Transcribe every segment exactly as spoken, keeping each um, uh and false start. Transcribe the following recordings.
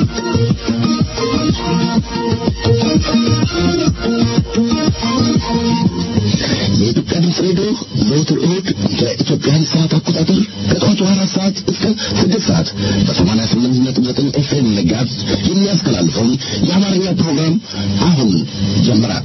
የኢትዮጵያ ድምፅ ሬዲዮ ዘወትር እሁድ በኢትዮጵያ ሰዓት አቆጣጠር ከጠዋቱ አራት ሰዓት እስከ ስድስት ሰዓት በሰማንያ ስምንት ነጥብ ዘጠኝ ኤፍኤም ጋዝ የሚያስተላልፈውን የአማርኛ ፕሮግራም አሁን ጀምራል።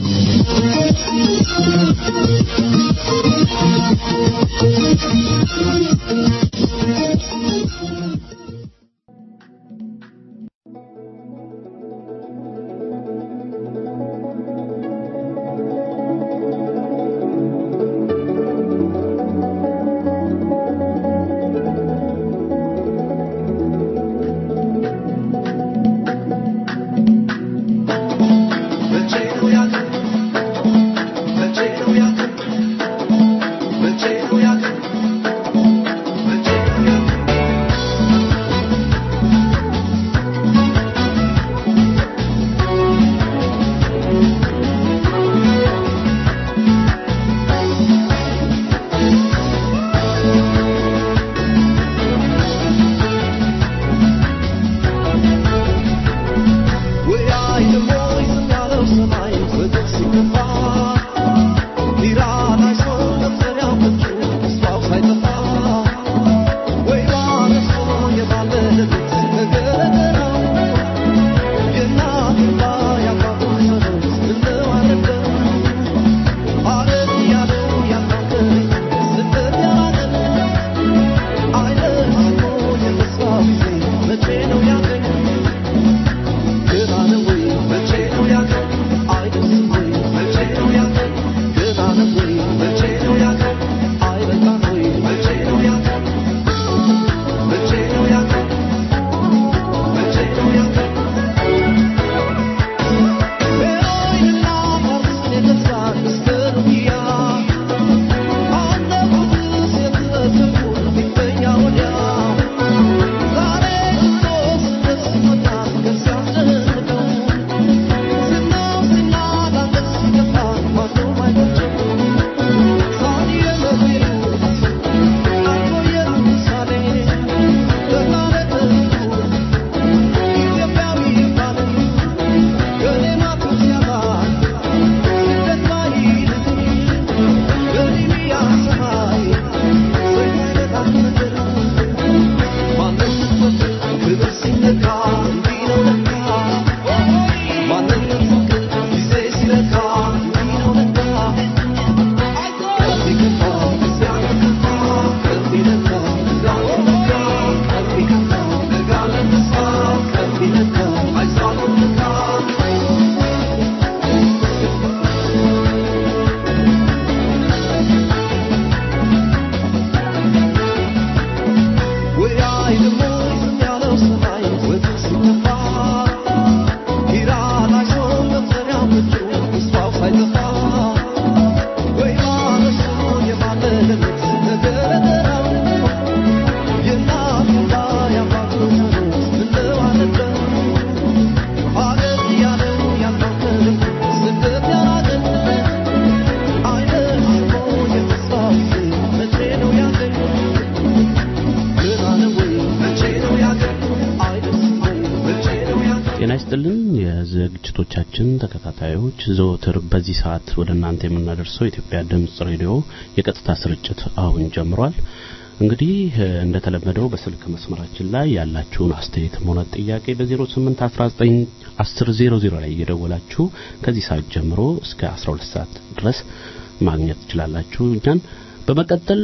የዝግጅቶቻችን ተከታታዮች ዘወትር በዚህ ሰዓት ወደናንተ የምናደርሰው ኢትዮጵያ ድምጽ ሬዲዮ የቀጥታ ስርጭት አሁን ጀምሯል። እንግዲህ እንደተለመደው በስልክ መስመራችን ላይ ያላችሁን አስተያየት ሆነ ጥያቄ በ0ስምንት አስራ ዘጠኝ አስር ዜሮ ዜሮ ላይ እየደወላችሁ ከዚህ ሰዓት ጀምሮ እስከ አስራ ሁለት ሰዓት ድረስ ማግኘት ትችላላችሁ። እኛን በመቀጠል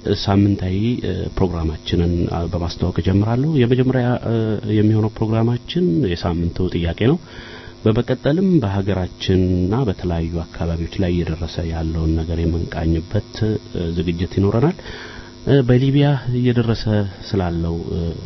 ሳምንታዊ ፕሮግራማችንን በማስተዋወቅ ጀምራለሁ። የመጀመሪያ የሚሆነው ፕሮግራማችን የሳምንቱ ጥያቄ ነው። በመቀጠልም በሀገራችንና በተለያዩ አካባቢዎች ላይ እየደረሰ ያለውን ነገር የምንቃኝበት ዝግጅት ይኖረናል። በሊቢያ እየደረሰ ስላለው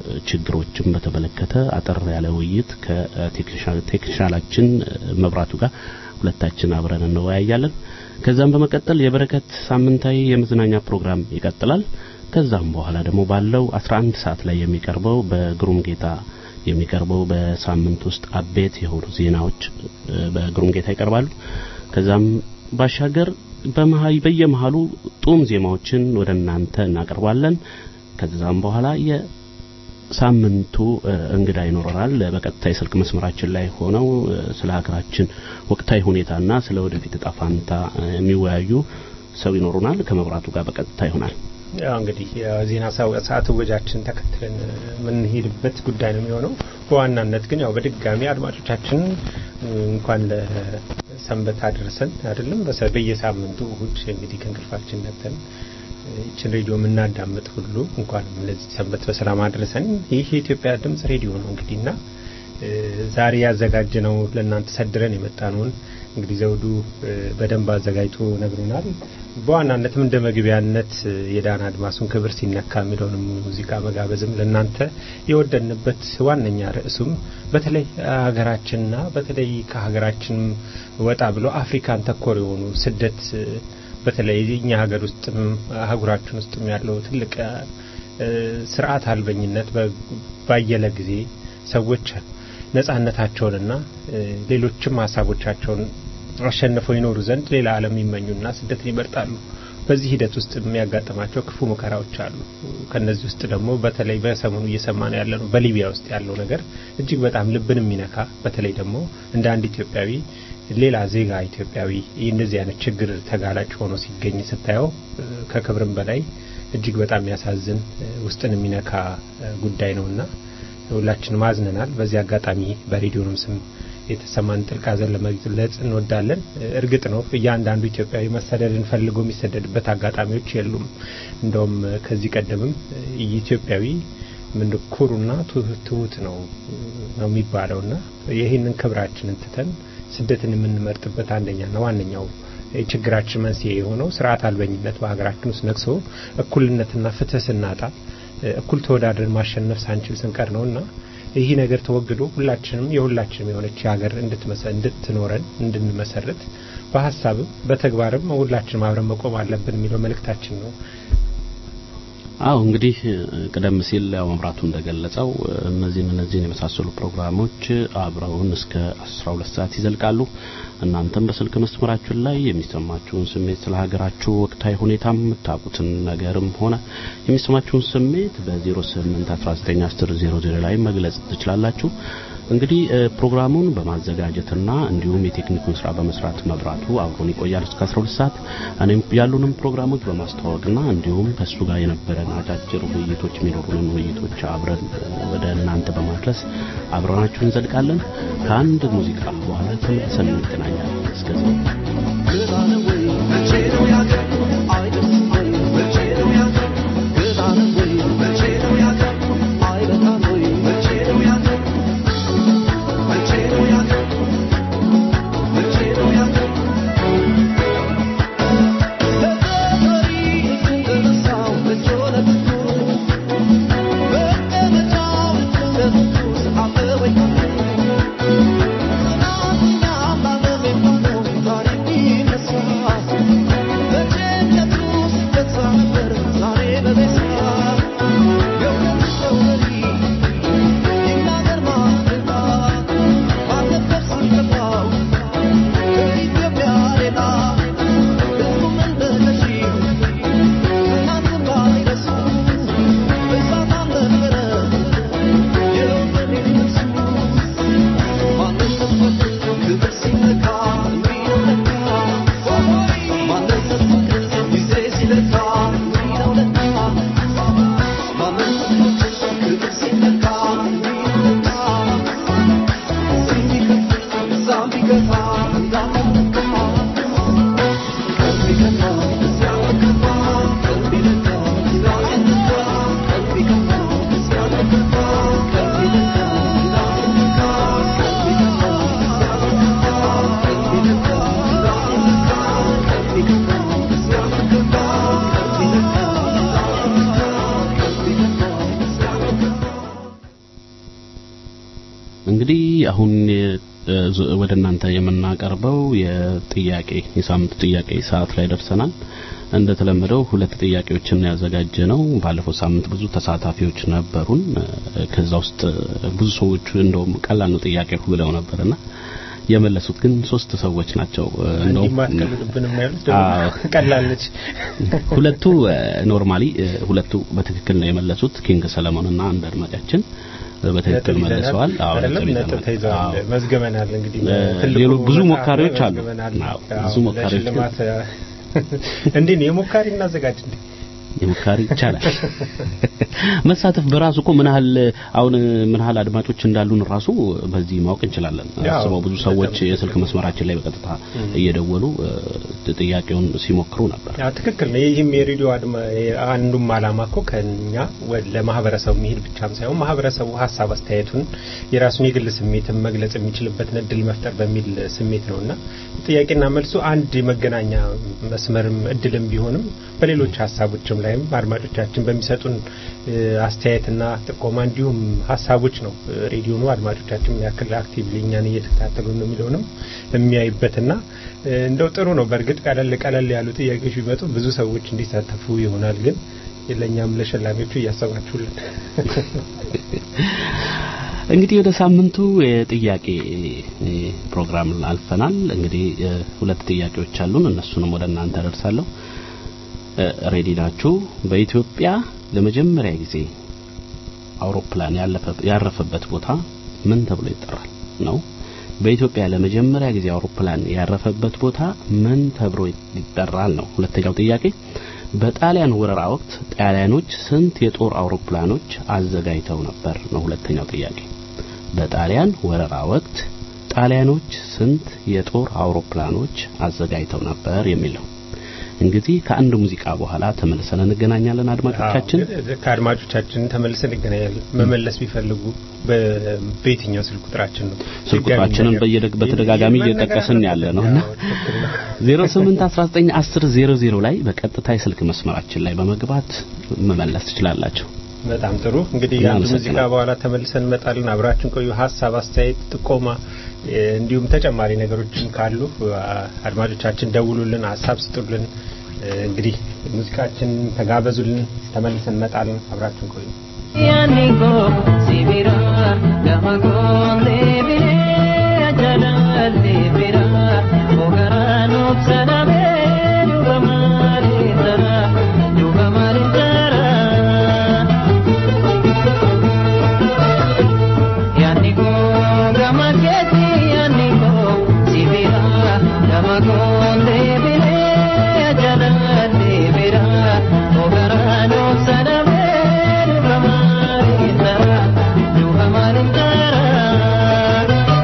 ችግሮችን በተመለከተ አጠር ያለ ውይይት ከቴክኒሻል ቴክኒሻላችን መብራቱ ጋር ሁለታችን አብረን እንወያያለን። ከዛም በመቀጠል የበረከት ሳምንታዊ የመዝናኛ ፕሮግራም ይቀጥላል። ከዛም በኋላ ደግሞ ባለው አስራ አንድ ሰዓት ላይ የሚቀርበው በግሩም ጌታ የሚቀርበው በሳምንት ውስጥ አቤት የሆኑ ዜናዎች በግሩም ጌታ ይቀርባሉ። ከዛም ባሻገር በመሃይ በየመሃሉ ጡም ዜማዎችን ወደናንተ እናቀርባለን። ከዛም በኋላ የ ሳምንቱ እንግዳ ይኖራል በቀጥታ የስልክ መስመራችን ላይ ሆነው ስለ ሀገራችን ወቅታዊ ሁኔታና ስለ ወደፊት ዕጣ ፈንታ የሚወያዩ ሰው ይኖሩናል ከመብራቱ ጋር በቀጥታ ይሆናል ያው እንግዲህ የዜና ሰዓት ወጃችን ተከትለን ምን ሄድበት ጉዳይ ነው የሚሆነው በዋናነት ግን ያው በድጋሚ አድማጮቻችን እንኳን ለሰንበት አድርሰን አይደለም በየሳምንቱ እሁድ እንግዲህ ከንቅልፋችን ነተን እቺን ሬዲዮ ምናዳምጥ ሁሉ እንኳን ለዚህ ሰንበት በሰላም አድርሰን ይህ የኢትዮጵያ ድምጽ ሬዲዮ ነው እንግዲህና ዛሬ ያዘጋጀነው ለእናንተ ሰድረን የመጣነው እንግዲህ ዘውዱ በደንብ አዘጋጅቶ ነግሮናል በዋናነትም እንደ መግቢያነት የዳን አድማሱን ክብር ሲነካ የሚለውን ሙዚቃ መጋበዝም ለእናንተ የወደንበት ዋነኛ ርዕሱም በተለይ ሀገራችንና በተለይ ከሀገራችን ወጣ ብሎ አፍሪካን ተኮር የሆኑ ስደት በተለይ እኛ ሀገር ውስጥም አህጉራችን ውስጥም ያለው ትልቅ ስርዓት አልበኝነት ባየለ ጊዜ ሰዎች ነጻነታቸውንና ሌሎችም ሐሳቦቻቸውን አሸንፈው ይኖሩ ዘንድ ሌላ ዓለም ይመኙና ስደትን ይመርጣሉ በዚህ ሂደት ውስጥ የሚያጋጥማቸው ክፉ መከራዎች አሉ ከነዚህ ውስጥ ደግሞ በተለይ በሰሞኑ እየሰማን ያለነው በሊቢያ ውስጥ ያለው ነገር እጅግ በጣም ልብን የሚነካ በተለይ ደግሞ እንደ አንድ ኢትዮጵያዊ ሌላ ዜጋ ኢትዮጵያዊ እንደዚህ አይነት ችግር ተጋላጭ ሆኖ ሲገኝ ስታየው ከክብርም በላይ እጅግ በጣም ያሳዝን ውስጥን የሚነካ ጉዳይ ነውና ሁላችንም አዝነናል በዚህ አጋጣሚ በሬዲዮንም ስም የተሰማን ጥልቅ ሐዘን ለመግለጽ እንወዳለን እርግጥ ነው እያንዳንዱ ኢትዮጵያዊ መሰደድን ፈልጎ የሚሰደድበት አጋጣሚዎች የሉም እንደውም ከዚህ ቀደምም ኢትዮጵያዊ ምን ኩሩና ትሁት ነው ነው የሚባለውና ይሄንን ክብራችንን ተተን ስደትን የምንመርጥበት አንደኛና ዋነኛው ችግራችን መንስኤ የሆነው ስርዓት አልበኝነት በሀገራችን ውስጥ ነክሶ እኩልነትና ፍትህ ስናጣ እኩል ተወዳድረን ማሸነፍ ሳንችል ስንቀር ነውና ይሄ ነገር ተወግዶ ሁላችንም የሁላችንም የሆነች ሀገር እንድትመሰረት እንድትኖረን እንድንመሰረት በሐሳብም በተግባርም ሁላችንም አብረን መቆም አለብን የሚለው መልእክታችን ነው አው እንግዲህ ቀደም ሲል ያው መብራቱ እንደገለጸው እነዚህ እነዚህን የመሳሰሉ ፕሮግራሞች አብረውን እስከ አስራ ሁለት ሰዓት ይዘልቃሉ እናንተም በስልክ መስመራችሁ ላይ የሚሰማችሁን ስሜት ስለ ሀገራችሁ ወቅታዊ ሁኔታም ታቁትን ነገርም ሆነ የሚሰማችሁን ስሜት በ0ስምንት አስራ ዘጠኝ አስር ዜሮ ዜሮ ላይ መግለጽ ትችላላችሁ እንግዲህ ፕሮግራሙን በማዘጋጀትና እንዲሁም የቴክኒኩን ስራ በመስራት መብራቱ አብሮን ይቆያል እስከ አስራ ሁለት ሰዓት እኔም ያሉንም ፕሮግራሞች በማስተዋወቅና እንዲሁም ከሱ ጋር የነበረን አጫጭር ውይይቶች የሚኖሩን ውይይቶች አብረን ወደ እናንተ በማድረስ አብረናችሁ እንዘልቃለን ከአንድ ሙዚቃ በኋላ ተመልሰን እንገናኛለን እስከዚያው እንግዲህ አሁን ወደ እናንተ የምናቀርበው የጥያቄ የሳምንት ጥያቄ ሰዓት ላይ ደርሰናል እንደተለመደው ሁለት ጥያቄዎችን ያዘጋጀነው ባለፈው ሳምንት ብዙ ተሳታፊዎች ነበሩን ከዛ ውስጥ ብዙ ሰዎች እንደውም ቀላል ነው ጥያቄው ብለው ነበርና የመለሱት ግን ሶስት ሰዎች ናቸው ነው እንዲማከሉብንም ያሉት ደግሞ ቀላልነች ሁለቱ ኖርማሊ ሁለቱ በትክክል ነው የመለሱት ኪንግ ሰለሞንና አንድ አድማጫችን በትክክል መልሰዋል አዎ ነጥብ ተይዘዋል መዝገመናል እንግዲህ ሌሎ ብዙ ሞካሪዎች አሉ ብዙ ሞካሪዎች እንዴ ነው የሞካሪ እናዘጋጅ እንዴ የሙካሪ ይቻላል መሳተፍ በራሱ እኮ ምን ያህል አሁን ምን ያህል አድማጮች እንዳሉን ራሱ በዚህ ማወቅ እንችላለን አስበው ብዙ ሰዎች የስልክ መስመራችን ላይ በቀጥታ እየደወሉ ጥያቄውን ሲሞክሩ ነበር ያ ትክክል ነው ይሄም የሬዲዮ አድማ አንዱም አላማ እኮ ከኛ ወደ ማህበረሰቡ መሄድ ብቻም ሳይሆን ማህበረሰቡ ሐሳብ አስተያየቱን የራሱን የግል ስሜትን መግለጽ የሚችልበት እድል መፍጠር በሚል ስሜት ነውና ጥያቄና መልሱ አንድ የመገናኛ መስመርም እድልም ቢሆንም በሌሎች ሐሳቦችም ላይም አድማጮቻችን በሚሰጡን አስተያየትና ጥቆማ እንዲሁም ሐሳቦች ነው ሬዲዮ ነው አድማጮቻችን ያክል አክቲቭሊ እኛን እየተከታተሉ ነው የሚለውንም የሚያይበትና እንደው ጥሩ ነው በርግጥ ቀለል ቀለል ያሉ ጥያቄዎች ቢመጡ ብዙ ሰዎች እንዲሳተፉ ይሆናል ግን ለኛም ለሸላሚዎቹ እያሰባችሁልን እንግዲህ ወደ ሳምንቱ የጥያቄ ፕሮግራም አልፈናል እንግዲህ ሁለት ጥያቄዎች አሉን እነሱንም ወደ እናንተ አደርሳለሁ ሬዲ ናችሁ በኢትዮጵያ ለመጀመሪያ ጊዜ አውሮፕላን ያረፈበት ቦታ ምን ተብሎ ይጠራል ነው በኢትዮጵያ ለመጀመሪያ ጊዜ አውሮፕላን ያረፈበት ቦታ ምን ተብሎ ይጠራል ነው ሁለተኛው ጥያቄ በጣሊያን ወረራ ወቅት ጣሊያኖች ስንት የጦር አውሮፕላኖች አዘጋጅተው ነበር ነው ሁለተኛው ጥያቄ በጣሊያን ወረራ ወቅት ጣሊያኖች ስንት የጦር አውሮፕላኖች አዘጋጅተው ነበር የሚለው እንግዲህ ከአንድ ሙዚቃ በኋላ ተመልሰን እንገናኛለን አድማጮቻችን ከአድማጮቻችን ተመልሰን እንገናኛለን መመለስ ቢፈልጉ በቤትኛው ስልክ ቁጥራችን ነው ስልክ ቁጥራችንን በተደጋጋሚ እየጠቀስን ያለ ነውና ዜሮ ስምንት አስራ ዘጠኝ አስር ዜሮ ዜሮ ላይ በቀጥታ የስልክ መስመራችን ላይ በመግባት መመለስ ትችላላችሁ በጣም ጥሩ እንግዲህ አንድ ሙዚቃ በኋላ ተመልሰን እንመጣለን አብራችን ቆዩ ሐሳብ አስተያየት ጥቆማ እንዲሁም ተጨማሪ ነገሮችን ካሉ አድማጮቻችን ደውሉልን ሐሳብ ስጡልን እንግዲህ ሙዚቃችን ተጋበዙልን ተመልሰን እንመጣለን አብራችን ቆዩ ያኒጎ ሲቢራ ጋማጎን ሌቢሬ አጃላል ሌቢራ ኦጋራኖ ሰላሜ ዱበማሪ ተራ ዱበማሪ ተራ ያኒጎ ጋማጌቲ ያኒጎ ሲቢራ ጋማጎን ሌቢሬ አጃላል ሌቢራ ኦጋራኖ ሰላሜ ዱበማሪ ተራ ዱበማሪ ተራ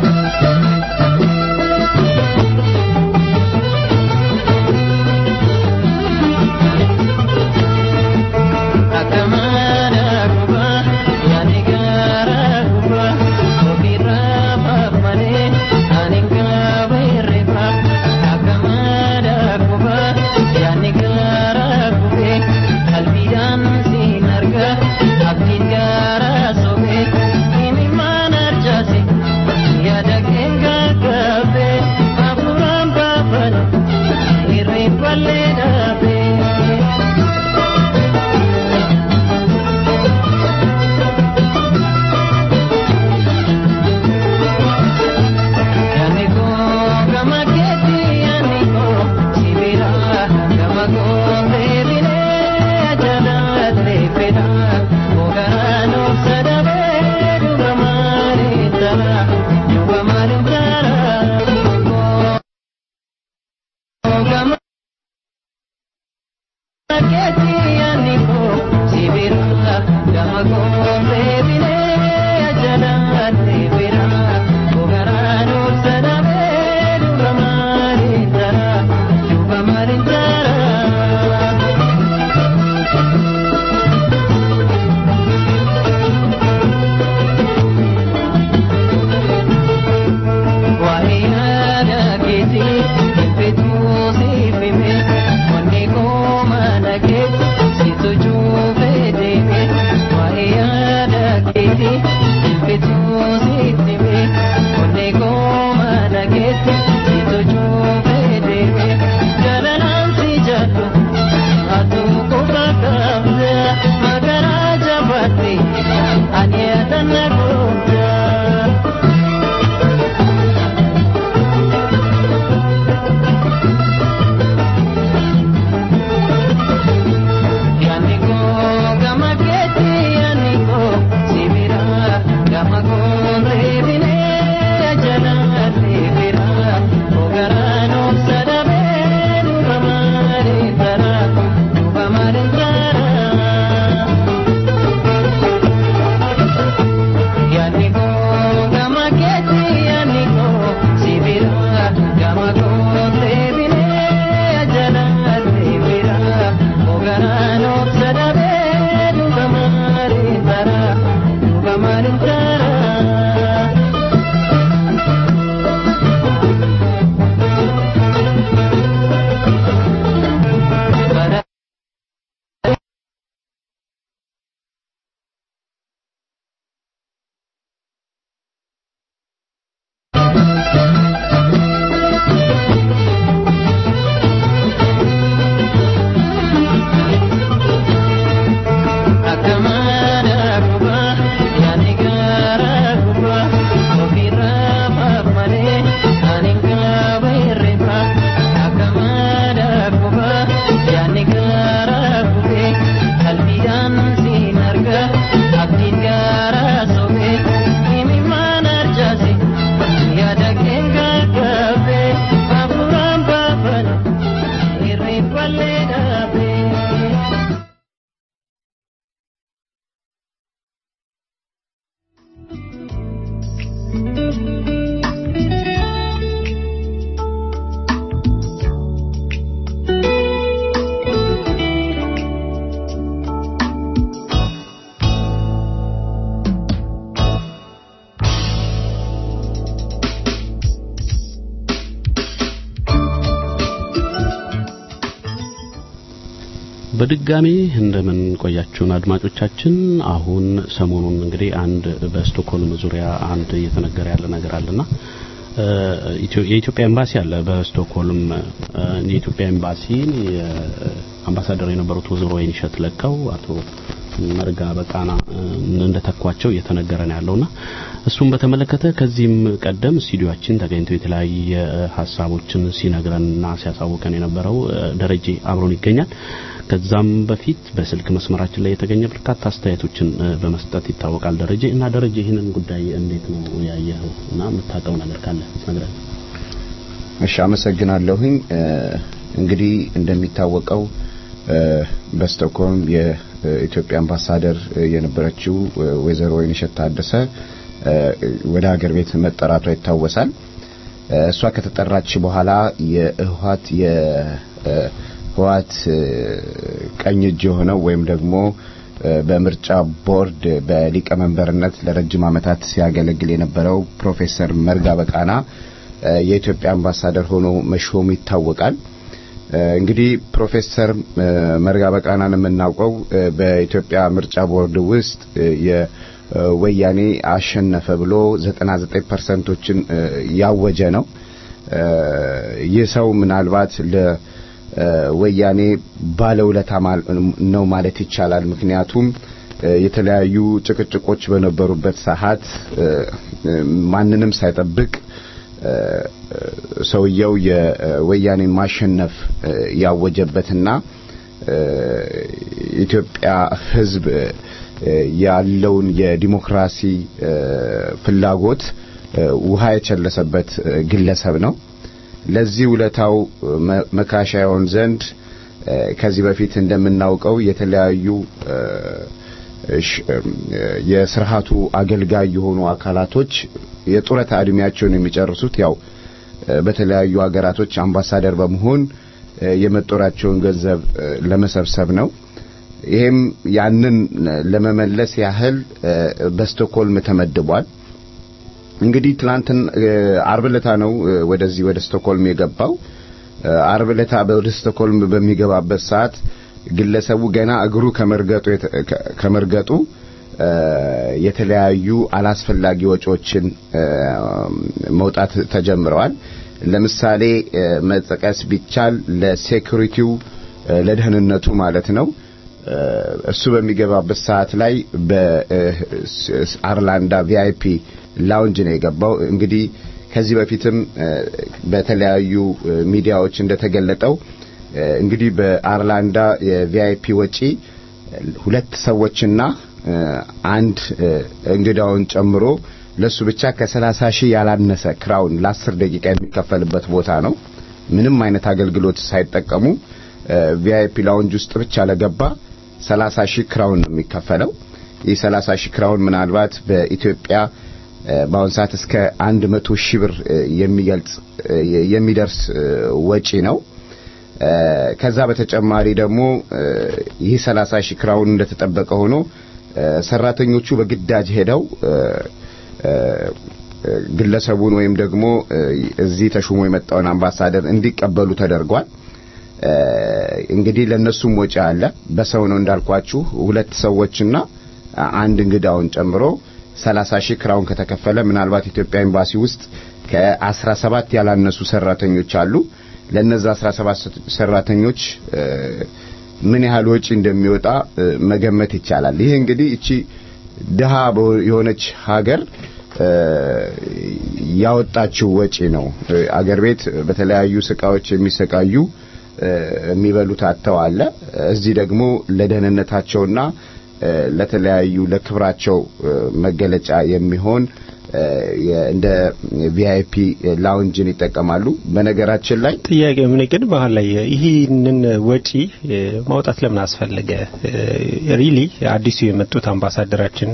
በድጋሚ እንደምን ቆያችሁን አድማጮቻችን አሁን ሰሞኑን እንግዲህ አንድ በስቶክሆልም ዙሪያ አንድ እየተነገረ ያለ ነገር አለና የኢትዮጵያ ኤምባሲ አለ በስቶክሆልም የኢትዮጵያ ኤምባሲ አምባሳደር የነበሩት ወይዘሮ ወይንሸት ለቀው አቶ መርጋ በቃና እንደተኳቸው እየተነገረ ነው ያለውና እሱን በተመለከተ ከዚህም ቀደም ስቱዲዮአችን ተገኝቶ የተለያየ ሐሳቦችን ሲነግረንና ሲያሳውቀን የነበረው ደረጀ አብሮን ይገኛል ከዛም በፊት በስልክ መስመራችን ላይ የተገኘ በርካታ አስተያየቶችን በመስጠት ይታወቃል ደረጀ እና ደረጀ ይሄንን ጉዳይ እንዴት ነው ያየኸው እና የምታውቀው ነገር ካለ ነግረን እሺ አመሰግናለሁኝ እንግዲህ እንደሚታወቀው በስቶክሆልም የኢትዮጵያ አምባሳደር የነበረችው ወይዘሮ ወይንሸት ታደሰ ወደ ሀገር ቤት መጠራቷ ይታወሳል እሷ ከተጠራች በኋላ የህዋት የህዋት ቀኝ እጅ ሆነው ወይም ደግሞ በምርጫ ቦርድ በሊቀመንበርነት ለረጅም ዓመታት ሲያገለግል የነበረው ፕሮፌሰር መርጋ በቃና የኢትዮጵያ አምባሳደር ሆኖ መሾሙ ይታወቃል እንግዲህ ፕሮፌሰር መርጋ በቃናን የምናውቀው በኢትዮጵያ ምርጫ ቦርድ ውስጥ የወያኔ አሸነፈ ብሎ ዘጠና ዘጠኝ ፐርሰንቶችን ያወጀ ነው ይህ ሰው ምናልባት ለወያኔ ባለውለታ ነው ማለት ይቻላል ምክንያቱም የተለያዩ ጭቅጭቆች በነበሩበት ሰዓት ማንንም ሳይጠብቅ ሰውየው የወያኔ ማሸነፍ ያወጀበትና ኢትዮጵያ ህዝብ ያለውን የዲሞክራሲ ፍላጎት ውሃ የቸለሰበት ግለሰብ ነው ለዚህ ውለታው መካሻውን ዘንድ ከዚህ በፊት እንደምናውቀው የተለያዩ የስርዓቱ አገልጋይ የሆኑ አካላቶች የጡረታ እድሜያቸውን የሚጨርሱት ያው በተለያዩ ሀገራቶች አምባሳደር በመሆን የመጦራቸውን ገንዘብ ለመሰብሰብ ነው ይሄም ያንን ለመመለስ ያህል በስቶክሆልም ተመድቧል እንግዲህ ትላንትን አርብ ዕለት ነው ወደዚህ ወደ ስቶክሆልም የገባው አርብ ዕለት ወደ ስቶክሆልም በሚገባበት ሰዓት ግለሰቡ ገና እግሩ ከመርገጡ ከመርገጡ የተለያዩ አላስፈላጊ ወጪዎችን መውጣት ተጀምረዋል ለምሳሌ መጥቀስ ቢቻል ለሴኩሪቲው ለደህንነቱ ማለት ነው እሱ በሚገባበት ሰዓት ላይ በአርላንዳ ቪአይፒ ላውንጅ ነው የገባው እንግዲህ ከዚህ በፊትም በተለያዩ ሚዲያዎች እንደተገለጠው እንግዲህ በአርላንዳ የቪአይፒ ወጪ ሁለት ሰዎችና አንድ እንግዳውን ጨምሮ ለሱ ብቻ ከ30 ሺህ ያላነሰ ክራውን ለ10 ደቂቃ የሚከፈልበት ቦታ ነው ምንም አይነት አገልግሎት ሳይጠቀሙ ቪአይፒ ላውንጅ ውስጥ ብቻ ለገባ ሰላሳ ሺህ ክራውን ነው የሚከፈለው ይህ ሰላሳ ሺህ ክራውን ምናልባት በኢትዮጵያ በአሁን ሰዓት እስከ መቶ ሺህ ብር የሚገልጽ የሚደርስ ወጪ ነው ከዛ በተጨማሪ ደግሞ ይህ ሰላሳ ሺህ ክራውን እንደተጠበቀ ሆኖ ሰራተኞቹ በግዳጅ ሄደው ግለሰቡን ወይም ደግሞ እዚህ ተሹሞ የመጣውን አምባሳደር እንዲቀበሉ ተደርጓል እንግዲህ ለነሱም ወጪ አለ በሰው ነው እንዳልኳችሁ ሁለት ሰዎችና አንድ እንግዳውን ጨምሮ ሰላሳ ሺህ ክራውን ከተከፈለ ምናልባት ኢትዮጵያ ኤምባሲ ውስጥ ከ17 ያላነሱ ሰራተኞች አሉ ለነዛ አስራ ሰባት ሰራተኞች ምን ያህል ወጪ እንደሚወጣ መገመት ይቻላል ይሄ እንግዲህ እቺ ደሃ የሆነች ሀገር ያወጣችው ወጪ ነው አገር ቤት በተለያዩ ስቃዎች የሚሰቃዩ የሚበሉት አጥተው አለ እዚህ ደግሞ ለደህንነታቸውና ለተለያዩ ለክብራቸው መገለጫ የሚሆን እንደ ቪአይፒ ላውንጅን ይጠቀማሉ። በነገራችን ላይ ጥያቄ ምን ግን ባህል ላይ ይሄንን ወጪ ማውጣት ለምን አስፈለገ? ሪሊ አዲሱ የመጡት አምባሳደራችን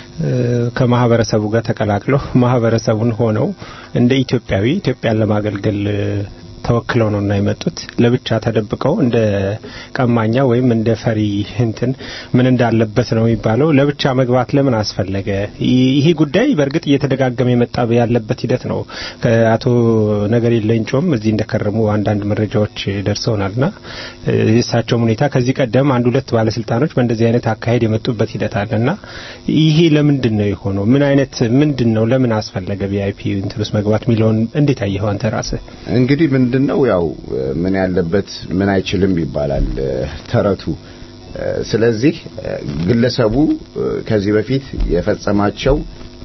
ከማህበረሰቡ ጋር ተቀላቅለው ማህበረሰቡን ሆነው እንደ ኢትዮጵያዊ ኢትዮጵያን ለማገልገል ተወክለው ነውና የመጡት ለብቻ ተደብቀው እንደ ቀማኛ ወይም እንደ ፈሪ እንትን ምን እንዳለበት ነው የሚባለው ለብቻ መግባት ለምን አስፈለገ? ይሄ ጉዳይ በርግጥ እየተደጋገመ የመጣ ያለበት ሂደት ነው። አቶ ነገሪ ለንጮም እዚህ እንደከረሙ አንዳንድ መረጃዎች ደርሰውናልና የሳቸው ሁኔታ ከዚህ ቀደም አንድ ሁለት ባለስልጣኖች በእንደዚህ አይነት አካሄድ የመጡበት ሂደት አለና ይሄ ለምንድን ነው የሆነው? ምን አይነት ምንድነው ለምን አስፈለገ ቪአይፒ እንትርስ መግባት ሚሊዮን እንዴት አየኸው አንተ ራስህ? እንግዲህ ምንድነው ያው ምን ያለበት ምን አይችልም ይባላል ተረቱ። ስለዚህ ግለሰቡ ከዚህ በፊት የፈጸማቸው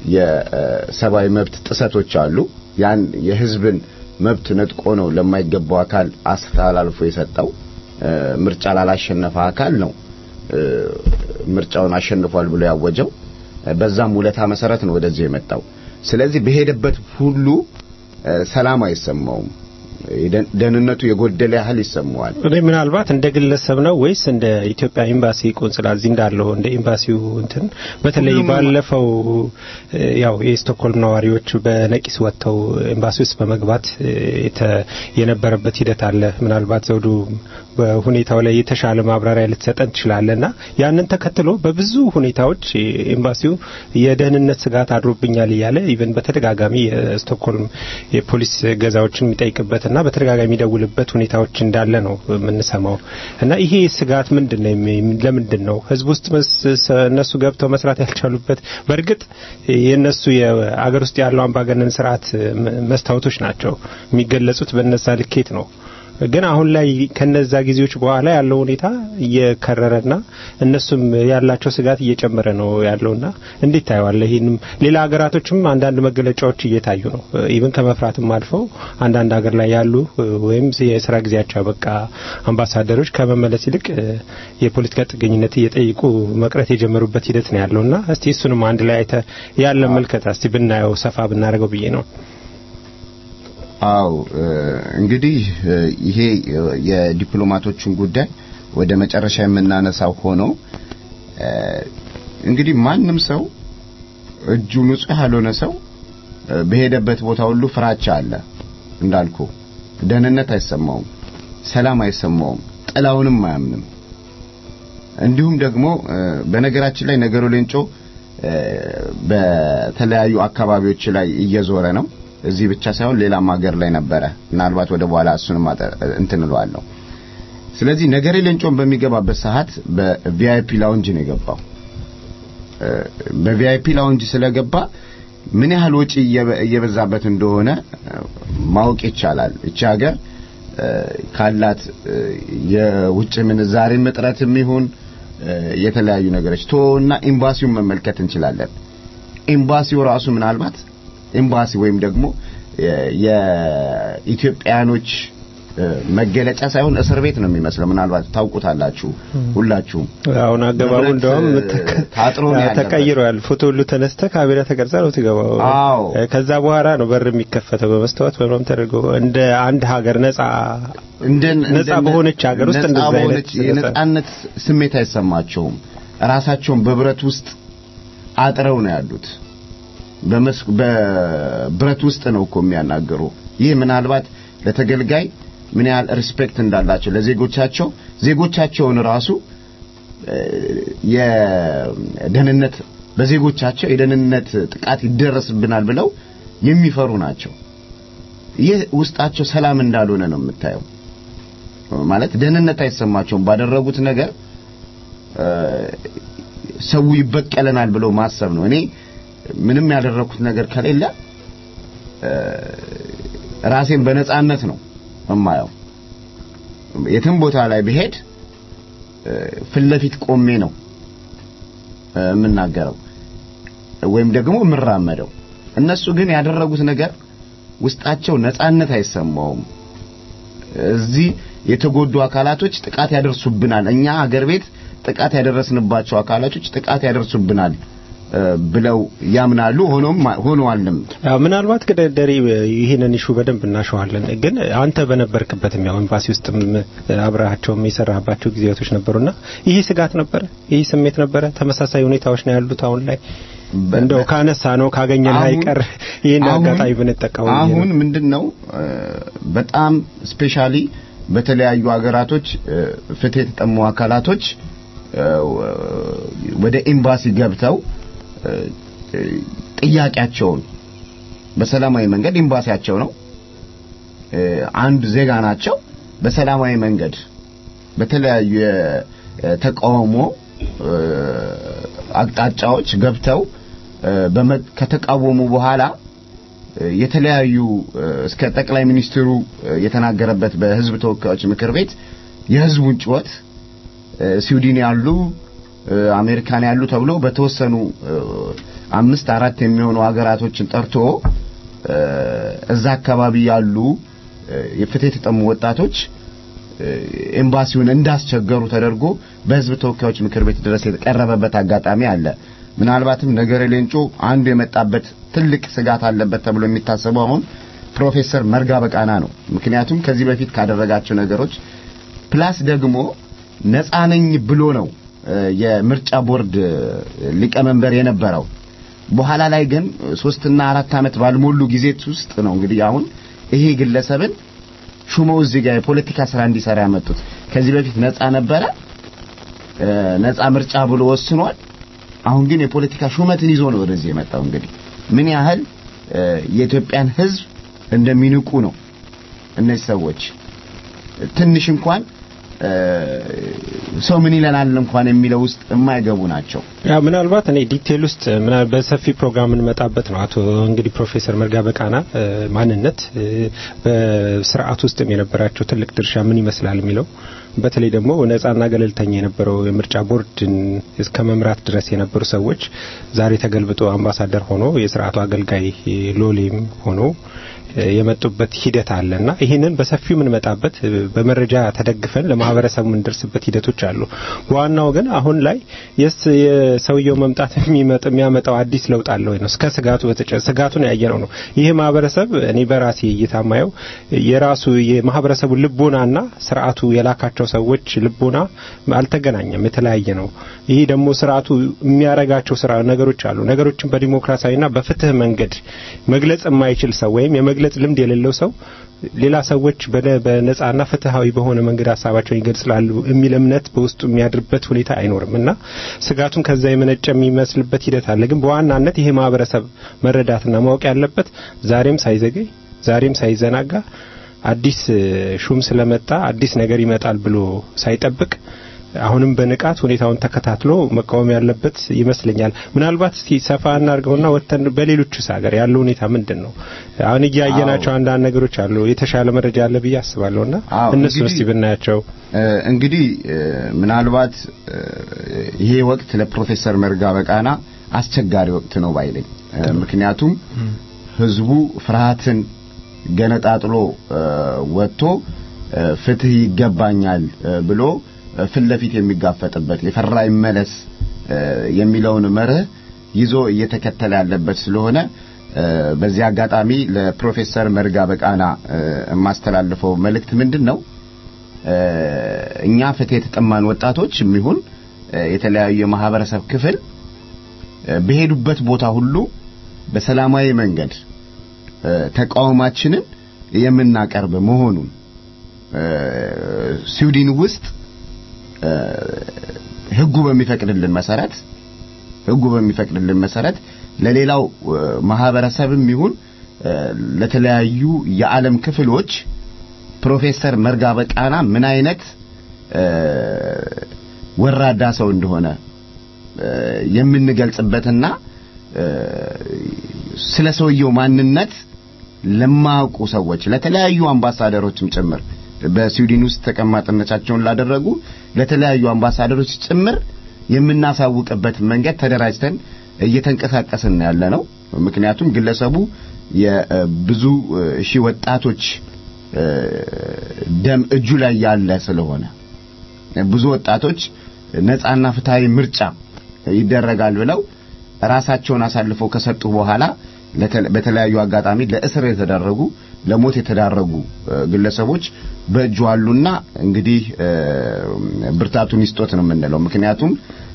የሰብአዊ መብት ጥሰቶች አሉ። ያን የህዝብን መብት ነጥቆ ነው ለማይገባው አካል አስተላልፎ የሰጠው። ምርጫ ላላሸነፈ አካል ነው ምርጫውን አሸንፏል ብሎ ያወጀው። በዛም ውለታ መሰረት ነው ወደዚህ የመጣው። ስለዚህ በሄደበት ሁሉ ሰላም አይሰማውም። ደህንነቱ የጎደለ ያህል ይሰማዋል። እኔ ምናልባት እንደ ግለሰብ ነው ወይስ እንደ ኢትዮጵያ ኤምባሲ ቆንስላ እዚህ እንዳለው እንደ ኤምባሲው እንትን በተለይ ባለፈው ያው የስቶክሆልም ነዋሪዎች በነቂስ ወጥተው ኤምባሲ ውስጥ በመግባት የነበረበት ሂደት አለ። ምናልባት ዘውዱ በሁኔታው ላይ የተሻለ ማብራሪያ ልትሰጠን ትችላለና ያንን ተከትሎ በብዙ ሁኔታዎች ኤምባሲው የደህንነት ስጋት አድሮብኛል ይያለ ኢቭን በተደጋጋሚ የስቶክሆልም የፖሊስ ገዛዎችን የሚጠይቅበት እና በተደጋጋሚ ደውልበት ሁኔታዎች እንዳለ ነው የምንሰማው። እና ይሄ ስጋት ምንድነው? ለምንድን ነው ህዝብ ውስጥ እነሱ ገብተው መስራት ያልቻሉበት? በርግጥ የነሱ የአገር ውስጥ ያለው አምባገነን ስርዓት መስታወቶች ናቸው የሚገለጹት በእነዛ ልኬት ነው። ግን አሁን ላይ ከነዛ ጊዜዎች በኋላ ያለው ሁኔታ እየከረረና እነሱም ያላቸው ስጋት እየጨመረ ነው ያለውና እንዴት ታያዋለህ? ይሄንም ሌላ ሀገራቶችም አንዳንድ መገለጫዎች እየታዩ ነው። ኢቭን ከመፍራትም አልፈው አንዳንድ ሀገር ላይ ያሉ ወይም የሥራ ጊዜያቸው በቃ አምባሳደሮች ከመመለስ ይልቅ የፖለቲካ ጥገኝነት እየጠየቁ መቅረት የጀመሩበት ሂደት ነው ያለውና እስቲ እሱንም አንድ ላይ አይተ ያለ መልከታ እስቲ ብናየው ሰፋ ብናረጋው ብዬ ነው። አው እንግዲህ ይሄ የዲፕሎማቶችን ጉዳይ ወደ መጨረሻ የምናነሳው ሆኖ እንግዲህ ማንንም ሰው እጁ ንጹህ ያልሆነ ሰው በሄደበት ቦታ ሁሉ ፍራቻ አለ። እንዳልኩ ደህንነት አይሰማውም፣ ሰላም አይሰማውም፣ ጥላውንም አያምንም። እንዲሁም ደግሞ በነገራችን ላይ ነገሩ ሌንጮ በተለያዩ አካባቢዎች ላይ እየዞረ ነው። እዚህ ብቻ ሳይሆን ሌላም ሀገር ላይ ነበረ። ምናልባት ወደ በኋላ እሱንም እንትን እለዋለሁ። ስለዚህ ነገሬ ሌንጮን በሚገባበት ሰዓት በቪአይፒ ላውንጅ ነው የገባው። በቪአይፒ ላውንጅ ስለገባ ምን ያህል ወጪ እየበዛበት እንደሆነ ማወቅ ይቻላል። እቺ ሀገር ካላት የውጭ ምንዛሬ መጥራትም ይሁን የተለያዩ ነገሮች ቶና ኤምባሲውን መመልከት እንችላለን። ኤምባሲው ራሱ ምናልባት ኤምባሲ ወይም ደግሞ የኢትዮጵያኖች መገለጫ ሳይሆን እስር ቤት ነው የሚመስለው። ምናልባት ታውቁታላችሁ ሁላችሁም። አሁን አገባቡ እንደውም ታጥሮ ነው ተቀይሯል። ፎቶ ሁሉ ተነስተ ካሜራ ተቀርጻ ነው ትገባው። ከዛ በኋላ ነው በር የሚከፈተው በመስተዋት በመም ተደርጎ እንደ አንድ ሀገር ነፃ እንደ ነፃ በሆነች ሀገር ውስጥ እንደዛ አይነት የነፃነት ስሜት አይሰማቸውም። ራሳቸውን በብረት ውስጥ አጥረው ነው ያሉት። በመስክ በብረት ውስጥ ነው እኮ የሚያናገሩ። ይህ ምናልባት ለተገልጋይ ምን ያህል ሪስፔክት እንዳላቸው ለዜጎቻቸው ዜጎቻቸውን ራሱ የደህንነት በዜጎቻቸው የደህንነት ጥቃት ይደርስብናል ብለው የሚፈሩ ናቸው። ይህ ውስጣቸው ሰላም እንዳልሆነ ነው የምታየው። ማለት ደህንነት አይሰማቸውም። ባደረጉት ነገር ሰው ይበቀለናል ብለው ማሰብ ነው። እኔ ምንም ያደረኩት ነገር ከሌለ ራሴን በነጻነት ነው እማየው። የትም ቦታ ላይ ብሄድ ፍለፊት ቆሜ ነው የምናገረው ወይም ደግሞ ምራመደው። እነሱ ግን ያደረጉት ነገር ውስጣቸው ነጻነት አይሰማውም። እዚህ የተጎዱ አካላቶች ጥቃት ያደርሱብናል፣ እኛ ሀገር ቤት ጥቃት ያደረስንባቸው አካላቶች ጥቃት ያደርሱብናል ብለው ያምናሉ ሆኖም ሆኗልም ያው ምናልባት ከደሪ ይሄንን ኢሹ በደንብ እናሸዋለን ግን አንተ በነበርክበትም ያው ኤምባሲ ውስጥም አብራሃቸውም የሰራባቸው ጊዜያቶች ነበሩና ይሄ ስጋት ነበር ይሄ ስሜት ነበር ተመሳሳይ ሁኔታዎች ነው ያሉት አሁን ላይ እንደው ካነሳ ነው ካገኘን አይቀር ይሄን አጋጣሚ ብንጠቀመው አሁን ምንድነው በጣም ስፔሻሊ በተለያዩ ሀገራቶች ፍትህ የተጠሙ አካላቶች ወደ ኤምባሲ ገብተው ጥያቄያቸውን በሰላማዊ መንገድ ኤምባሲያቸው ነው አንድ ዜጋ ናቸው በሰላማዊ መንገድ በተለያዩ ተቃውሞ አቅጣጫዎች ገብተው ከተቃወሙ በኋላ የተለያዩ እስከ ጠቅላይ ሚኒስትሩ የተናገረበት በህዝብ ተወካዮች ምክር ቤት የህዝቡን ጩኸት ስዊድን ያሉ አሜሪካን ያሉ ተብሎ በተወሰኑ አምስት አራት የሚሆኑ ሀገራቶችን ጠርቶ እዛ አካባቢ ያሉ የፍትህ የተጠሙ ወጣቶች ኤምባሲውን እንዳስቸገሩ ተደርጎ በህዝብ ተወካዮች ምክር ቤት ድረስ የተቀረበበት አጋጣሚ አለ ምናልባትም ነገረ ሌንጮ አንዱ የመጣበት ትልቅ ስጋት አለበት ተብሎ የሚታሰበው አሁን ፕሮፌሰር መርጋ በቃና ነው ምክንያቱም ከዚህ በፊት ካደረጋቸው ነገሮች ፕላስ ደግሞ ነፃነኝ ብሎ ነው የምርጫ ቦርድ ሊቀመንበር የነበረው በኋላ ላይ ግን ሶስት እና አራት አመት ባልሞሉ ጊዜ ውስጥ ነው እንግዲህ አሁን ይሄ ግለሰብን ሹመው እዚህ ጋር የፖለቲካ ስራ እንዲሰራ ያመጡት ከዚህ በፊት ነፃ ነበረ ነፃ ምርጫ ብሎ ወስኗል አሁን ግን የፖለቲካ ሹመትን ይዞ ነው ወደዚህ የመጣው እንግዲህ ምን ያህል የኢትዮጵያን ህዝብ እንደሚንቁ ነው እነዚህ ሰዎች ትንሽ እንኳን ሰው ምን ይለናል እንኳን የሚለው ውስጥ የማይገቡ ናቸው ያ ምናልባት እኔ ዲቴል ውስጥ ምናልባት በሰፊ ፕሮግራም እንመጣበት ነው አቶ እንግዲህ ፕሮፌሰር መርጋ በቃና ማንነት በስርዓት ውስጥ የነበራቸው ትልቅ ድርሻ ምን ይመስላል የሚለው በተለይ ደግሞ ነፃና ገለልተኛ የነበረው የምርጫ ቦርድን እስከ መምራት ድረስ የነበሩ ሰዎች ዛሬ ተገልብጦ አምባሳደር ሆኖ የስርዓቱ አገልጋይ ሎሌም ሆኖ የመጡበት ሂደት አለና ይሄንን በሰፊው ምን መጣበት በመረጃ ተደግፈን ለማህበረሰቡ እንደርስበት ሂደቶች አሉ ዋናው ግን አሁን ላይ የሰውየው መምጣት የሚመጣ የሚያመጣው አዲስ ለውጥ አለ ወይ ነው እስከ ስጋቱ በተጨ ስጋቱን ያየነው ነው ይሄ ማህበረሰብ እኔ በራሴ እየታማየው የራሱ የማህበረሰቡ ልቦናና ስርዓቱ የላካቸው ሰዎች ልቦና አልተገናኘም የተለያየ ነው ይሄ ደግሞ ስርዓቱ የሚያረጋቸው ስራ ነገሮች አሉ ነገሮችን በዲሞክራሲያዊና በፍትህ መንገድ መግለጽ የማይችል ሰው ወይም የመግለጽ ልምድ የሌለው ሰው ሌላ ሰዎች በነፃና ፍትሃዊ በሆነ መንገድ ሐሳባቸውን ይገልጻሉ የሚል እምነት በውስጡ የሚያድርበት ሁኔታ አይኖርምና ስጋቱን ከዛ የመነጨ የሚመስልበት ሂደት አለ ግን በዋናነት ይሄ ማህበረሰብ መረዳትና ማወቅ ያለበት ዛሬም ሳይዘገይ ዛሬም ሳይዘናጋ አዲስ ሹም ስለመጣ አዲስ ነገር ይመጣል ብሎ ሳይጠብቅ አሁንም በንቃት ሁኔታውን ተከታትሎ መቃወም ያለበት ይመስለኛል ምናልባት እስቲ ሰፋ እናርገውና ወተን በሌሎች ሀገር ያለው ሁኔታ ምንድነው አሁን ያያየናቸው አንድ አንድ ነገሮች አሉ የተሻለ መረጃ አለ ብዬ አስባለሁና እነሱ እስቲ ብናያቸው እንግዲህ ምናልባት ይሄ ወቅት ለፕሮፌሰር መርጋ በቃና አስቸጋሪ ወቅት ነው ባይለኝ ምክንያቱም ህዝቡ ፍርሃትን ገነጣጥሎ ወጥቶ ፍትህ ይገባኛል ብሎ ፍለፊት የሚጋፈጥበት የፈራ ይመለስ የሚለውን መርህ ይዞ እየተከተለ ያለበት ስለሆነ በዚህ አጋጣሚ ለፕሮፌሰር መርጋ በቃና ማስተላልፈው መልእክት ምንድነው እኛ ፍትህ የተጠማን ወጣቶች የሚሆን የተለያዩ የማህበረሰብ ክፍል በሄዱበት ቦታ ሁሉ በሰላማዊ መንገድ ተቃውማችንን የምናቀርብ መሆኑን ስዊድን ውስጥ ህጉ በሚፈቅድልን መሰረት ህጉ በሚፈቅድልን መሰረት ለሌላው ማህበረሰብም ይሁን ለተለያዩ የዓለም ክፍሎች ፕሮፌሰር መርጋ በቃና ምን አይነት ወራዳ ሰው እንደሆነ የምንገልጽበትና ስለ ሰውየው ማንነት ለማቁ ሰዎች ለተለያዩ አምባሳደሮችም ጭምር በስዊድን ውስጥ ተቀማጥነታቸውን ላደረጉ ለተለያዩ አምባሳደሮች ጭምር የምናሳውቅበት መንገድ ተደራጅተን እየተንቀሳቀስን ያለነው ምክንያቱም ግለሰቡ የብዙ ሺህ ወጣቶች ደም እጁ ላይ ያለ ስለሆነ ብዙ ወጣቶች ነፃና ፍትሃዊ ምርጫ ይደረጋል ብለው ራሳቸውን አሳልፈው ከሰጡ በኋላ በተለያዩ አጋጣሚ ለእስር የተዳረጉ ለሞት የተዳረጉ ግለሰቦች በእጁ አሉና እንግዲህ ብርታቱን ይስጦት ነው የምንለው ምክንያቱም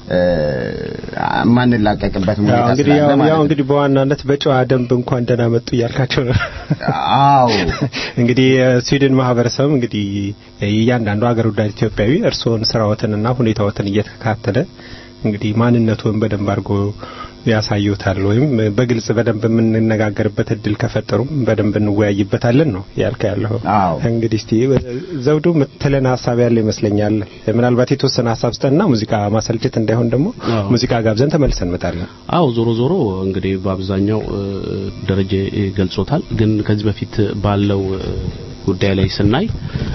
ማን ላቀቅበት ነው እንግዲህ ያው እንግዲህ በዋናነት በጨዋ ደንብ እንኳን ደህና መጡ ያልካቸው ነው አዎ እንግዲህ ስዊድን ማህበረሰብ እንግዲህ እያንዳንዱ ሀገር ወዳድ ኢትዮጵያዊ እርሶን ስራዎትንና ሁኔታዎትን እየተከታተለ እንግዲህ ማንነቱን በደንብ አድርጎ ያሳዩታል ወይም በግልጽ በደንብ የምንነጋገርበት እድል ከፈጠሩም በደንብ እንወያይበታለን ነው ያልከ ያለው እንግዲህ እስቲ ዘውዱ ምትለና ሐሳብ ያለ ይመስለኛል ምናልባት የተወሰነ ሐሳብ ስጠና ሙዚቃ ማሰልቸት እንዳይሆን ደግሞ ሙዚቃ ጋብዘን ተመልሰን መጣለን አው ዞሮ ዞሮ እንግዲህ በአብዛኛው ደረጃ ገልጾታል ግን ከዚህ በፊት ባለው ጉዳይ ላይ ስናይ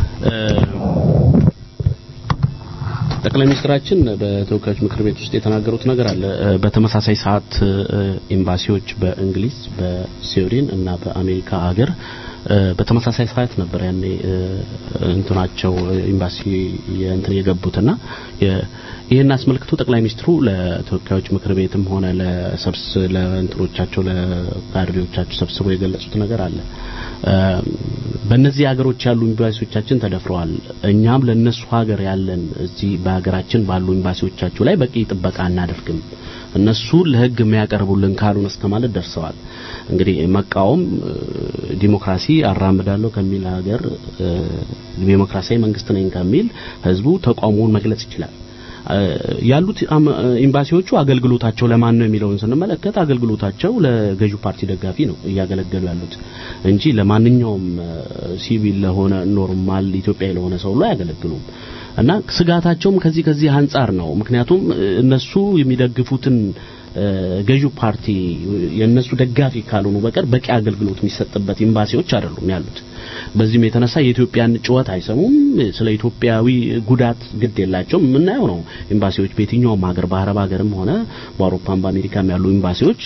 ጠቅላይ ሚኒስትራችን በተወካዮች ምክር ቤት ውስጥ የተናገሩት ነገር አለ በተመሳሳይ ሰዓት ኤምባሲዎች በእንግሊዝ በስዊድን እና በአሜሪካ ሀገር በተመሳሳይ ሰዓት ነበር ያኔ እንትናቸው ኤምባሲ የእንትን የገቡትና ይሄን አስመልክቶ ጠቅላይ ሚኒስትሩ ለተወካዮች ምክር ቤትም ሆነ ለሰብስ ለእንትሮቻቸው ለካድሬዎቻቸው ሰብስበው የገለጹት ነገር አለ በእነዚህ ሀገሮች ያሉ ኤምባሲዎቻችን ተደፍረዋል እኛም ለነሱ ሀገር ያለን እዚህ በሀገራችን ባሉ ኤምባሲዎቻቸው ላይ በቂ ጥበቃ እናደርግም እነሱ ለህግ የሚያቀርቡልን ካሉን እስከማለት ደርሰዋል እንግዲህ መቃወም ዲሞክራሲ አራምዳለሁ ከሚል ሀገር ዲሞክራሲያዊ መንግስት ነኝ ከሚል ህዝቡ ተቃውሞውን መግለጽ ይችላል ያሉት ኤምባሲዎቹ አገልግሎታቸው ለማን ነው የሚለውን ስንመለከት አገልግሎታቸው ለገዢው ፓርቲ ደጋፊ ነው ያገለገሉ ያሉት እንጂ ለማንኛውም ሲቪል ለሆነ ኖርማል ኢትዮጵያዊ ለሆነ ሰው ላይ ያገለግሉም እና ስጋታቸውም ከዚህ ከዚህ አንፃር ነው ምክንያቱም እነሱ የሚደግፉትን ገዢው ፓርቲ የነሱ ደጋፊ ካልሆኑ በቀር በቂ አገልግሎት የሚሰጥበት ኤምባሲዎች አይደሉም ያሉት በዚህም የተነሳ የኢትዮጵያን ጩኸት አይሰሙም ስለ ኢትዮጵያዊ ጉዳት ግድ የላቸውም ምናየው ነው ኤምባሲዎች በየትኛውም ሀገር በአረብ ሀገርም ሆነ በአውሮፓም በአሜሪካም ያሉ ኤምባሲዎች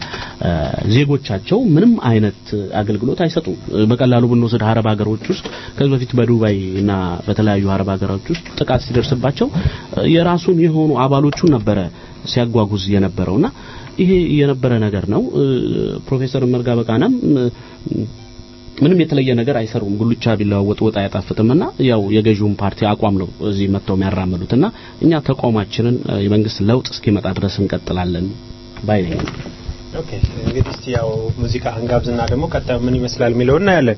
ለዜጎቻቸው ምንም አይነት አገልግሎት አይሰጡም በቀላሉ ብንወስድ አረብ ሀገሮች ውስጥ ከዚህ በፊት በዱባይ እና በተለያዩ አረብ ሀገሮች ውስጥ ጥቃት ሲደርስባቸው የራሱን የሆኑ አባሎቹን ነበር ሲያጓጉዝ የነበረውና ይሄ የነበረ ነገር ነው ፕሮፌሰር መርጋ በቃናም ምንም የተለየ ነገር አይሰሩም ጉልቻ ቢለዋወጥ ወጣ ያጣፍጥምና ያው የገዢውን ፓርቲ አቋም ነው እዚህ መተው የሚያራምዱትና እኛ ተቋማችንን የመንግስት ለውጥ እስኪመጣ ድረስ እንቀጥላለን ባይ ነኝ ኦኬ እንግዲህ ያው ሙዚቃ አንጋብዝና ደግሞ ቀጣዩ ምን ይመስላል የሚለውና ያለን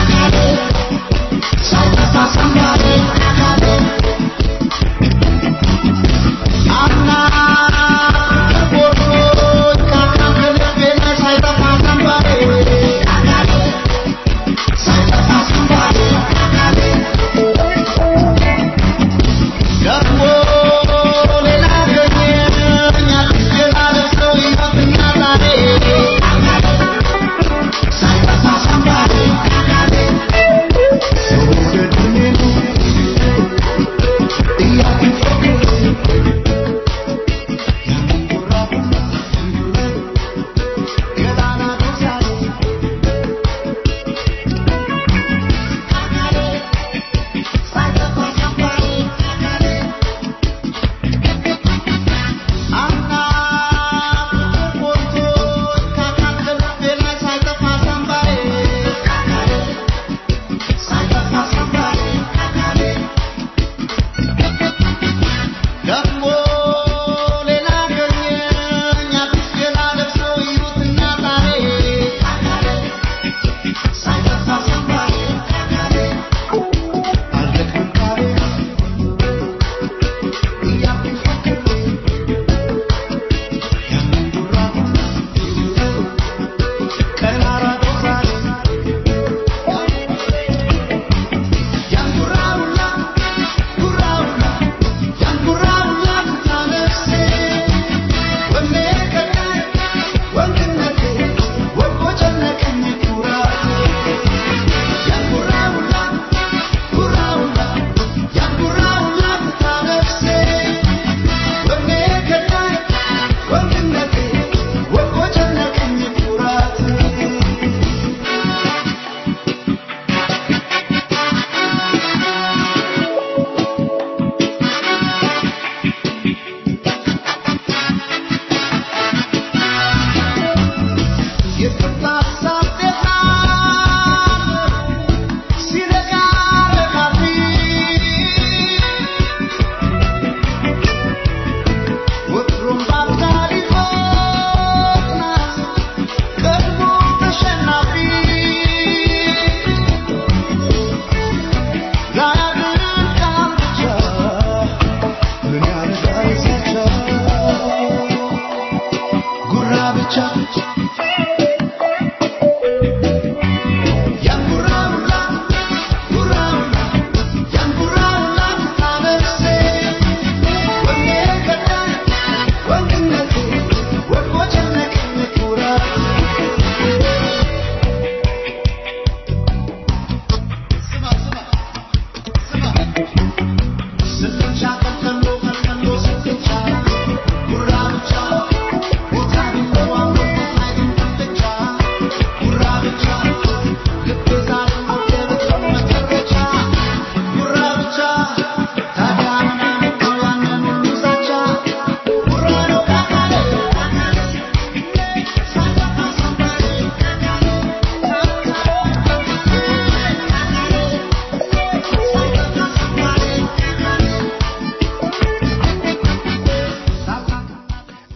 Somebody,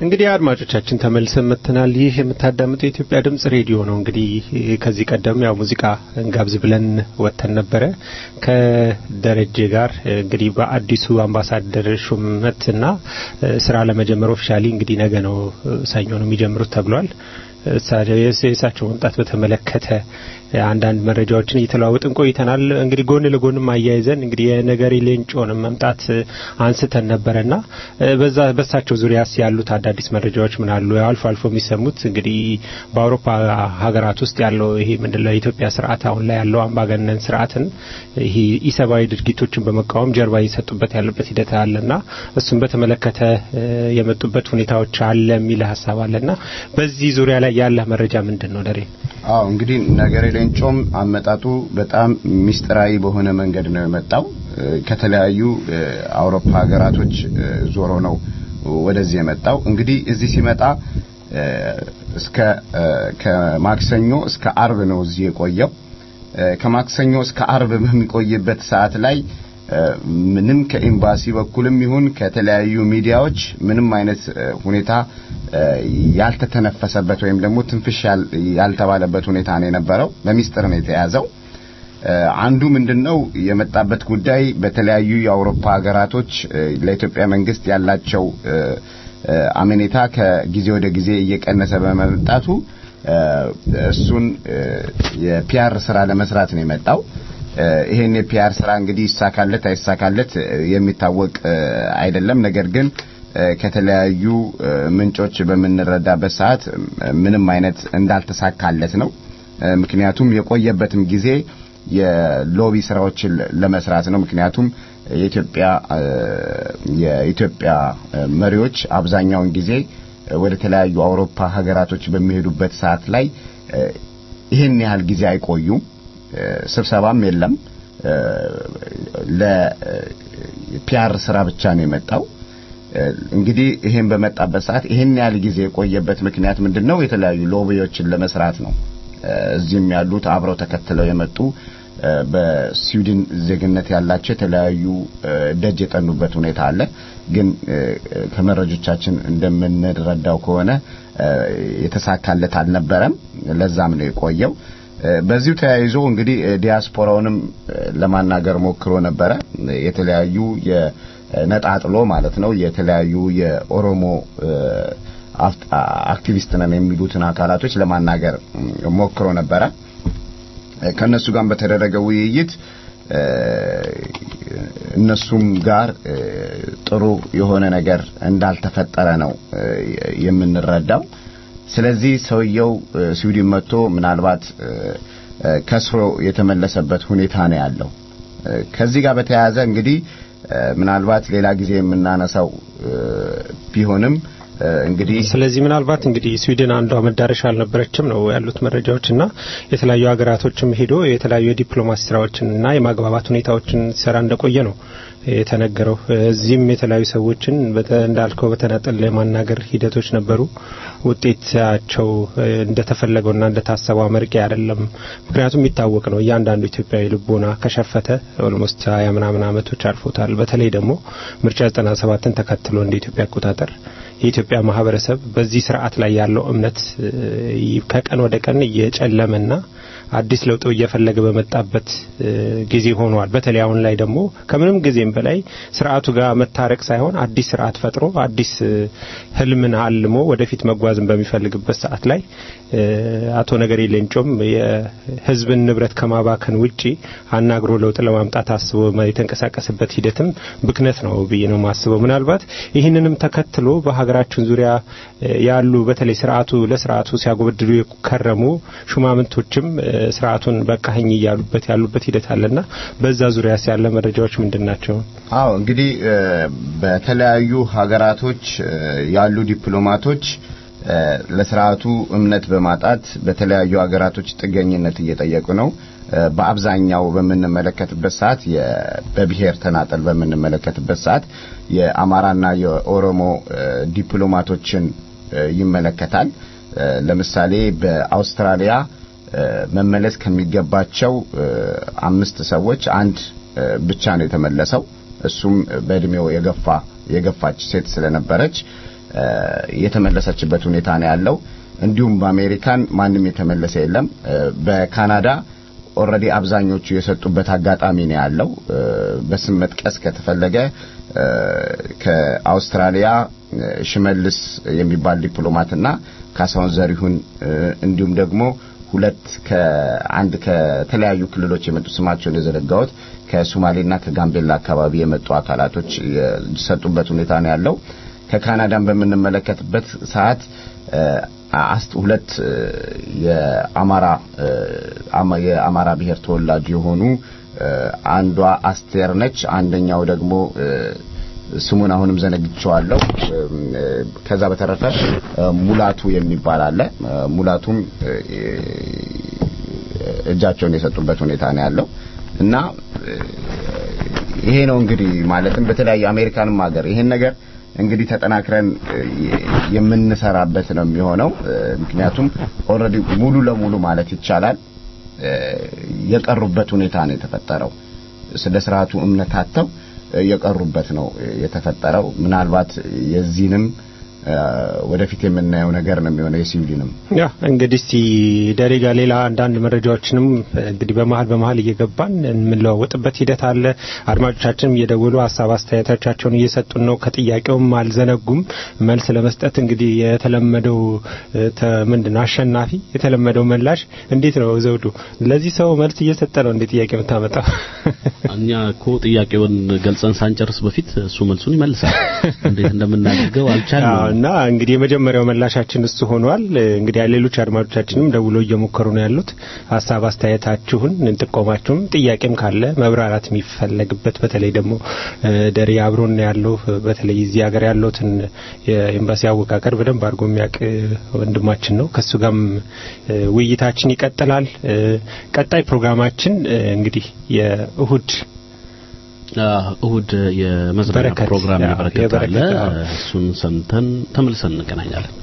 እንግዲህ አድማጮቻችን ተመልሰን መተናል። ይህ የምታዳምጡት የኢትዮጵያ ድምጽ ሬዲዮ ነው። እንግዲህ ከዚህ ቀደም ያው ሙዚቃ እንጋብዝ ብለን ወተን ነበረ ከደረጀ ጋር እንግዲህ በአዲሱ አምባሳደር ሹመትና ስራ ለመጀመር ኦፊሻሊ እንግዲህ ነገ ነው ሰኞ ነው የሚጀምሩት ተብሏል። የእሳቸው መምጣት በተመለከተ አንዳንድ መረጃዎችን እየተለዋወጥን ቆይተናል። እንግዲህ ጎን ለጎንም አያይዘን እንግዲህ የነገሪ ሌንጮን መምጣት አንስተን ነበርና በዛ በሳቸው ዙሪያ ያሉት አዳዲስ መረጃዎች ምን አሉ? አልፎ አልፎ የሚሰሙት እንግዲህ በአውሮፓ ሀገራት ውስጥ ያለው ይሄ ምንድነው የኢትዮጵያ ስርዓት አሁን ላይ ያለው አምባገነን ስርዓትን ይሄ ኢሰባዊ ድርጊቶችን በመቃወም ጀርባ እየሰጡበት ያለበት ሂደት አለና እሱን በተመለከተ የመጡበት ሁኔታዎች አለ የሚል ሐሳብ አለና በዚህ ዙሪያ ላይ ያለ መረጃ ምንድነው ደሬ? አዎ እንግዲህ ነገሬ ሌንጮም አመጣጡ በጣም ሚስጥራዊ በሆነ መንገድ ነው የመጣው። ከተለያዩ አውሮፓ ሀገራቶች ዞሮ ነው ወደዚህ የመጣው። እንግዲህ እዚህ ሲመጣ እስከ ከማክሰኞ እስከ አርብ ነው እዚህ የቆየው። ከማክሰኞ እስከ አርብ በሚቆይበት ሰዓት ላይ ምንም ከኤምባሲ በኩልም ይሁን ከተለያዩ ሚዲያዎች ምንም አይነት ሁኔታ ያልተተነፈሰበት ወይም ደግሞ ትንፍሽ ያልተባለበት ሁኔታ ነው የነበረው። በሚስጥር ነው የተያዘው። አንዱ ምንድነው የመጣበት ጉዳይ በተለያዩ የአውሮፓ ሀገራቶች ለኢትዮጵያ መንግስት ያላቸው አመኔታ ከጊዜ ወደ ጊዜ እየቀነሰ በመምጣቱ እሱን የፒአር ስራ ለመስራት ነው የመጣው። ይሄን የፒአር ስራ እንግዲህ ይሳካለት አይሳካለት የሚታወቅ አይደለም። ነገር ግን ከተለያዩ ምንጮች በመንረዳበት ሰዓት ምንም አይነት እንዳልተሳካለት ነው። ምክንያቱም የቆየበትም ጊዜ የሎቢ ስራዎችን ለመስራት ነው። ምክንያቱም የኢትዮጵያ የኢትዮጵያ መሪዎች አብዛኛውን ጊዜ ወደ ተለያዩ አውሮፓ ሀገራቶች በሚሄዱበት ሰዓት ላይ ይሄን ያህል ጊዜ አይቆዩም። ስብሰባም የለም። ለፒአር ስራ ብቻ ነው የመጣው። እንግዲህ ይሄን በመጣበት ሰዓት ይሄን ያህል ጊዜ የቆየበት ምክንያት ምንድነው? የተለያዩ ሎቢዎችን ለመስራት ነው። እዚህም ያሉት አብረው ተከትለው የመጡ በስዊድን ዜግነት ያላቸው የተለያዩ ደጅ የጠኑበት ሁኔታ አለ። ግን ከመረጆቻችን እንደምንረዳው ከሆነ የተሳካለት አልነበረም። ለዛም ነው የቆየው። በዚሁ ተያይዞ እንግዲህ ዲያስፖራውንም ለማናገር ሞክሮ ነበረ። የተለያዩ የነጣጥሎ ማለት ነው የተለያዩ የኦሮሞ አክቲቪስት ነን የሚሉትን አካላቶች ለማናገር ሞክሮ ነበረ። ከነሱ ጋር በተደረገ ውይይት እነሱም ጋር ጥሩ የሆነ ነገር እንዳልተፈጠረ ነው የምንረዳው። ስለዚህ ሰውየው ስዊድን መጥቶ ምናልባት ከስሮ የተመለሰበት ሁኔታ ነው ያለው። ከዚህ ጋር በተያያዘ እንግዲህ ምናልባት ሌላ ጊዜ የምናነሳው ቢሆንም እንግዲህ ስለዚህ ምናልባት እንግዲህ ስዊድን አንዷ መዳረሻ አልነበረችም ነው ያሉት መረጃዎችና የተለያዩ ሀገራቶችም ሄዶ የተለያዩ ዲፕሎማሲ ስራዎችንና የማግባባት ሁኔታዎችን ሰራ እንደቆየ ነው የተነገረው። እዚህም የተለያዩ ሰዎችን እንዳልከው በተናጠል ለማናገር ሂደቶች ነበሩ። ውጤታቸው እንደተፈለገውና እንደታሰበው አመርቂ አይደለም። ምክንያቱም ይታወቅ ነው እያንዳንዱ ኢትዮጵያዊ ልቦና ከሸፈተ ኦልሞስት ሃያ ምናምን አመቶች አልፎታል። በተለይ ደግሞ ምርጫ ዘጠና ሰባትን ተከትሎ እንደ ኢትዮጵያ አቆጣጠር የኢትዮጵያ ማህበረሰብ በዚህ ስርዓት ላይ ያለው እምነት ከቀን ወደ ቀን እየጨለመና አዲስ ለውጥ እየፈለገ በመጣበት ጊዜ ሆኗል። በተለይ አሁን ላይ ደግሞ ከምንም ጊዜም በላይ ስርዓቱ ጋር መታረቅ ሳይሆን አዲስ ስርዓት ፈጥሮ አዲስ ህልምን አልሞ ወደፊት መጓዝን በሚፈልግበት ሰዓት ላይ አቶ ነገሪ ሌንጮም የህዝብን ንብረት ከማባከን ውጪ አናግሮ ለውጥ ለማምጣት አስቦ የተንቀሳቀሰበት ሂደትም ብክነት ነው ብዬ ነው ማስበው። ምናልባት ይህንንም ተከትሎ በሀገራችን ዙሪያ ያሉ በተለይ ስርዓቱ ለስርዓቱ ሲያጎበድዱ የከረሙ ሹማምንቶችም ስርዓቱን በቃኝ ያሉበት ያሉበት ሂደት አለና በዛ ዙሪያ ያለ መረጃዎች ምንድናቸው? አዎ እንግዲህ በተለያዩ ሀገራቶች ያሉ ዲፕሎማቶች ለስርዓቱ እምነት በማጣት በተለያዩ ሀገራቶች ጥገኝነት እየጠየቁ ነው። በአብዛኛው በመንመለከትበት ሰዓት በብሔር ተናጠል በመንመለከትበት ሰዓት የአማራና የኦሮሞ ዲፕሎማቶችን ይመለከታል። ለምሳሌ በአውስትራሊያ መመለስ ከሚገባቸው አምስት ሰዎች አንድ ብቻ ነው የተመለሰው። እሱም በእድሜው የገፋ የገፋች ሴት ስለነበረች የተመለሰችበት ሁኔታ ነው ያለው እንዲሁም በአሜሪካን ማንም የተመለሰ የለም በካናዳ ኦሬዲ አብዛኞቹ የሰጡበት አጋጣሚ ነው ያለው በስም መጥቀስ ከተፈለገ ከአውስትራሊያ ሽመልስ የሚባል ዲፕሎማትና ካሳሁን ዘሪሁን እንዲሁም ደግሞ ሁለት ከአንድ ከተለያዩ ክልሎች የመጡ ስማቸውን የዘረጋውት ከሶማሌና ከጋምቤላ አካባቢ የመጡ አካላቶች የሰጡበት ሁኔታ ነው ያለው ከካናዳን በመነመለከትበት ሰዓት አስት ሁለት የአማራ የአማራ ብሔር ተወላጅ የሆኑ አንዷ አስቴር ነች አንደኛው ደግሞ ስሙን አሁንም ዘነግቼዋለሁ ከዛ በተረፈ ሙላቱ የሚባል አለ ሙላቱም እጃቸውን የሰጡበት ሁኔታ ነው ያለው እና ይሄ ነው እንግዲህ ማለትም በተለያዩ አሜሪካንም ሀገር ይሄን ነገር እንግዲህ ተጠናክረን የምንሰራበት ነው የሚሆነው ምክንያቱም ኦሬዲ ሙሉ ለሙሉ ማለት ይቻላል የቀሩበት ሁኔታ ነው የተፈጠረው ስለ ስርዓቱ እምነታቸው የቀሩበት ነው የተፈጠረው ምናልባት የዚህንም ወደፊት የምናየው ነገር ነው የሚሆነው የሲቪልንም ያ እንግዲህ ሲ ደሪጋ ሌላ አንዳንድ መረጃዎችንም እንግዲህ በመሃል በመሃል እየገባን እንለዋወጥበት ሂደት አለ አድማጮቻችንም እየደወሉ ሐሳብ አስተያየቶቻቸውን እየሰጡን ነው ከጥያቄውም አልዘነጉም መልስ ለመስጠት እንግዲህ የተለመደው ምንድነው አሸናፊ የተለመደው ምላሽ እንዴት ነው ዘውዱ ለዚህ ሰው መልስ እየሰጠ ነው እንዴ ጥያቄ መታመጣው እኛ እኮ ጥያቄውን ገልጸን ሳንጨርስ በፊት እሱ መልሱን ይመልሳል እንዴት እንደምናደርገው አልቻለም እና እንግዲህ የመጀመሪያው መላሻችን እሱ ሆኗል እንግዲህ ሌሎች አድማጮቻችንም ደውሎ እየሞከሩ ነው ያሉት ሐሳብ አስተያየታችሁን እንጥቆማችሁን ጥያቄም ካለ መብራራት የሚፈልግበት በተለይ ደግሞ ደሪ አብሮን ያለው በተለይ እዚህ ሀገር ያለውትን የኤምባሲ አወቃቀር በደንብ አድርጎ የሚያውቅ ወንድማችን ነው ከሱ ጋርም ውይይታችን ይቀጥላል ቀጣይ ፕሮግራማችን እንግዲህ የእሁድ እሁድ የመዝናኛ ፕሮግራም ይበረከታል እሱን ሰምተን ተመልሰን እንገናኛለን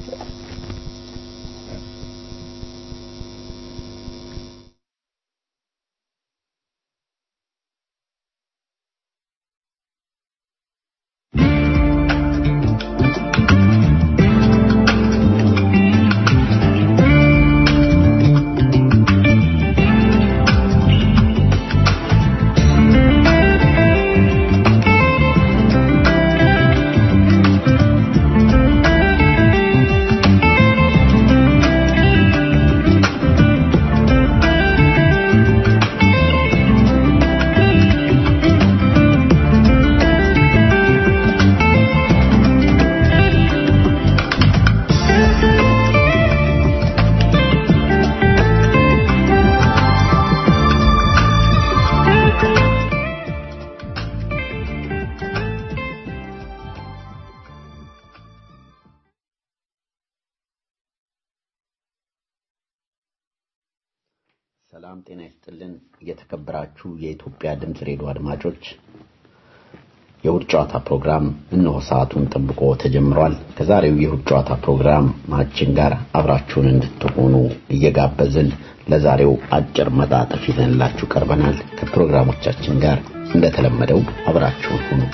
ሰላም ጤና ይስጥልን የተከበራችሁ የኢትዮጵያ ድምጽ ሬዲዮ አድማጮች የውድ ጨዋታ ፕሮግራም እነሆ ሰዓቱን ጠብቆ ተጀምሯል ከዛሬው የውድ ጨዋታ ፕሮግራም ማችን ጋር አብራችሁን እንድትሆኑ እየጋበዝን ለዛሬው አጭር መጣጥፍ ይዘንላችሁ ቀርበናል ከፕሮግራሞቻችን ጋር እንደተለመደው አብራችሁን ሁኑ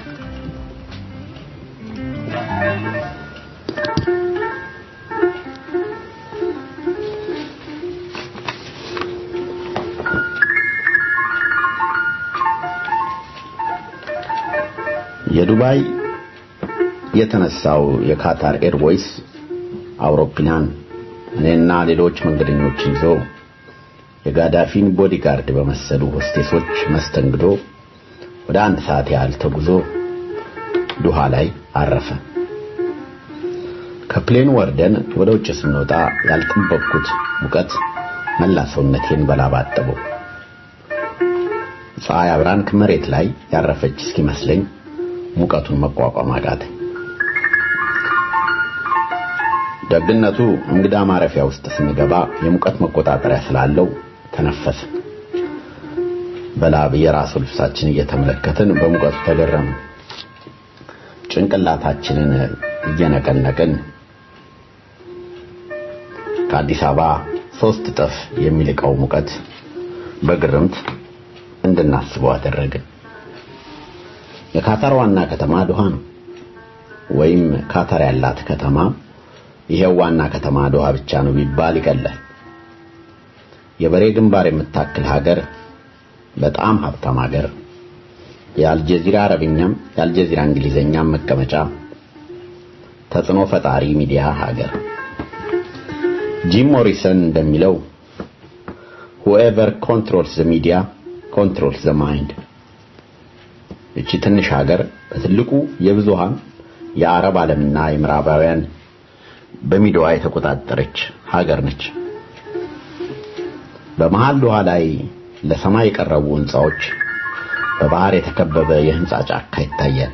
የዱባይ የተነሳው የካታር ኤርዌይስ አውሮፕላን እኔና ሌሎች መንገደኞችን ይዞ የጋዳፊን ቦዲጋርድ በመሰሉ ሆስቴሶች መስተንግዶ ወደ አንድ ሰዓት ያህል ተጉዞ ዱሃ ላይ አረፈ ከፕሌን ወርደን ወደ ውጭ ስንወጣ ያልጠበቅኩት ሙቀት መላ ሰውነቴን በላብ አጠበው ፀሐይ አብራን ከመሬት ላይ ያረፈች እስኪመስለኝ ሙቀቱን መቋቋም አቃተኝ ደግነቱ እንግዳ ማረፊያ ውስጥ ስንገባ የሙቀት መቆጣጠሪያ ስላለው ተነፈሰ በላብ የራስ ልብሳችን እየተመለከትን በሙቀቱ ተገረምን ጭንቅላታችንን እየነቀነቅን ከአዲስ አበባ ሶስት እጥፍ የሚልቀው ሙቀት በግርምት እንድናስበው አደረገ የካታር ዋና ከተማ ዶሃ ነው ወይም ካታር ያላት ከተማ ይሄው ዋና ከተማ ዶሃ ብቻ ነው ቢባል ይቀላል። የበሬ ግንባር የምታክል ሀገር፣ በጣም ሀብታም ሀገር፣ የአልጀዚራ አረብኛም የአልጀዚራ እንግሊዘኛም መቀመጫ፣ ተጽዕኖ ፈጣሪ ሚዲያ ሀገር። ጂም ሞሪሰን እንደሚለው whoever controls the media controls the mind። እቺ ትንሽ ሀገር በትልቁ የብዙሃን የአረብ ዓለምና የምዕራባውያን በሚዲያዋ የተቆጣጠረች ሀገር ነች። በመሃል ዶሃ ላይ ለሰማይ የቀረቡ ህንጻዎች፣ በባህር የተከበበ የህንጻ ጫካ ይታያል።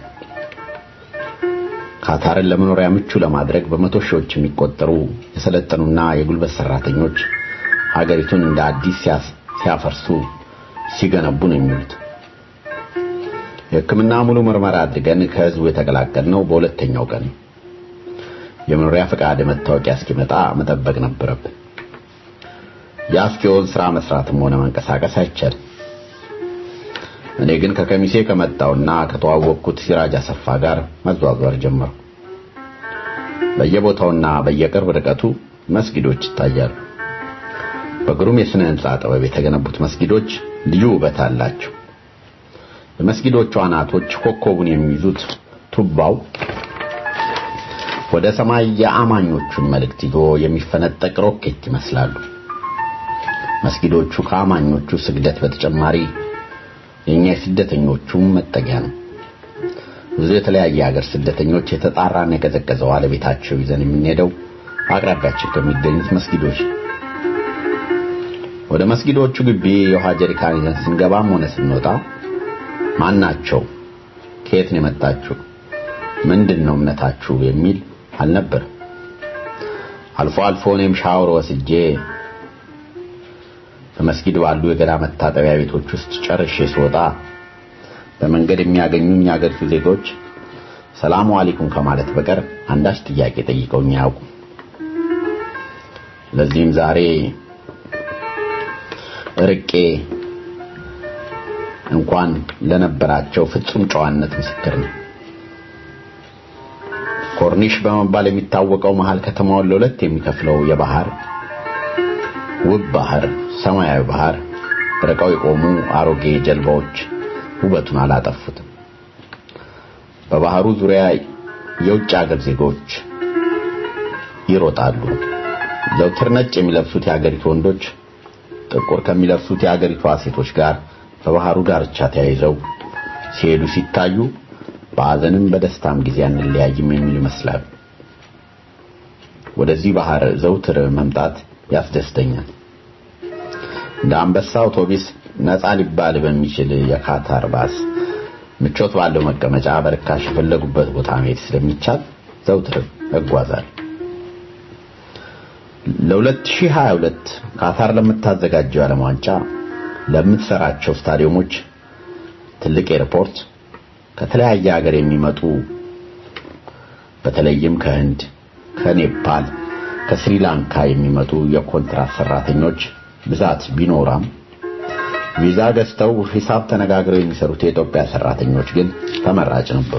ካታርን ለመኖሪያ ምቹ ለማድረግ በመቶ ሺዎች የሚቆጠሩ የሰለጠኑና የጉልበት ሰራተኞች ሀገሪቱን እንደ አዲስ ሲያፈርሱ ሲገነቡ ነው የሚሉት። የሕክምና ሙሉ ምርመራ አድርገን ከህዝቡ የተቀላቀልነው በሁለተኛው ቀን የመኖሪያ ፈቃድ መታወቂያ እስኪመጣ መጠበቅ ነበረብን። ያስኪውን ስራ መስራትም ሆነ መንቀሳቀስ አይቻልም። እኔ ግን ከከሚሴ ከመጣውና ከተዋወቅኩት ሲራጅ አሰፋ ጋር መዟዟር ጀመርኩ። በየቦታውና በየቅርብ ርቀቱ መስጊዶች ይታያሉ። በግሩም የሥነ ህንጻ ጥበብ የተገነቡት መስጊዶች ልዩ ውበት አላቸው። የመስጊዶቹ አናቶች ኮከቡን የሚይዙት ቱባው ወደ ሰማይ የአማኞቹን መልእክት ይዞ የሚፈነጠቅ ሮኬት ይመስላሉ። መስጊዶቹ ከአማኞቹ ስግደት በተጨማሪ የኛ ስደተኞቹም መጠጊያ ነው። ብዙ የተለያየ ሀገር ስደተኞች የተጣራና የቀዘቀዘው አለቤታቸው ይዘን የምንሄደው አቅራቢያችን ከሚገኙት መስጊዶች። ወደ መስጊዶቹ ግቢ የውሃ ጀሪካን ይዘን ስንገባም ሆነ ስንወጣ ማናቸው፣ ከየት ነው የመጣችሁ፣ ምንድነው እምነታችሁ የሚል አልነበር። አልፎ አልፎ እኔም ሻወር ወስጄ በመስጊድ ባሉ የገላ መታጠቢያ ቤቶች ውስጥ ጨርሼ ስወጣ በመንገድ የሚያገኙኝ የአገሪቱ ዜጎች ሰላም አለይኩም ከማለት በቀር አንዳች ጥያቄ ጠይቀውኝ አያውቁም። ለዚህም ዛሬ ርቄ እንኳን ለነበራቸው ፍጹም ጨዋነት ምስክር ነኝ። ኮርኒሽ በመባል የሚታወቀው መሃል ከተማውን ለሁለት የሚከፍለው የባህር ውብ ባህር፣ ሰማያዊ ባህር፣ ርቀው የቆሙ አሮጌ ጀልባዎች ውበቱን አላጠፉትም። በባህሩ ዙሪያ የውጭ ሀገር ዜጎች ይሮጣሉ። ዘውትር ነጭ የሚለብሱት የሀገሪቱ ወንዶች ጥቁር ከሚለብሱት የሀገሪቱ ሴቶች ጋር በባህሩ ዳርቻ ተያይዘው ሲሄዱ ሲታዩ በአዘንም በደስታም ጊዜ አንለያይም የሚል ይመስላል። ወደዚህ ባህር ዘውትር መምጣት ያስደስተኛል። እንደ አንበሳ አውቶቡስ ነፃ ሊባል በሚችል የካታር ባስ ምቾት ባለው መቀመጫ በርካሽ የፈለጉበት ቦታ መሄድ ስለሚቻል ዘውትር እጓዛለሁ። ለ2022 ካታር ለምታዘጋጀው ዓለም ዋንጫ ለምትሰራቸው ስታዲየሞች ትልቅ ኤርፖርት ከተለያየ ሀገር የሚመጡ በተለይም ከህንድ፣ ከኔፓል፣ ከስሪላንካ የሚመጡ የኮንትራት ሰራተኞች ብዛት ቢኖራም ቪዛ ገዝተው ሂሳብ ተነጋግረው የሚሰሩት የኢትዮጵያ ሰራተኞች ግን ተመራጭ ነበሩ።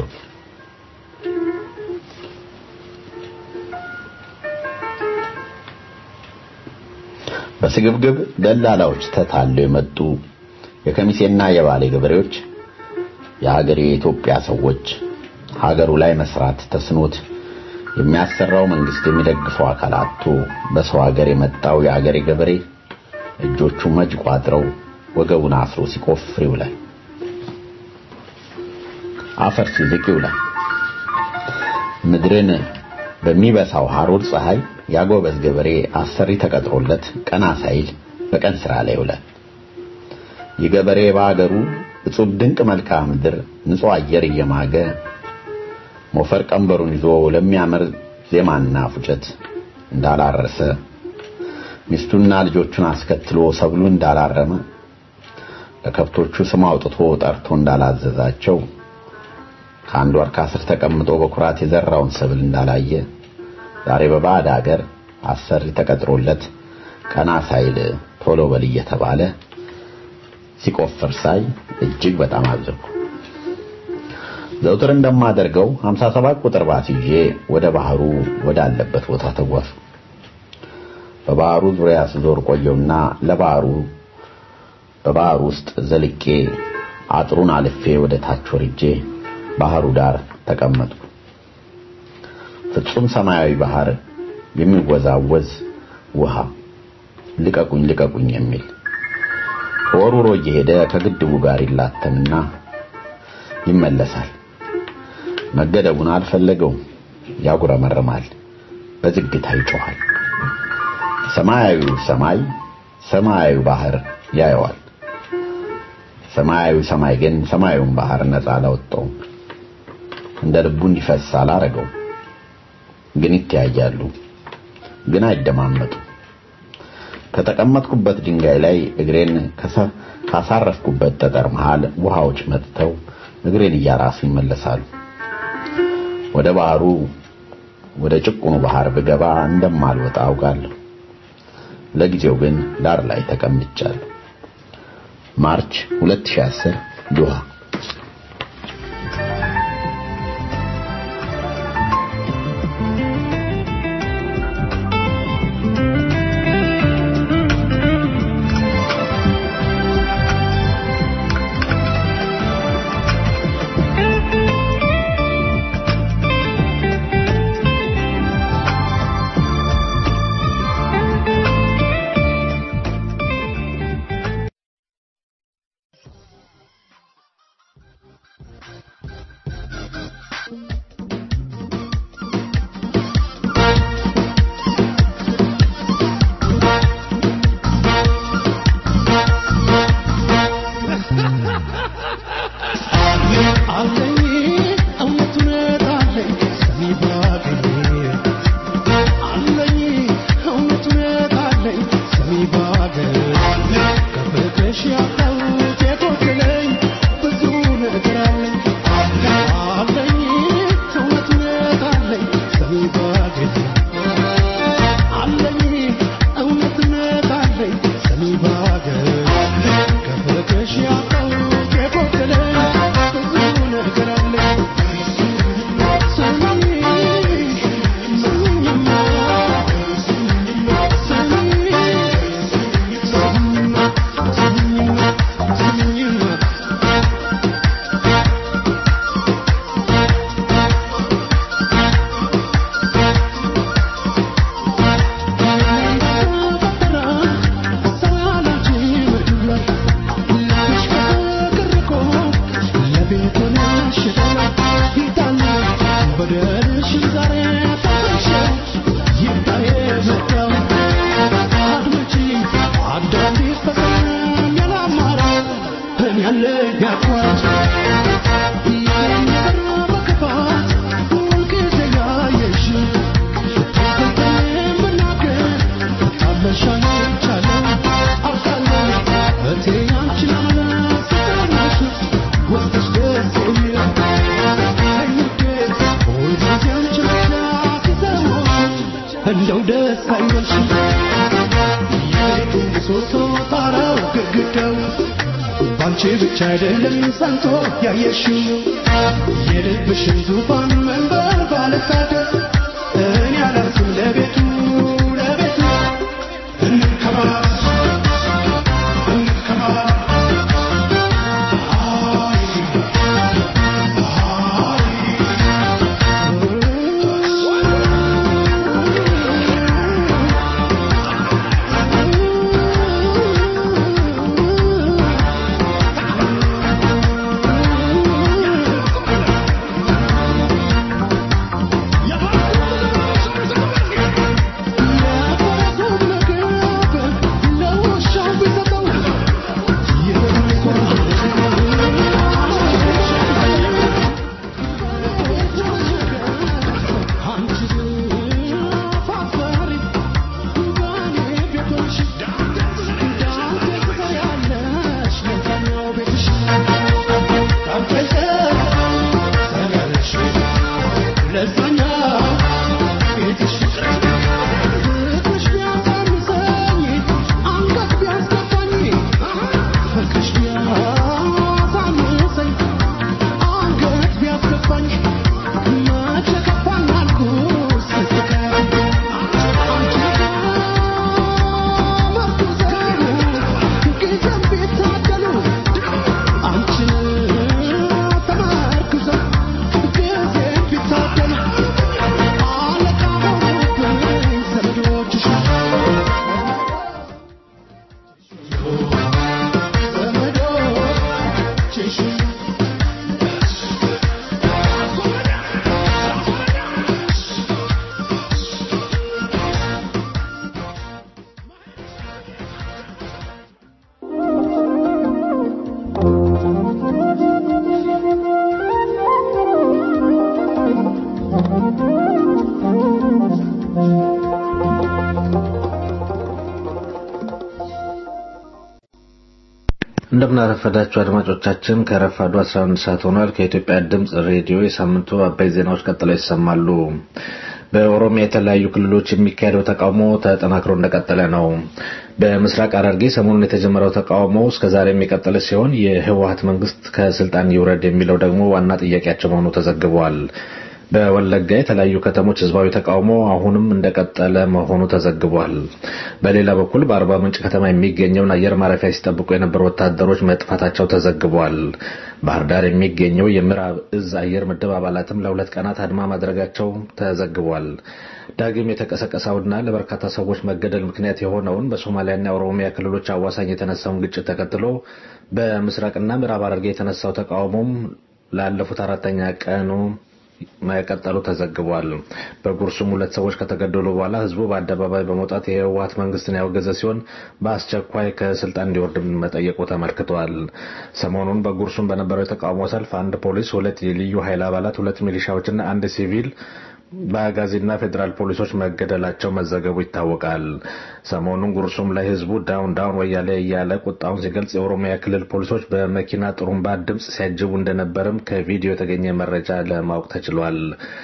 በስግብግብ ደላላዎች ተታለው የመጡ የከሚሴና የባሌ ገበሬዎች የሀገር የኢትዮጵያ ሰዎች ሀገሩ ላይ መስራት ተስኖት የሚያሰራው መንግስት የሚደግፈው አካላቱ በሰው ሀገር የመጣው የሀገር ገበሬ እጆቹ መጅ ቋጥረው ወገቡን አስሮ ሲቆፍር ይውላል። አፈር ሲዝቅ ይውላል። ምድርን በሚበሳው ሐሩር ፀሐይ ያጎበዝ ገበሬ አሰሪ ተቀጥሮለት ቀና ሳይል በቀን ስራ ላይ ይውላል። የገበሬ ባገሩ እጹብ ድንቅ መልክዓ ምድር ንጹህ አየር እየማገ ሞፈር ቀንበሩን ይዞ ለሚያምር ዜማና ፉጨት እንዳላረሰ ሚስቱና ልጆቹን አስከትሎ ሰብሉ እንዳላረመ ለከብቶቹ ስም አውጥቶ ጠርቶ እንዳላዘዛቸው ከአንድ ወር ከአስር ተቀምጦ በኩራት የዘራውን ሰብል እንዳላየ ዛሬ በባዕድ ሀገር አሰሪ ተቀጥሮለት ቀና ሳይል ቶሎ በል እየተባለ ሲቆፍር ሳይ እጅግ በጣም አዘንኩ። ዘውትር እንደማደርገው ሃምሳ ሰባት ቁጥር ባስ ይዤ ወደ ባህሩ ወዳለበት ቦታ ተጓዝኩ። በባህሩ ዙሪያ ስዞር ቆየውና ለባህሩ በባህሩ ውስጥ ዘልቄ አጥሩን አልፌ ወደ ታች ወርጄ ባህሩ ዳር ተቀመጥኩ። ፍጹም ሰማያዊ ባህር፣ የሚወዛወዝ ውሃ፣ ልቀቁኝ ልቀቁኝ የሚል ወሩሮ እየሄደ ከግድቡ ጋር ይላተምና ይመለሳል። መገደቡን አልፈለገውም። ያጉረመርማል፣ በዝግታ ይጮሃል። ሰማያዊው ሰማይ ሰማያዊው ባህር ያየዋል። ሰማያዊው ሰማይ ግን ሰማያዊውን ባህር ነፃ አላወጣውም። እንደ ልቡ እንዲፈስ አላረገው። ግን ይተያያሉ፣ ግን አይደማመጡ። ከተቀመጥኩበት ድንጋይ ላይ እግሬን ካሳረፍኩበት ጠጠር መሃል ውሃዎች መጥተው እግሬን እያራሱ ይመለሳሉ። ወደ ባህሩ ወደ ጭቁኑ ባህር ብገባ እንደማልወጣ አውቃለሁ። ለጊዜው ግን ዳር ላይ ተቀምጫለሁ። ማርች ሁለት ሺህ አስር ዶሃ። እንደምን አረፈዳችሁ አድማጮቻችን። ከረፋዱ አስራ አንድ ሰዓት ሆኗል። ከኢትዮጵያ ድምጽ ሬዲዮ የሳምንቱ አበይ ዜናዎች ቀጥለው ይሰማሉ። በኦሮሚያ የተለያዩ ክልሎች የሚካሄደው ተቃውሞ ተጠናክሮ እንደቀጠለ ነው። በምስራቅ ሐረርጌ ሰሞኑን የተጀመረው ተቃውሞ እስከዛሬ የሚቀጥል ሲሆን የህወሓት መንግስት ከስልጣን ይውረድ የሚለው ደግሞ ዋና ጥያቄያቸው መሆኑ ተዘግቧል። በወለጋ የተለያዩ ከተሞች ህዝባዊ ተቃውሞ አሁንም እንደቀጠለ መሆኑ ተዘግቧል። በሌላ በኩል በአርባ ምንጭ ከተማ የሚገኘውን አየር ማረፊያ ሲጠብቁ የነበሩ ወታደሮች መጥፋታቸው ተዘግቧል። ባህር ዳር የሚገኘው የምዕራብ እዝ አየር ምድብ አባላትም ለሁለት ቀናት አድማ ማድረጋቸው ተዘግቧል። ዳግም የተቀሰቀሰውና ለበርካታ ሰዎች መገደል ምክንያት የሆነውን በሶማሊያና ኦሮሚያ ክልሎች አዋሳኝ የተነሳውን ግጭት ተከትሎ በምስራቅና ምዕራብ ሐረርጌ የተነሳው ተቃውሞም ላለፉት አራተኛ ቀኑ መቀጠሉ ተዘግቧል። በጉርሱም ሁለት ሰዎች ከተገደሉ በኋላ ህዝቡ በአደባባይ በመውጣት የህወሓት መንግስትን ያወገዘ ሲሆን በአስቸኳይ ከስልጣን እንዲወርድ መጠየቁ ተመልክቷል። ሰሞኑን በጉርሱም በነበረው የተቃውሞ ሰልፍ አንድ ፖሊስ፣ ሁለት የልዩ ኃይል አባላት፣ ሁለት ሚሊሻዎችና አንድ ሲቪል በአጋዚና ፌደራል ፖሊሶች መገደላቸው መዘገቡ ይታወቃል። ሰሞኑን ጉርሱም ላይ ህዝቡ ዳውን ዳውን ወያለ እያለ ቁጣውን ሲገልጽ የኦሮሚያ ክልል ፖሊሶች በመኪና ጥሩምባ ድምጽ ሲያጅቡ እንደነበርም ከቪዲዮ የተገኘ መረጃ ለማወቅ ተችሏል።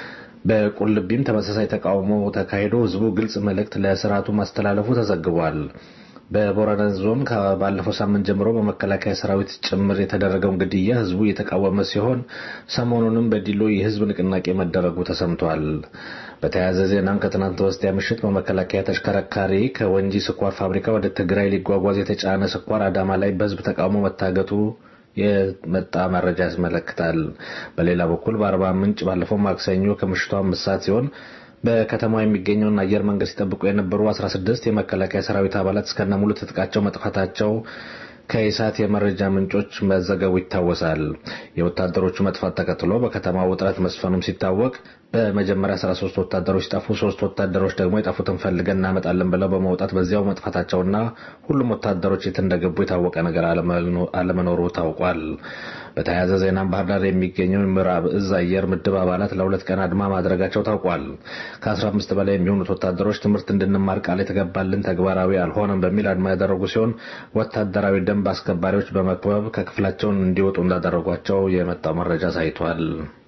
በቁልቢም ተመሳሳይ ተቃውሞ ተካሂዶ ህዝቡ ግልጽ መልእክት ለስርዓቱ ማስተላለፉ ተዘግቧል። በቦረና ዞን ከባለፈው ሳምንት ጀምሮ በመከላከያ ሰራዊት ጭምር የተደረገውን ግድያ ህዝቡ የተቃወመ ሲሆን ሰሞኑንም በዲሎ የህዝብ ንቅናቄ መደረጉ ተሰምቷል። በተያያዘ ዜናም ከትናንት በስቲያ ምሽት በመከላከያ ተሽከርካሪ ከወንጂ ስኳር ፋብሪካ ወደ ትግራይ ሊጓጓዝ የተጫነ ስኳር አዳማ ላይ በህዝብ ተቃውሞ መታገቱ የመጣ መረጃ ያስመለክታል። በሌላ በኩል በአርባ ምንጭ ባለፈው ማክሰኞ ከምሽቱ አምስት ሰዓት ሲሆን በከተማው የሚገኘውን አየር መንገድ ሲጠብቁ የነበሩ አስራ ስድስት የመከላከያ ሰራዊት አባላት እስከነሙሉ ትጥቃቸው መጥፋታቸው ከኢሳት የመረጃ ምንጮች መዘገቡ ይታወሳል። የወታደሮቹ መጥፋት ተከትሎ በከተማው ውጥረት መስፈኑም ሲታወቅ በመጀመሪያ አስራ ሶስት ወታደሮች ጠፉ። ሶስት ወታደሮች ደግሞ የጠፉትን ፈልገን እናመጣለን ብለው በመውጣት በዚያው መጥፋታቸውና ሁሉም ወታደሮች የት እንደገቡ የታወቀ ነገር አለመኖሩ ታውቋል። በተያያዘ ዜናም ባህር ዳር የሚገኘው ምዕራብ እዝ አየር ምድብ አባላት ለሁለት ቀን አድማ ማድረጋቸው ታውቋል። ከአስራ አምስት በላይ የሚሆኑት ወታደሮች ትምህርት እንድንማር ቃል የተገባልን ተግባራዊ አልሆነም በሚል አድማ ያደረጉ ሲሆን ወታደራዊ ደንብ አስከባሪዎች በመክበብ ከክፍላቸው እንዲወጡ እንዳደረጓቸው የመጣው መረጃ ሳይቷል።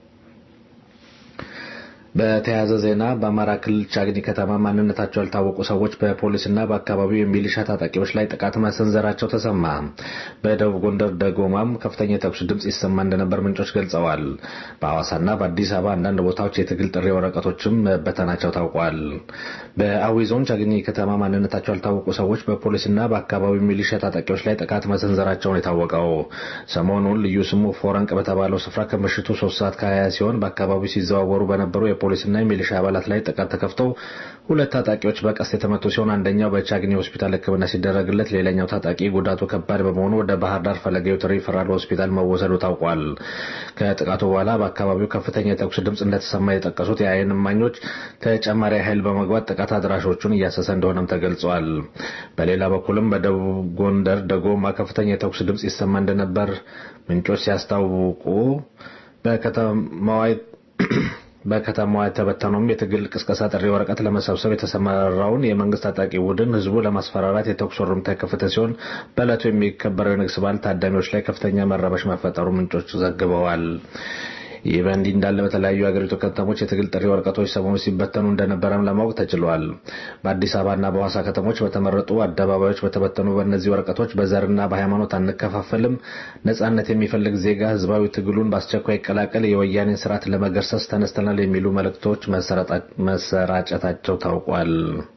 በተያያዘ ዜና በአማራ ክልል ቻግኒ ከተማ ማንነታቸው ያልታወቁ ሰዎች በፖሊስና በአካባቢው የሚሊሻ ታጣቂዎች ላይ ጥቃት መሰንዘራቸው ተሰማ። በደቡብ ጎንደር ደጎማም ከፍተኛ የተኩስ ድምጽ ይሰማ እንደነበር ምንጮች ገልጸዋል። በሐዋሳና በአዲስ አበባ አንዳንድ ቦታዎች የትግል ጥሪ ወረቀቶችም መበተናቸው ታውቋል። በአዊ ዞን ቻግኒ ከተማ ማንነታቸው ያልታወቁ ሰዎች በፖሊስና በአካባቢው ሚሊሻ ታጣቂዎች ላይ ጥቃት መሰንዘራቸውን የታወቀው ሰሞኑን ልዩ ስሙ ፎረንቅ በተባለው ስፍራ ከምሽቱ ሶስት ሰዓት ከሀያ ሲሆን በአካባቢው ሲዘዋወሩ በነበሩ ፖሊስና የሚሊሻ አባላት ላይ ጥቃት ተከፍተው ሁለት ታጣቂዎች በቀስት የተመቱ ሲሆን አንደኛው በቻግኒ ሆስፒታል ሕክምና ሲደረግለት ሌላኛው ታጣቂ ጉዳቱ ከባድ በመሆኑ ወደ ባህር ዳር ፈለገ ሕይወት ሪፈራል ሆስፒታል መወሰዱ ታውቋል። ከጥቃቱ በኋላ በአካባቢው ከፍተኛ የተኩስ ድምጽ እንደተሰማ የጠቀሱት የዓይን እማኞች ተጨማሪ ኃይል በመግባት ጥቃት አድራሾቹን እያሰሰ እንደሆነም ተገልጿል። በሌላ በኩልም በደቡብ ጎንደር ደጎማ ከፍተኛ የተኩስ ድምጽ ይሰማ እንደነበር ምንጮች ሲያስታውቁ በከተማዋ በከተማዋ የተበተነውም የትግል ቅስቀሳ ጥሪ ወረቀት ለመሰብሰብ የተሰማራውን የመንግስት ታጣቂ ቡድን ህዝቡ ለማስፈራራት የተኩስ እርምጃ የከፈተ ሲሆን በዕለቱ የሚከበረው የንግስ በዓል ታዳሚዎች ላይ ከፍተኛ መረበሽ መፈጠሩ ምንጮች ዘግበዋል። ይህ በእንዲህ እንዳለ በተለያዩ የአገሪቱ ከተሞች የትግል ጥሪ ወረቀቶች ሰሞኑን ሲበተኑ እንደነበረም ለማወቅ ተችሏል። በአዲስ አበባና በሐዋሳ ከተሞች በተመረጡ አደባባዮች በተበተኑ በእነዚህ ወረቀቶች በዘርና በሃይማኖት አንከፋፈልም፣ ነጻነት የሚፈልግ ዜጋ ህዝባዊ ትግሉን በአስቸኳይ ይቀላቀል፣ የወያኔን ስርዓት ለመገርሰስ ተነስተናል የሚሉ መልእክቶች መሰራጨታቸው ታውቋል።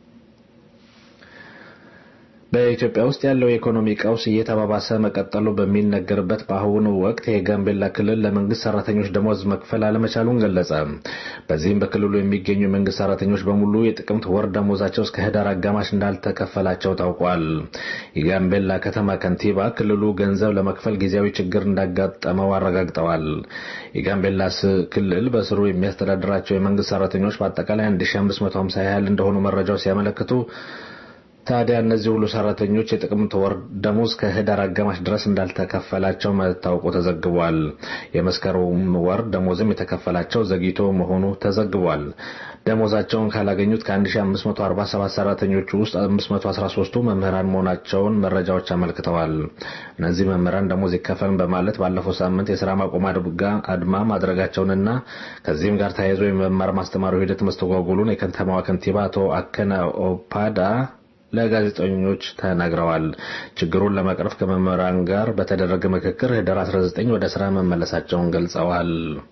በኢትዮጵያ ውስጥ ያለው የኢኮኖሚ ቀውስ እየተባባሰ መቀጠሉ በሚነገርበት በአሁኑ ወቅት የጋምቤላ ክልል ለመንግስት ሰራተኞች ደሞዝ መክፈል አለመቻሉን ገለጸ። በዚህም በክልሉ የሚገኙ የመንግስት ሰራተኞች በሙሉ የጥቅምት ወር ደሞዛቸው እስከ ህዳር አጋማሽ እንዳልተከፈላቸው ታውቋል። የጋምቤላ ከተማ ከንቲባ ክልሉ ገንዘብ ለመክፈል ጊዜያዊ ችግር እንዳጋጠመው አረጋግጠዋል። የጋምቤላ ክልል በስሩ የሚያስተዳድራቸው የመንግስት ሰራተኞች በአጠቃላይ አንድ ሺህ አምስት መቶ ሃምሳ ያህል እንደሆኑ መረጃዎች ሲያመለክቱ ታዲያ እነዚህ ሁሉ ሰራተኞች የጥቅምት ወር ደሞዝ ከህዳር አጋማሽ ድረስ እንዳልተከፈላቸው መታወቁ ተዘግቧል። የመስከረም ወር ደሞዝም የተከፈላቸው ዘግይቶ መሆኑ ተዘግቧል። ደሞዛቸውን ካላገኙት ከ1547 ሰራተኞች ውስጥ አምስት መቶ አስራ ሶስቱ መምህራን መሆናቸውን መረጃዎች አመልክተዋል። እነዚህ መምህራን ደሞዝ ይከፈልን በማለት ባለፈው ሳምንት የሥራ ማቆም አድማ ማድረጋቸውንና ከዚህም ጋር ተያይዞ የመማር ማስተማሩ ሂደት መስተጓጎሉን የከተማዋ ከንቲባ አቶ አከነ ኦፓዳ ለጋዜጠኞች ተናግረዋል። ችግሩን ለመቅረፍ ከመምህራን ጋር በተደረገ ምክክር ህዳር አስራ ዘጠኝ ወደ ስራ መመለሳቸውን ገልጸዋል።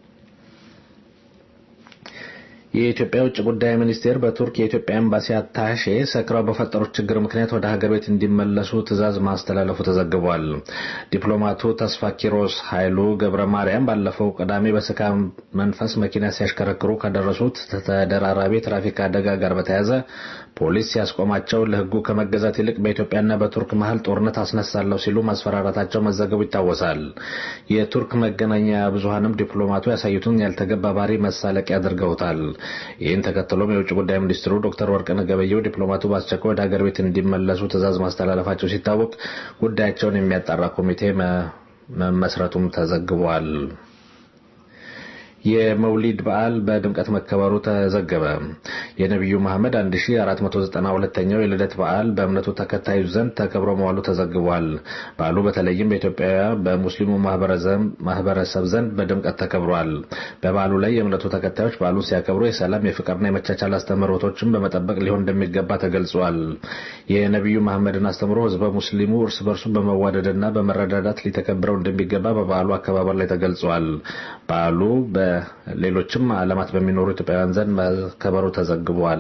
የኢትዮጵያ ውጭ ጉዳይ ሚኒስቴር በቱርክ የኢትዮጵያ ኤምባሲ አታሼ ሰክራው በፈጠሩት ችግር ምክንያት ወደ ሀገር ቤት እንዲመለሱ ትዕዛዝ ማስተላለፉ ተዘግቧል። ዲፕሎማቱ ተስፋ ኪሮስ ኃይሉ ገብረ ማርያም ባለፈው ቅዳሜ በስካ መንፈስ መኪና ሲያሽከረክሩ ከደረሱት ተደራራቢ ትራፊክ አደጋ ጋር በተያያዘ ፖሊስ ሲያስቆማቸው ለህጉ ከመገዛት ይልቅ በኢትዮጵያና በቱርክ መሃል ጦርነት አስነሳለሁ ሲሉ ማስፈራራታቸው መዘገቡ ይታወሳል። የቱርክ መገናኛ ብዙሃንም ዲፕሎማቱ ያሳዩትን ያልተገባ ባህሪ መሳለቂያ አድርገውታል። ይህን ተከትሎም የውጭ ጉዳይ ሚኒስትሩ ዶክተር ወርቅነህ ገበየሁ ዲፕሎማቱ በአስቸኳይ ወደ ሀገር ቤት እንዲመለሱ ትዕዛዝ ማስተላለፋቸው ሲታወቅ ጉዳያቸውን የሚያጣራ ኮሚቴ መመስረቱም ተዘግቧል። የመውሊድ በዓል በድምቀት መከበሩ ተዘገበ። የነብዩ መሐመድ አንድ ሺህ አራት መቶ ዘጠና ሁለተኛው የልደት በዓል በእምነቱ ተከታዮች ዘንድ ተከብሮ መዋሉ ተዘግቧል። በዓሉ በተለይም በኢትዮጵያ በሙስሊሙ ማህበረሰብ ዘንድ በድምቀት ተከብሯል። በበዓሉ ላይ የእምነቱ ተከታዮች በዓሉን ሲያከብሩ የሰላም የፍቅርና የመቻቻል አስተምህሮቶችን በመጠበቅ ሊሆን እንደሚገባ ተገልጿል። የነብዩ መሐመድን አስተምህሮ ህዝበ ሙስሊሙ እርስ በርሱ በመዋደድና በመረዳዳት ሊተከብረው እንደሚገባ በበዓሉ አከባበር ላይ ተገልጿል። በዓሉ ሌሎችም ዓለማት በሚኖሩ ኢትዮጵያውያን ዘንድ መከበሩ ተዘግቧል።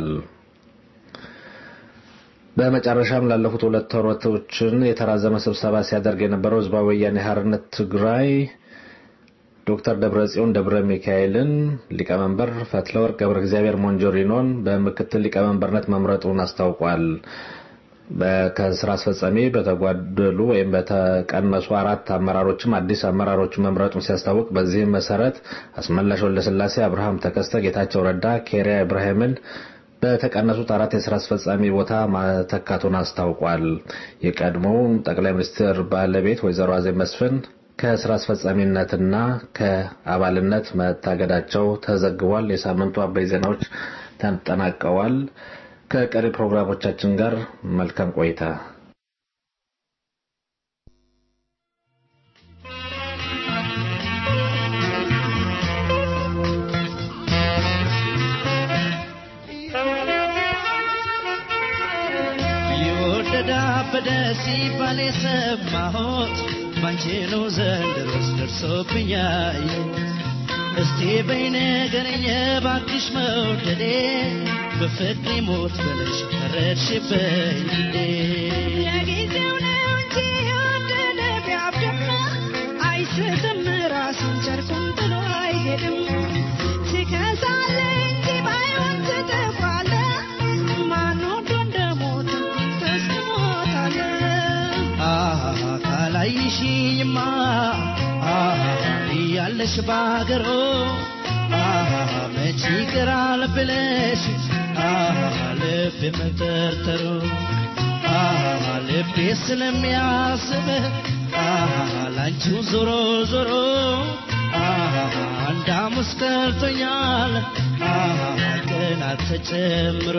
በመጨረሻም ላለፉት ሁለት ወራቶችን የተራዘመ ስብሰባ ሲያደርግ የነበረው ህዝባዊ ወያኔ ሓርነት ትግራይ ዶክተር ደብረጽዮን ደብረ ሚካኤልን ሊቀመንበር ፈትለወርቅ ገብረ እግዚአብሔር ሞንጆሪኖን በምክትል ሊቀመንበርነት መምረጡን አስታውቋል። በከስራ አስፈጻሚ በተጓደሉ ወይም በተቀነሱ አራት አመራሮችም አዲስ አመራሮች መምረጡን ሲያስታውቅ በዚህ መሰረት አስመላሽ ወልደስላሴ፣ አብርሃም ተከስተ፣ ጌታቸው ረዳ፣ ኬሪያ ኢብራሂምን በተቀነሱት አራት የሥራ አስፈጻሚ ቦታ ማተካቱን አስታውቋል። የቀድሞው ጠቅላይ ሚኒስትር ባለቤት ወይዘሮ አዜብ መስፍን ከሥራ አስፈጻሚነትና ከአባልነት መታገዳቸው ተዘግቧል። የሳምንቱ አበይ ዜናዎች ተጠናቀዋል። ከቀሪ ፕሮግራሞቻችን ጋር መልካም ቆይታ። ይወደዳ በደስ ይባል የሰማሁት ባንቺ ነው ዘንድሮስ ደርሶብኛል። እስቲ በይነገረኝ እባክሽ መውደዴ በፍቅሬ ሞት ብለሽ ተረድሽብኝ እንዴ? ለጊዜው ነው እንጂ የወደደ ቢያብድማ አይስትም ራሱን ጨርቁን ጥሎ አይሄድም። ትከሳለ እንጂ ባይሆን ትጠፋለ። ማን ወዶ እንደሞት ተስሞታለ። አሃ ካላይሽኝማ ያለሽ ባገሮ መች ይቀራል ብለሽ ልብ መጠርጠሩ ልቤ ስለሚያስብ ላንቺው ዞሮ ዞሮ አንድ ሐሙስ ቀርቶኛል ቀናት ተጨምሮ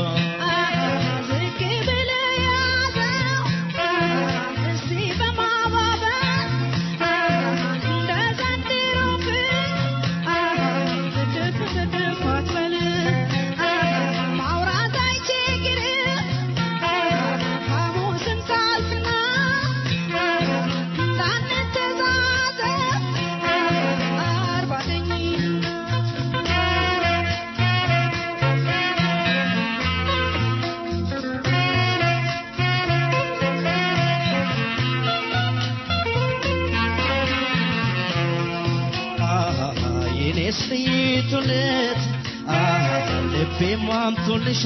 ስይቱለት ልቤ ሟምቶልሻ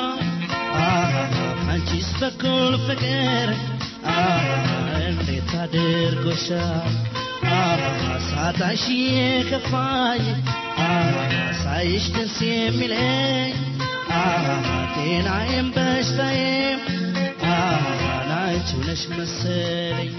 አንቺስ በኩል ፍቅር እንዴት አድርጎሻ ሳታሽ የከፋኝ ሳይሽ ደስ የሚለኝ ጤናዬም በሽታዬም አንቺው ነሽ መሰለኝ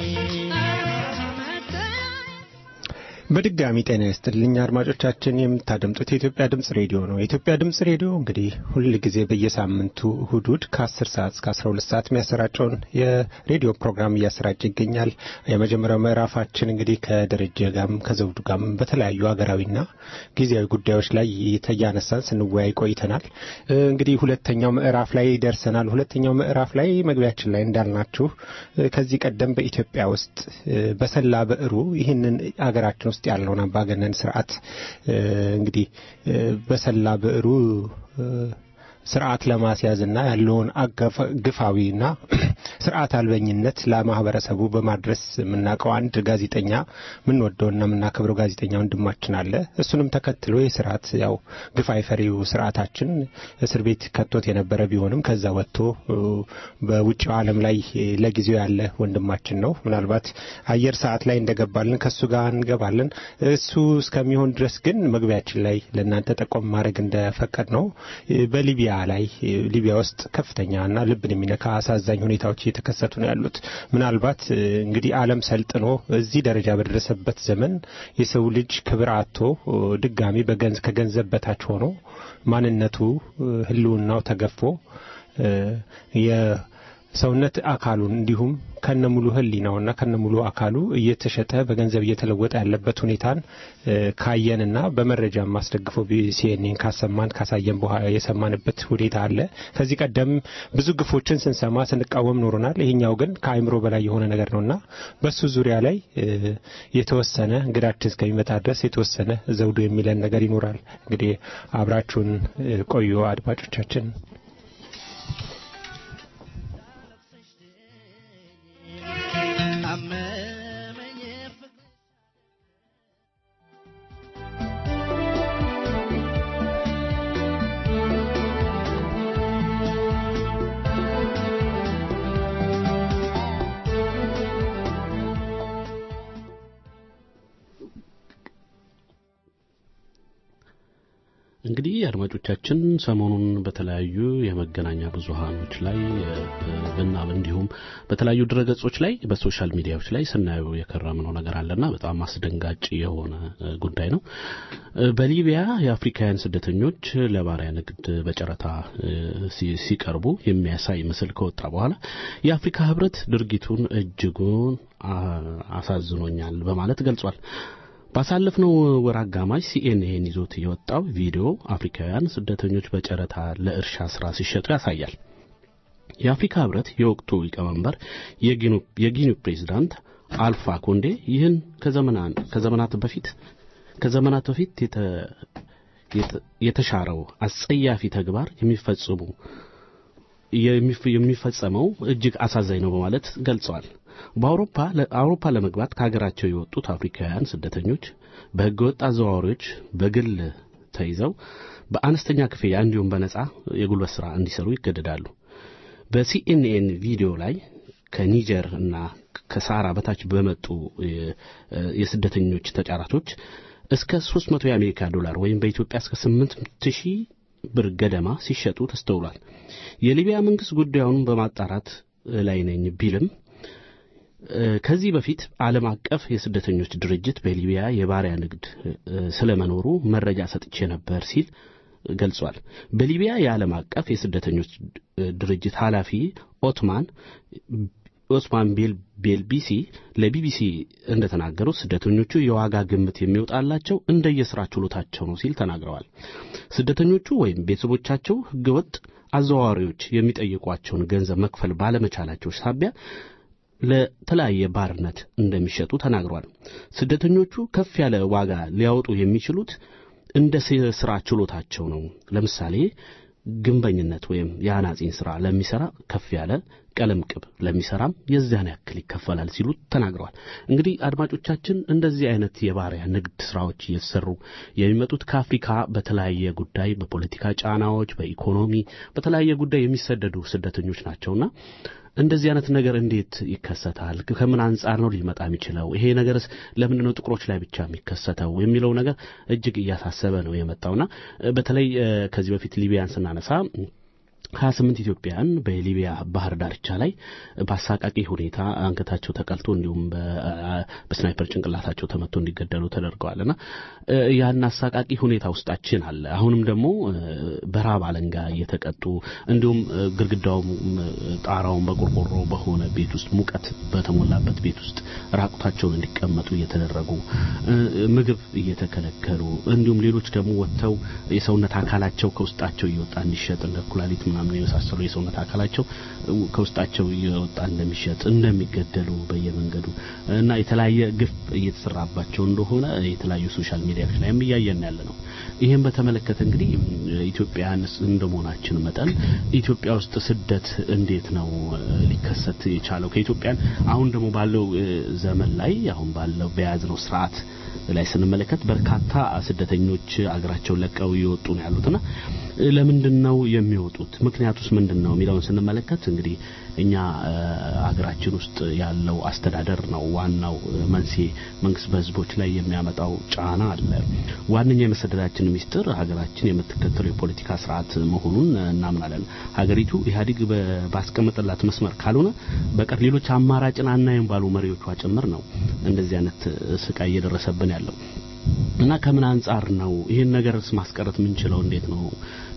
በድጋሚ ጤና ይስጥልኝ አድማጮቻችን የምታደምጡት የኢትዮጵያ ድምጽ ሬዲዮ ነው። የኢትዮጵያ ድምጽ ሬዲዮ እንግዲህ ሁሉ ጊዜ በየሳምንቱ እሁድ ከ10 ሰዓት እስከ አስራ ሁለት ሰዓት የሚያሰራጨውን የሬዲዮ ፕሮግራም እያሰራጨ ይገኛል። የመጀመሪያው ምዕራፋችን እንግዲህ ከደረጀ ጋርም ከዘውዱ ጋርም በተለያዩ ሀገራዊና ጊዜያዊ ጉዳዮች ላይ ተያነሳን ስንወያይ ቆይተናል። እንግዲህ ሁለተኛው ምዕራፍ ላይ ደርሰናል። ሁለተኛው ምዕራፍ ላይ መግቢያችን ላይ እንዳልናችሁ ከዚህ ቀደም በኢትዮጵያ ውስጥ በሰላ ብዕሩ ይህንን ሀገራችን ውስጥ ያለውን አምባገነን ስርዓት እንግዲህ በሰላ ብዕሩ ስርዓት ለማስያዝና ያለውን ግፋዊና ስርዓት አልበኝነት ለማህበረሰቡ በማድረስ ምናቀው አንድ ጋዜጠኛ ምን ወደውና ምናከብረው ጋዜጠኛ ወንድማችን አለ። እሱንም ተከትሎ የስርዓት ያው ግፋይ ፈሪው ስርዓታችን እስር ቤት ከቶት የነበረ ቢሆንም ከዛ ወጥቶ በውጭው ዓለም ላይ ለጊዜው ያለ ወንድማችን ነው። ምናልባት አየር ሰዓት ላይ እንደገባልን ከሱ ጋር እንገባለን። እሱ እስከሚሆን ድረስ ግን መግቢያችን ላይ ለእናንተ ጠቆም ማድረግ እንደፈቀድ ነው በሊቢያ ላይ ሊቢያ ውስጥ ከፍተኛና ልብን የሚነካ አሳዛኝ ሁኔታዎች እየተከሰቱ ነው ያሉት። ምናልባት እንግዲህ ዓለም ሰልጥኖ እዚህ ደረጃ በደረሰበት ዘመን የሰው ልጅ ክብር አጥቶ ድጋሚ በገንዘብ ከገንዘብ በታች ሆኖ ማንነቱ ህልውናው ተገፎ የሰውነት አካሉን እንዲሁም ከነሙሉ ህሊናውና ከነሙሉ አካሉ እየተሸጠ በገንዘብ እየተለወጠ ያለበት ሁኔታን ካየንና በመረጃ ማስደግፈው ቢሲኤንን ካሰማን ካሳየን በኋላ የሰማንበት ሁኔታ አለ። ከዚህ ቀደም ብዙ ግፎችን ስንሰማ ስንቃወም ኖርናል። ይሄኛው ግን ከአይምሮ በላይ የሆነ ነገር ነውና በሱ ዙሪያ ላይ የተወሰነ እንግዳችን እስከሚመጣ ድረስ የተወሰነ ዘውዱ የሚለን ነገር ይኖራል። እንግዲህ አብራችሁን ቆዩ አድማጮቻችን። እንግዲህ አድማጮቻችን ሰሞኑን በተለያዩ የመገናኛ ብዙሃኖች ላይ በእና እንዲሁም በተለያዩ ድረገጾች ላይ በሶሻል ሚዲያዎች ላይ ስናየው የከረምነው ነገር አለና በጣም አስደንጋጭ የሆነ ጉዳይ ነው። በሊቢያ የአፍሪካውያን ስደተኞች ለባሪያ ንግድ በጨረታ ሲቀርቡ የሚያሳይ ምስል ከወጣ በኋላ የአፍሪካ ህብረት ድርጊቱን እጅጉን አሳዝኖኛል በማለት ገልጿል። ባሳለፍነው ወር አጋማሽ ሲኤንኤን ይዞት የወጣው ቪዲዮ አፍሪካውያን ስደተኞች በጨረታ ለእርሻ ስራ ሲሸጡ ያሳያል። የአፍሪካ ህብረት የወቅቱ ሊቀመንበር የጊኒው ፕሬዝዳንት አልፋ ኮንዴ ይህን ከዘመናት ከዘመናት በፊት ከዘመናት በፊት የተሻረው አጸያፊ ተግባር የሚፈጽሙ የሚፈጸመው እጅግ አሳዛኝ ነው በማለት ገልጸዋል። በአውሮፓ ለአውሮፓ ለመግባት ከሀገራቸው የወጡት አፍሪካውያን ስደተኞች በህገወጥ አዘዋዋሪዎች በግል ተይዘው በአነስተኛ ክፍያ እንዲሁም በነጻ የጉልበት ስራ እንዲሰሩ ይገደዳሉ። በሲኤንኤን ቪዲዮ ላይ ከኒጀር እና ከሳራ በታች በመጡ የስደተኞች ተጫራቾች እስከ ሶስት መቶ የአሜሪካ ዶላር ወይም በኢትዮጵያ እስከ ስምንት ሺህ ብር ገደማ ሲሸጡ ተስተውሏል። የሊቢያ መንግስት ጉዳዩን በማጣራት ላይ ነኝ ቢልም ከዚህ በፊት ዓለም አቀፍ የስደተኞች ድርጅት በሊቢያ የባሪያ ንግድ ስለመኖሩ መረጃ ሰጥቼ ነበር ሲል ገልጿል። በሊቢያ የዓለም አቀፍ የስደተኞች ድርጅት ኃላፊ ኦትማን ኦስማን ቤልቢሲ ለቢቢሲ እንደተናገሩት ስደተኞቹ የዋጋ ግምት የሚወጣላቸው እንደየስራ ችሎታቸው ነው ሲል ተናግረዋል። ስደተኞቹ ወይም ቤተሰቦቻቸው ህገወጥ አዘዋዋሪዎች የሚጠይቋቸውን ገንዘብ መክፈል ባለመቻላቸው ሳቢያ ለተለያየ ባርነት እንደሚሸጡ ተናግረዋል። ስደተኞቹ ከፍ ያለ ዋጋ ሊያወጡ የሚችሉት እንደ ስራ ችሎታቸው ነው። ለምሳሌ ግንበኝነት ወይም የአናጺን ስራ ለሚሰራ ከፍ ያለ ቀለም ቅብ ለሚሰራም የዛን ያክል ይከፈላል ሲሉ ተናግረዋል። እንግዲህ አድማጮቻችን እንደዚህ አይነት የባሪያ ንግድ ስራዎች እየተሰሩ የሚመጡት ከአፍሪካ በተለያየ ጉዳይ በፖለቲካ ጫናዎች በኢኮኖሚ በተለያየ ጉዳይ የሚሰደዱ ስደተኞች ናቸውና እንደዚህ አይነት ነገር እንዴት ይከሰታል? ከምን አንፃር ነው ሊመጣ የሚችለው? ይሄ ነገርስ ለምንድን ነው ጥቁሮች ላይ ብቻ የሚከሰተው የሚለው ነገር እጅግ እያሳሰበ ነው የመጣውና በተለይ ከዚህ በፊት ሊቢያን ስናነሳ ሀያ ስምንት ኢትዮጵያውያን በሊቢያ ባህር ዳርቻ ላይ በአሳቃቂ ሁኔታ አንገታቸው ተቀልቶ እንዲሁም በስናይፐር ጭንቅላታቸው ተመቶ እንዲገደሉ ተደርገዋልና ያን አሳቃቂ ሁኔታ ውስጣችን አለ። አሁንም ደግሞ በራብ አለንጋ እየተቀጡ እንዲሁም ግድግዳው ጣራውን በቆርቆሮ በሆነ ቤት ውስጥ ሙቀት በተሞላበት ቤት ውስጥ ራቁታቸውን እንዲቀመጡ እየተደረጉ ምግብ እየተከለከሉ እንዲሁም ሌሎች ደግሞ ወጥተው የሰውነት አካላቸው ከውስጣቸው እየወጣ እንዲሸጥ እንደ ኩላሊት ምናምን የመሳሰሉ የሰውነት አካላቸው ከውስጣቸው እየወጣ እንደሚሸጥ እንደሚገደሉ በየመንገዱ እና የተለያየ ግፍ እየተሰራባቸው እንደሆነ የተለያዩ ሶሻል ሚዲያዎች ላይም እያየን ያለ ነው። ይሄን በተመለከተ እንግዲህ ኢትዮጵያን እንደመሆናችን መጠን ኢትዮጵያ ውስጥ ስደት እንዴት ነው ሊከሰት የቻለው? ከኢትዮጵያን አሁን ደግሞ ባለው ዘመን ላይ አሁን ባለው በያዝነው ስርዓት ላይ ስንመለከት በርካታ ስደተኞች አገራቸውን ለቀው ይወጡ ነው ያሉትና ለምንድነው የሚወጡት? ምክንያቱስ ምንድነው የሚለውን ስንመለከት እንግዲህ እኛ አገራችን ውስጥ ያለው አስተዳደር ነው ዋናው መንስኤ። መንግስት በህዝቦች ላይ የሚያመጣው ጫና አለ። ዋነኛ የመሰደዳችን ሚስጥር ሀገራችን የምትከተለው የፖለቲካ ስርዓት መሆኑን እናምናለን። ሀገሪቱ ኢህአዴግ ባስቀመጠላት መስመር ካልሆነ በቀር ሌሎች አማራጭን አናይም ባሉ መሪዎቿ ጭምር ነው እንደዚህ አይነት ስቃይ እየደረሰብን ያለው እና ከምን አንፃር ነው ይሄን ነገርስ ማስቀረት ምን ችለው እንዴት ነው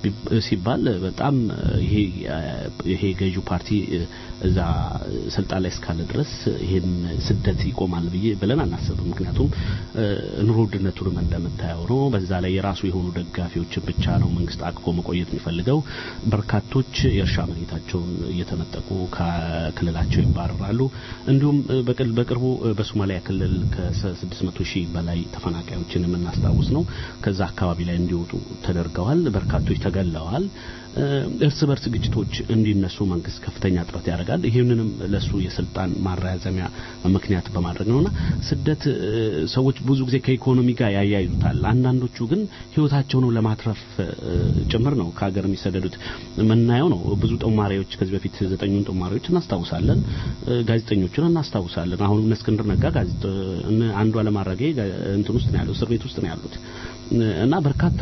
ሲባል በጣም ይሄ ይሄ ገዢው ፓርቲ እዛ ስልጣን ላይ እስካለ ድረስ ይሄን ስደት ይቆማል ብዬ ብለን አናስብም። ምክንያቱም ኑሮ ውድነቱን እንደምታየው ነው። በዛ ላይ የራሱ የሆኑ ደጋፊዎች ብቻ ነው መንግስት አቅፎ መቆየት የሚፈልገው። በርካቶች የእርሻ መሬታቸውን እየተነጠቁ ከክልላቸው ይባረራሉ። እንዲሁም በቅርቡ በሶማሊያ ክልል ከስድስት መቶ ሺህ በላይ ተፈናቃዮችን የምናስታውስ ነው ከዛ አካባቢ ላይ እንዲወጡ ተደርገዋል። በርካቶች ተገለዋል። እርስ በርስ ግጭቶች እንዲነሱ መንግስት ከፍተኛ ጥረት ያደርጋል። ይሄንንም ለሱ የስልጣን ማራዘሚያ ምክንያት በማድረግ ነውና ስደት ሰዎች ብዙ ጊዜ ከኢኮኖሚ ጋር ያያዩታል። አንዳንዶቹ ግን ህይወታቸውን ለማትረፍ ጭምር ነው ከሀገር የሚሰደዱት። ምናየው ነው ብዙ ጦማሪዎች ከዚህ በፊት ዘጠኙን ጦማሪዎች እናስታውሳለን። ጋዜጠኞችን እናስታውሳለን። አሁን እነ እስክንድር ነጋ ጋዜጠ አንዱ አለማራጌ እንትን ውስጥ ነው ያለው እስር ቤት ውስጥ ነው ያሉት እና በርካታ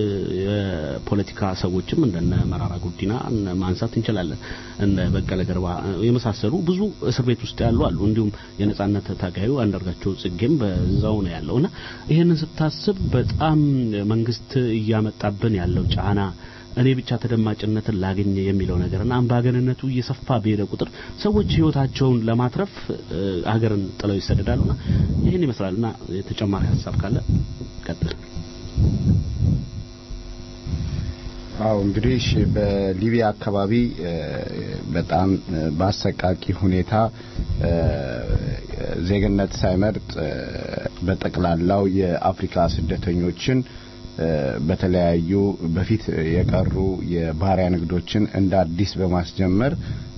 ፖለቲካ ሰዎችም እንደነ መራራ ጉዲና ማንሳት እንችላለን። እነ በቀለ ገርባ የመሳሰሉ ብዙ እስር ቤት ውስጥ ያሉ አሉ። እንዲሁም የነጻነት ታጋዩ አንዳርጋቸው ጽጌም በዛው ነው ያለውና ይሄንን ስታስብ በጣም መንግስት እያመጣብን ያለው ጫና እኔ ብቻ ተደማጭነትን ላገኝ የሚለው ነገርና አምባገነነቱ እየሰፋ በሄደ ቁጥር ሰዎች ህይወታቸውን ለማትረፍ ሀገርን ጥለው ይሰደዳሉና ይሄን ይመስላልና ተጨማሪ ሐሳብ ካለ ቀጥል። አው እንግዲህ በሊቢያ አካባቢ በጣም ባሰቃቂ ሁኔታ ዜግነት ሳይመርጥ በጠቅላላው የአፍሪካ ስደተኞችን በተለያዩ በፊት የቀሩ የባሪያ ንግዶችን እንደ አዲስ በማስጀመር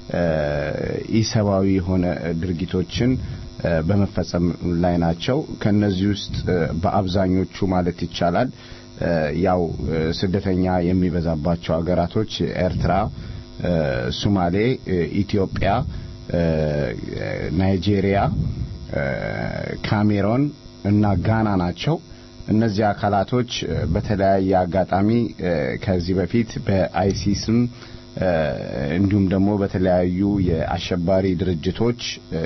ኢሰባዊ የሆነ ድርጊቶችን በመፈጸም ላይ ናቸው። ከነዚህ ውስጥ በአብዛኞቹ ማለት ይቻላል ያው ስደተኛ የሚበዛባቸው ሀገራቶች ኤርትራ፣ ሶማሌ፣ ኢትዮጵያ፣ ናይጄሪያ፣ ካሜሮን እና ጋና ናቸው። እነዚህ አካላቶች በተለያየ አጋጣሚ ከዚህ በፊት በአይሲስም እንዲሁም ደግሞ በተለያዩ የአሸባሪ ድርጅቶች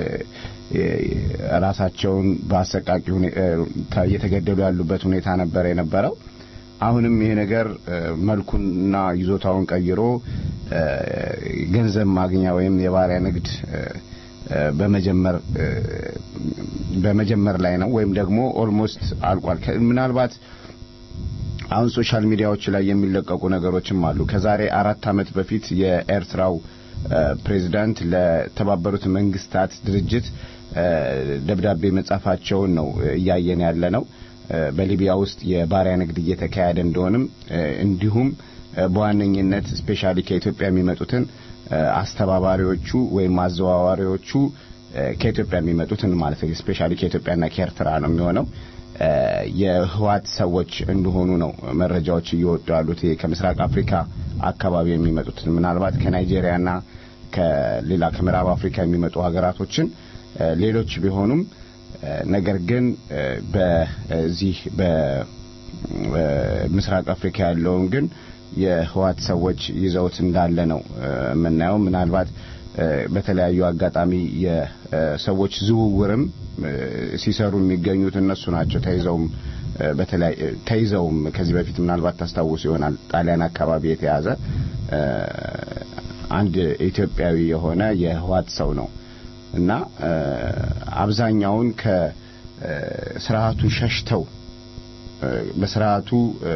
ራሳቸውን በአሰቃቂ ሁኔታ እየተገደሉ ያሉበት ሁኔታ ነበር የነበረው። አሁንም ይሄ ነገር መልኩና ይዞታውን ቀይሮ ገንዘብ ማግኛ ወይም የባሪያ ንግድ በመጀመር በመጀመር ላይ ነው ወይም ደግሞ ኦልሞስት አልቋል። ምናልባት አሁን ሶሻል ሚዲያዎች ላይ የሚለቀቁ ነገሮችም አሉ። ከዛሬ አራት አመት በፊት የኤርትራው ፕሬዝዳንት ለተባበሩት መንግስታት ድርጅት ደብዳቤ መጻፋቸውን ነው እያየን ያለነው። በሊቢያ ውስጥ የባሪያ ንግድ እየተካሄደ እንደሆነም እንዲሁም በዋነኝነት ስፔሻሊ ከኢትዮጵያ የሚመጡትን አስተባባሪዎቹ ወይም አዘዋዋሪዎቹ ከኢትዮጵያ የሚመጡትን ማለት ነው ስፔሻሊ ከኢትዮጵያና ከኤርትራ ነው የሚሆነው የህዋት ሰዎች እንደሆኑ ነው መረጃዎች እየወጡ ያሉት። ከምስራቅ አፍሪካ አካባቢ የሚመጡት ምናልባት ከናይጄሪያና ከሌላ ከምዕራብ አፍሪካ የሚመጡ ሀገራቶችን ሌሎች ቢሆኑም ነገር ግን በዚህ በምስራቅ አፍሪካ ያለውን ግን የህዋት ሰዎች ይዘውት እንዳለ ነው የምናየው። ምናልባት በተለያዩ አጋጣሚ የሰዎች ዝውውርም ሲሰሩ የሚገኙት እነሱ ናቸው። ተይዘውም በተለይ ተይዘውም ከዚህ በፊት ምናልባት ታስታውሱ ይሆናል ጣሊያን አካባቢ የተያዘ አንድ ኢትዮጵያዊ የሆነ የህዋት ሰው ነው እና አብዛኛውን ከስርዓቱ ሸሽተው በስርዓቱ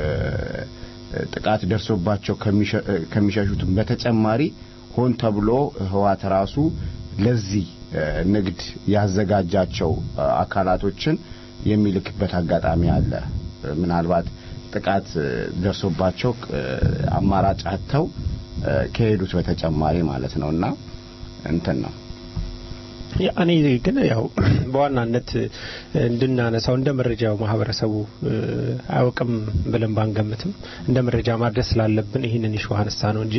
ጥቃት ደርሶባቸው ከሚሸሹት በተጨማሪ ሆን ተብሎ ህዋት ራሱ ለዚህ ንግድ ያዘጋጃቸው አካላቶችን የሚልክበት አጋጣሚ አለ። ምናልባት ጥቃት ደርሶባቸው አማራጭ አጥተው ከሄዱት በተጨማሪ ማለት ነውና እንትን ነው። ያኔ ግን ያው በዋናነት እንድናነሳው እንደ መረጃው ማህበረሰቡ አውቅም ብለን ባንገምትም እንደ መረጃ ማድረስ ስላለብን ይሄንን ይሹ አነሳ ነው እንጂ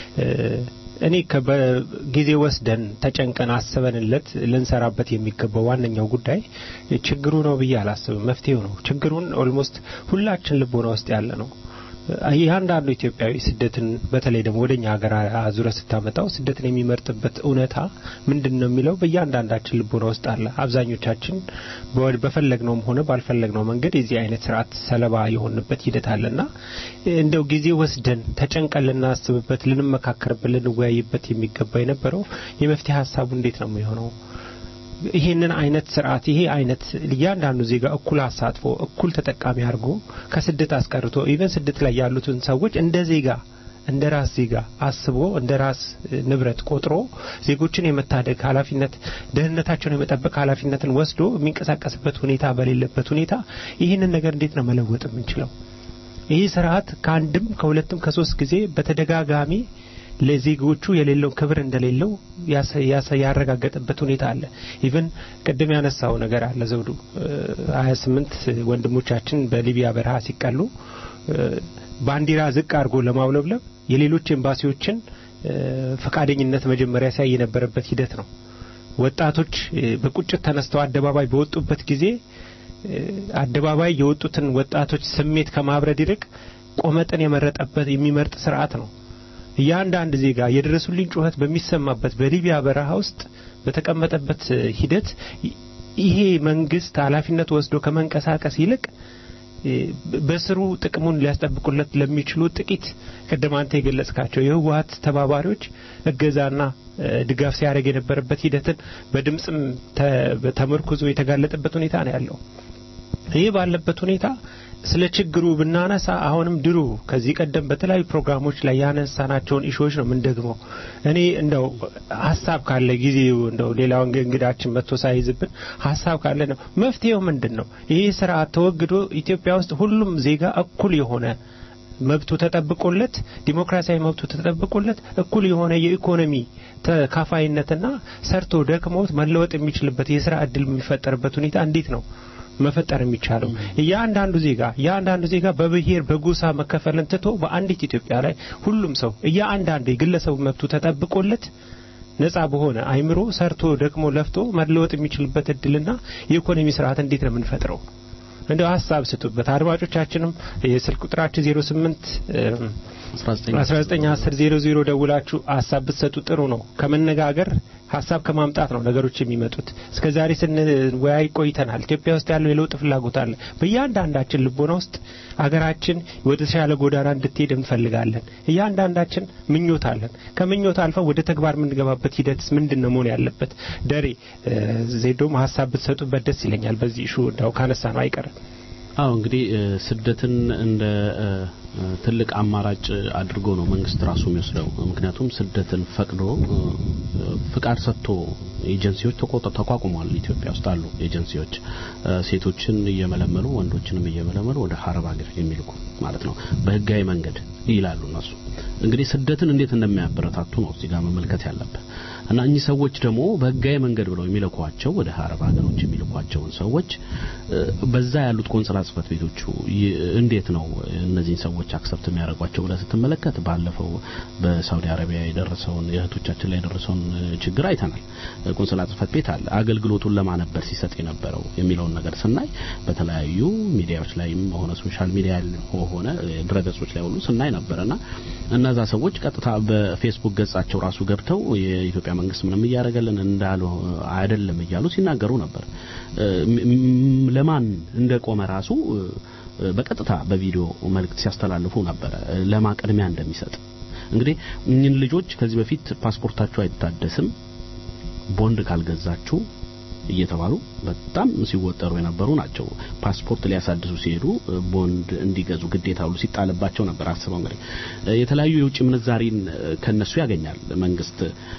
እኔ ከጊዜ ወስደን ተጨንቀን አስበንለት ልንሰራበት የሚገባው ዋነኛው ጉዳይ ችግሩ ነው ብዬ አላስብም። መፍትሄው ነው። ችግሩን ኦልሞስት ሁላችን ልቦና ውስጥ ያለ ነው። ያንዳንዱ ኢትዮጵያዊ ስደትን በተለይ ደግሞ ወደኛ ሀገር አዙረ ስታመጣው ስደትን የሚመርጥበት እውነታ ምንድነው የሚለው በእያንዳንዳችን ልቦና ውስጥ አለ። አብዛኞቻችን በፈለግነውም ሆነ ባልፈለግነው መንገድ የዚህ አይነት ስርዓት ሰለባ የሆንበት ሂደት አለና እንደው ጊዜ ወስደን ተጨንቀን ልናስብበት ልንመካከርበት ልንወያይበት የሚገባ የነበረው የመፍትሄ ሐሳቡ እንዴት ነው የሚሆነው? ይሄንን አይነት ስርዓት ይሄ አይነት እያንዳንዱ ዜጋ እኩል አሳትፎ እኩል ተጠቃሚ አድርጎ ከስደት አስቀርቶ ኢቨን ስደት ላይ ያሉትን ሰዎች እንደ ዜጋ እንደ ራስ ዜጋ አስቦ እንደ ራስ ንብረት ቆጥሮ ዜጎችን የመታደግ ኃላፊነት ደህንነታቸውን የመጠበቅ ኃላፊነትን ወስዶ የሚንቀሳቀስበት ሁኔታ በሌለበት ሁኔታ ይሄንን ነገር እንዴት ነው መለወጥ የምንችለው? ይሄ ስርዓት ከአንድም ከሁለትም ከሶስት ጊዜ በተደጋጋሚ ለዜጎቹ የሌለው ክብር እንደሌለው ያረጋገጠበት ሁኔታ አለ። ኢቭን ቀደም ያነሳው ነገር አለ ዘውዱ ሃያ ስምንት ወንድሞቻችን በሊቢያ በረሃ ሲቀሉ ባንዲራ ዝቅ አድርጎ ለማውለብለብ የሌሎች ኤምባሲዎችን ፈቃደኝነት መጀመሪያ ሳይ የነበረበት ሂደት ነው። ወጣቶች በቁጭት ተነስተው አደባባይ በወጡበት ጊዜ አደባባይ የወጡትን ወጣቶች ስሜት ከማብረድ ይልቅ ቆመጠን የመረጠበት የሚመርጥ ስርዓት ነው። ያንዳንድ ዜጋ የደረሱልኝ ጩኸት በሚሰማበት በሊቢያ በረሃ ውስጥ በተቀመጠበት ሂደት ይሄ መንግስት ኃላፊነት ወስዶ ከመንቀሳቀስ ይልቅ በስሩ ጥቅሙን ሊያስጠብቁለት ለሚችሉ ጥቂት ቀደማንተ የገለጽካቸው የህወሓት ተባባሪዎች እገዛና ድጋፍ ሲያደርግ የነበረበት ሂደትን በድምጽም ተመርኩዞ የተጋለጠበት ሁኔታ ነው ያለው። ይሄ ባለበት ሁኔታ ስለ ችግሩ ብናነሳ አሁንም ድሩ ከዚህ ቀደም በተለያዩ ፕሮግራሞች ላይ ያነሳናቸውን ኢሹዎች ነው ምን ደግሞ እኔ እንደው ሐሳብ ካለ ጊዜው እንደው ሌላው እንግዳችን መጥቶ ሳይዝብን ሐሳብ ካለ ነው መፍትሄው ምንድነው? ይሄ ስርዓት ተወግዶ ኢትዮጵያ ውስጥ ሁሉም ዜጋ እኩል የሆነ መብቱ ተጠብቆለት ዲሞክራሲያዊ መብቱ ተጠብቆለት እኩል የሆነ የኢኮኖሚ ተካፋይነትና ሰርቶ ደክሞት መለወጥ የሚችልበት የሥራ ዕድል የሚፈጠርበት ሁኔታ እንዴት ነው መፈጠር የሚቻለው? ያንዳንዱ ዜጋ ያንዳንዱ ዜጋ በብሔር በጎሳ መከፈልን ትቶ በአንዲት ኢትዮጵያ ላይ ሁሉም ሰው ያንዳንዱ የግለሰብ መብቱ ተጠብቆለት ነፃ በሆነ አይምሮ ሰርቶ ደክሞ ለፍቶ መለወጥ የሚችልበት እድልና የኢኮኖሚ ስርዓት እንዴት ነው የምንፈጥረው? እንደው ሐሳብ ስጡበት። አድማጮቻችንም የስልክ ቁጥራችን ዜሮ ስምንት አስራ ዘጠኝ አስር ዜሮ ዜሮ ደውላችሁ ሐሳብ ብትሰጡ ጥሩ ነው። ከመነጋገር ሐሳብ ከማምጣት ነው ነገሮች የሚመጡት። እስከዛሬ ስንወያይ ቆይተናል። ኢትዮጵያ ውስጥ ያለው የለውጥ ፍላጎት አለ። በእያንዳንዳችን ልቦና ውስጥ አገራችን ወደ ተሻለ ጎዳና እንድትሄድ እንፈልጋለን። እያንዳንዳችን ምኞት አለን። ከምኞት አልፈው ወደ ተግባር የምንገባበት ሂደትስ ምንድነው መሆን ያለበት? ደሬ ዜዶም ሐሳብ ብትሰጡበት ደስ ይለኛል። በዚህ ሹ እንዳው ካነሳ ነው አይቀርም። አዎ እንግዲህ ስደትን እንደ ትልቅ አማራጭ አድርጎ ነው መንግስት ራሱ የሚወስደው። ምክንያቱም ስደትን ፈቅዶ ፍቃድ ሰጥቶ ኤጀንሲዎች ተቋቁመዋል። ኢትዮጵያ ውስጥ አሉ ኤጀንሲዎች ሴቶችን እየመለመሉ ወንዶችንም እየመለመሉ ወደ ሐረብ ሀገር የሚልኩ ማለት ነው በህጋዊ መንገድ ይላሉ እነሱ። እንግዲህ ስደትን እንዴት እንደሚያበረታቱ ነው እዚህ ጋር መመልከት ያለበት። እና እኚህ ሰዎች ደግሞ በህጋዊ መንገድ ብለው የሚልኳቸው ወደ ሐረብ ሀገሮች የሚልኳቸውን ሰዎች በዛ ያሉት ቆንስላ ጽፈት ቤቶቹ እንዴት ነው እነዚህን ሰዎች ሰዎች አክሰፕት የሚያደርጓቸው ብለህ ስትመለከት ባለፈው በሳውዲ አረቢያ የደረሰውን የእህቶቻችን ላይ የደረሰውን ችግር አይተናል። ቆንስላ ጽሕፈት ቤት አለ አገልግሎቱን ለማነበር ሲሰጥ የነበረው የሚለውን ነገር ስናይ በተለያዩ ሚዲያዎች ላይም ሆነ ሶሻል ሚዲያ ሆነ ድረገጾች ላይ ሁሉ ስናይ ነበርና እነዛ ሰዎች ቀጥታ በፌስቡክ ገጻቸው ራሱ ገብተው የኢትዮጵያ መንግስት ምንም እያደረገልን እንዳለው አይደለም እያሉ ሲናገሩ ነበር። ለማን እንደቆመ ራሱ በቀጥታ በቪዲዮ መልእክት ሲያስተላልፉ ነበር ለማቀድሚያ እንደሚሰጥ። እንግዲህ እኚህን ልጆች ከዚህ በፊት ፓስፖርታቸው አይታደስም ቦንድ ካልገዛችሁ እየተባሉ በጣም ሲወጠሩ የነበሩ ናቸው። ፓስፖርት ሊያሳድሱ ሲሄዱ ቦንድ እንዲገዙ ግዴታ ሁሉ ሲጣልባቸው ነበር። አስበው እንግዲህ የተለያዩ የውጭ ምንዛሪን ከነሱ ያገኛል መንግስት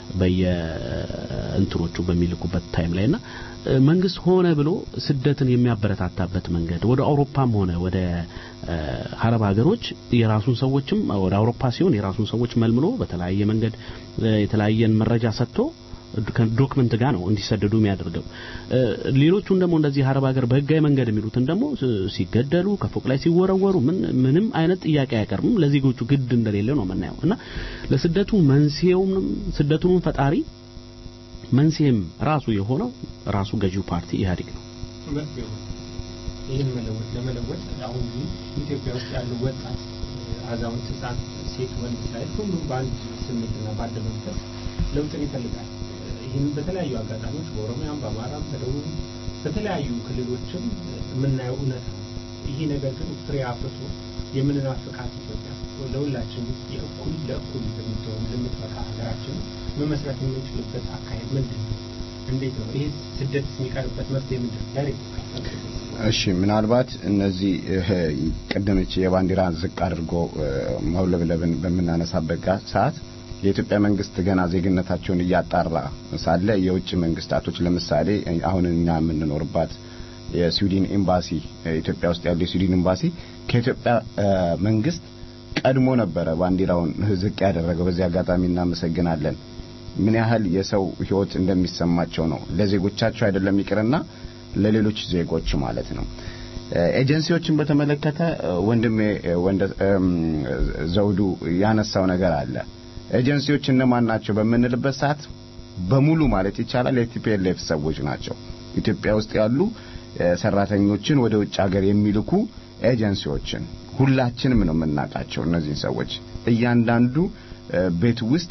በየእንትሮቹ በሚልኩበት ታይም ላይና መንግስት ሆነ ብሎ ስደትን የሚያበረታታበት መንገድ ወደ አውሮፓም ሆነ ወደ አረብ ሀገሮች የራሱን ሰዎችም ወደ አውሮፓ ሲሆን የራሱን ሰዎች መልምሎ በተለያየ መንገድ የተለያየን መረጃ ሰጥቶ ዶክመንት ጋር ነው እንዲሰደዱ የሚያደርገው። ሌሎቹን ደግሞ እንደዚህ አረብ ሀገር በህጋዊ መንገድ የሚሉትን ደግሞ ሲገደሉ ከፎቅ ላይ ሲወረወሩ ምን ምንም አይነት ጥያቄ አያቀርብም። ለዜጎቹ ግድ እንደሌለው ነው የምናየው እና ለስደቱ መንስኤውም ስደቱን ፈጣሪ መንስኤም ራሱ የሆነው ራሱ ገዢው ፓርቲ ኢህአዴግ ነው። ይሄን መለወጥ ለመለወጥ አሁን ኢትዮጵያ ውስጥ ያለው ወጣት አዛውንት፣ ህፃን፣ ሴት፣ ወንድ ሳይል ሁሉም በአንድ ስሜትና በአንድ መንፈስ ለውጥን ይፈልጋል። ይህን በተለያዩ አጋጣሚዎች በኦሮሚያም በአማራም በደቡብ በተለያዩ ክልሎችም የምናየው እውነት ነው። ይሄ ነገር ግን ፍሬ አፍርቶ የምንናፍቃት ኢትዮጵያ ለሁላችን የእኩል ለእኩል የምትሆን ለምትበቃ ሀገራችን መመስረት የምንችልበት አካሄድ ምንድን ነው? እንዴት ነው ይሄ ስደት የሚቀርበት መፍትሄ ምንድን ነው? ዳይሬክት እሺ ምናልባት እነዚህ ቀደምች የባንዲራ ዝቅ አድርጎ ማውለብለብን በመናነሳበት ሰዓት የኢትዮጵያ መንግስት ገና ዜግነታቸውን እያጣራ ሳለ የውጭ መንግስታቶች ለምሳሌ አሁን እኛ የምንኖርባት የስዊድን ኤምባሲ ኢትዮጵያ ውስጥ ያለው የስዊድን ኤምባሲ ከኢትዮጵያ መንግስት ቀድሞ ነበረ ባንዲራውን ዝቅ ያደረገው። በዚህ አጋጣሚ እናመሰግናለን። ምን ያህል የሰው ህይወት እንደሚሰማቸው ነው ለዜጎቻቸው አይደለም ይቅርና ለሌሎች ዜጎች ማለት ነው። ኤጀንሲዎችን በተመለከተ ወንድሜ ወንደ ዘውዱ ያነሳው ነገር አለ። ኤጀንሲዎች እነማን ናቸው በመንልበት ሰዓት በሙሉ ማለት ይቻላል የቲፒኤልኤፍ ሰዎች ናቸው። ኢትዮጵያ ውስጥ ያሉ ሰራተኞችን ወደ ውጭ ሀገር የሚልኩ ኤጀንሲዎችን ሁላችንም ነው የምናውቃቸው። እነዚህ ሰዎች እያንዳንዱ ቤት ውስጥ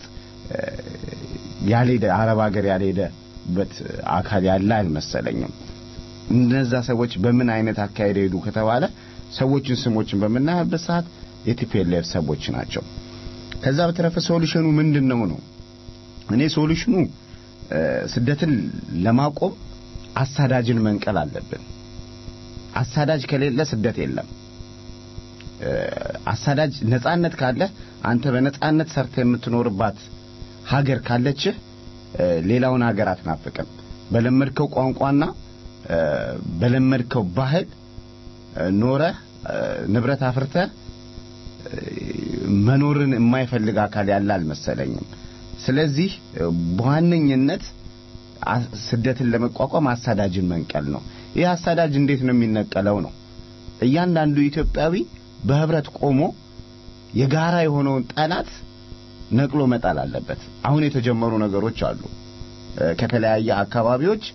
ያለደ አረብ ሀገር ያለደበት አካል ያለ አልመሰለኝም። እነዛ ሰዎች በምን አይነት አካሄድ ሄዱ ከተባለ ሰዎችን ስሞችን በመናበብ ሰዓት የቲፒኤልኤፍ ሰዎች ናቸው። ከዛ በተረፈ ሶሉሽኑ ምንድነው ነው? እኔ ሶሉሽኑ ስደትን ለማቆም አሳዳጅን መንቀል አለብን። አሳዳጅ ከሌለ ስደት የለም። አሳዳጅ ነጻነት ካለ አንተ በነጻነት ሰርተ የምትኖርባት ሀገር ካለች ሌላውን ሀገር አትናፍቅም። በለመድከው ቋንቋና በለመድከው ባህል ኖረ ንብረት አፍርተ መኖርን የማይፈልግ አካል ያለ አልመሰለኝም። ስለዚህ በዋነኝነት ስደትን ለመቋቋም አሳዳጅን መንቀል ነው። ይህ አሳዳጅ እንዴት ነው የሚነቀለው ነው? እያንዳንዱ ኢትዮጵያዊ በህብረት ቆሞ የጋራ የሆነውን ጠላት ነቅሎ መጣል አለበት። አሁን የተጀመሩ ነገሮች አሉ። ከተለያየ አካባቢዎች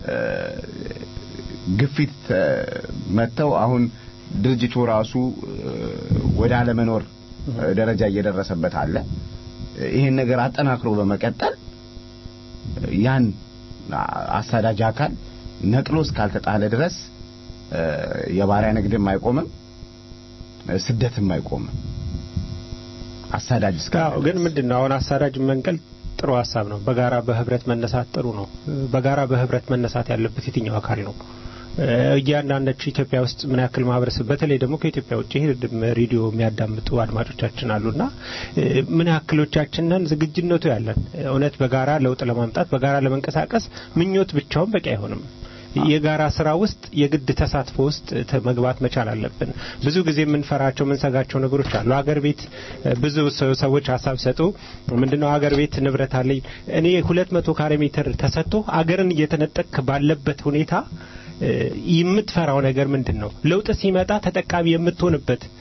ግፊት መተው አሁን ድርጅቱ ራሱ ወደ አለመኖር ደረጃ እየደረሰበት አለ። ይሄን ነገር አጠናክሮ በመቀጠል ያን አሳዳጅ አካል ነቅሎ እስካልተጣለ ድረስ የባሪያ ንግድም አይቆምም፣ ስደትም አይቆምም። አሳዳጅ እስካለ ግን ምንድነው አሁን አሳዳጅ መንቀል ጥሩ ሐሳብ ነው። በጋራ በህብረት መነሳት ጥሩ ነው። በጋራ በህብረት መነሳት ያለበት የትኛው አካል ነው? እያንዳንዳችሁ ኢትዮጵያ ውስጥ ምን ያክል ማህበረሰብ በተለይ ደግሞ ከኢትዮጵያ ውጪ ሬዲዮ የሚያዳምጡ አድማጮቻችን አሉና ምን ያክሎቻችንን ዝግጅነቱ ያለን እውነት በጋራ ለውጥ ለማምጣት በጋራ ለመንቀሳቀስ ምኞት ብቻውን በቂ አይሆንም። የጋራ ስራ ውስጥ የግድ ተሳትፎ ውስጥ መግባት መቻል አለብን። ብዙ ጊዜ የምንፈራቸው የምንሰጋቸው ነገሮች አሉ። ሀገር ቤት ብዙ ሰዎች ሐሳብ ሰጡ ምንድነው ሀገር ቤት ንብረት አለኝ እኔ ሁለት መቶ ካሬ ሜትር ተሰጥቶ ሀገርን እየተነጠቅ ባለበት ሁኔታ የምትፈራው ነገር ምንድነው? ለውጥ ሲመጣ ተጠቃሚ የምትሆንበት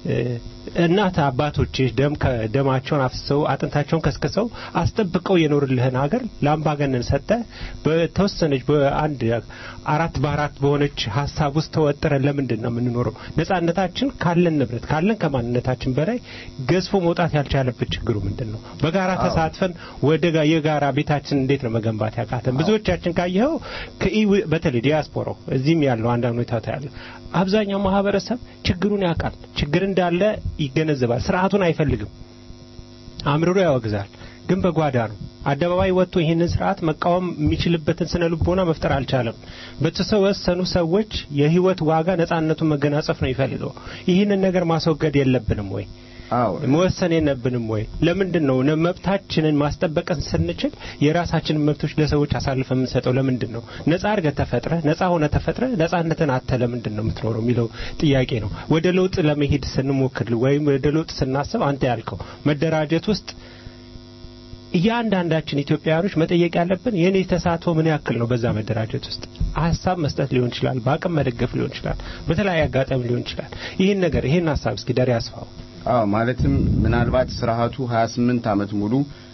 እናት አባቶች ደም ከደማቸውን አፍሰው አጥንታቸውን ከስከሰው አስጠብቀው የኖርልህን ሀገር ለአምባገነን ሰጠ በተወሰነች በአንድ አራት በአራት በሆነች ሐሳብ ውስጥ ተወጥረን ለምንድን ነው የምንኖረው? ነጻነታችን ካለን ንብረት ካለን ከማንነታችን በላይ ገዝፎ መውጣት ያልቻለበት ችግሩ ምንድነው? በጋራ ተሳትፈን ወደ የጋራ ቤታችን እንዴት ነው መገንባት ያቃተን? ብዙዎቻችን ካየው በተለይ ዲያስፖራው እዚህም ያለው አንዳንድ ሁኔታ ታያለ አብዛኛው ማህበረሰብ ችግሩን ያውቃል። ችግር እንዳለ ይገነዘባል። ስርዓቱን አይፈልግም፣ አምርሮ ያወግዛል። ግን በጓዳ ነው አደባባይ ወጥቶ ይሄንን ስርዓት መቃወም የሚችልበትን ስነ ልቦና መፍጠር አልቻለም። በተሰወሰኑ ሰዎች የህይወት ዋጋ ነጻነቱን መገናጸፍ ነው ይፈልገው። ይሄንን ነገር ማስወገድ የለብንም ወይ? አዎ መወሰን የለብንም ወይ? ለምንድነው መብታችንን ማስጠበቅን ስንችል የራሳችንን መብቶች ለሰዎች አሳልፈን የምንሰጠው? ለምንድነው ነጻ አርገ ተፈጥረ ነጻ ሆነ ተፈጥረ ነጻነትን አተ ለምንድነው የምትኖረው የሚለው ጥያቄ ነው። ወደ ለውጥ ለመሄድ ስንሞክር ወይም ወደ ለውጥ ስናስብ አንተ ያልከው መደራጀት ውስጥ እያንዳንዳችን ኢትዮጵያውያኖች መጠየቅ ያለብን የኔ ተሳትፎ ምን ያክል ነው? በዛ መደራጀት ውስጥ ሐሳብ መስጠት ሊሆን ይችላል፣ በአቅም መደገፍ ሊሆን ይችላል፣ በተለያየ አጋጣሚ ሊሆን ይችላል። ይሄን ነገር ይሄን ሐሳብ እስኪ ዳር ያስፋው። አዎ ማለትም ምናልባት ስርዓቱ ሀያ ስምንት አመት ሙሉ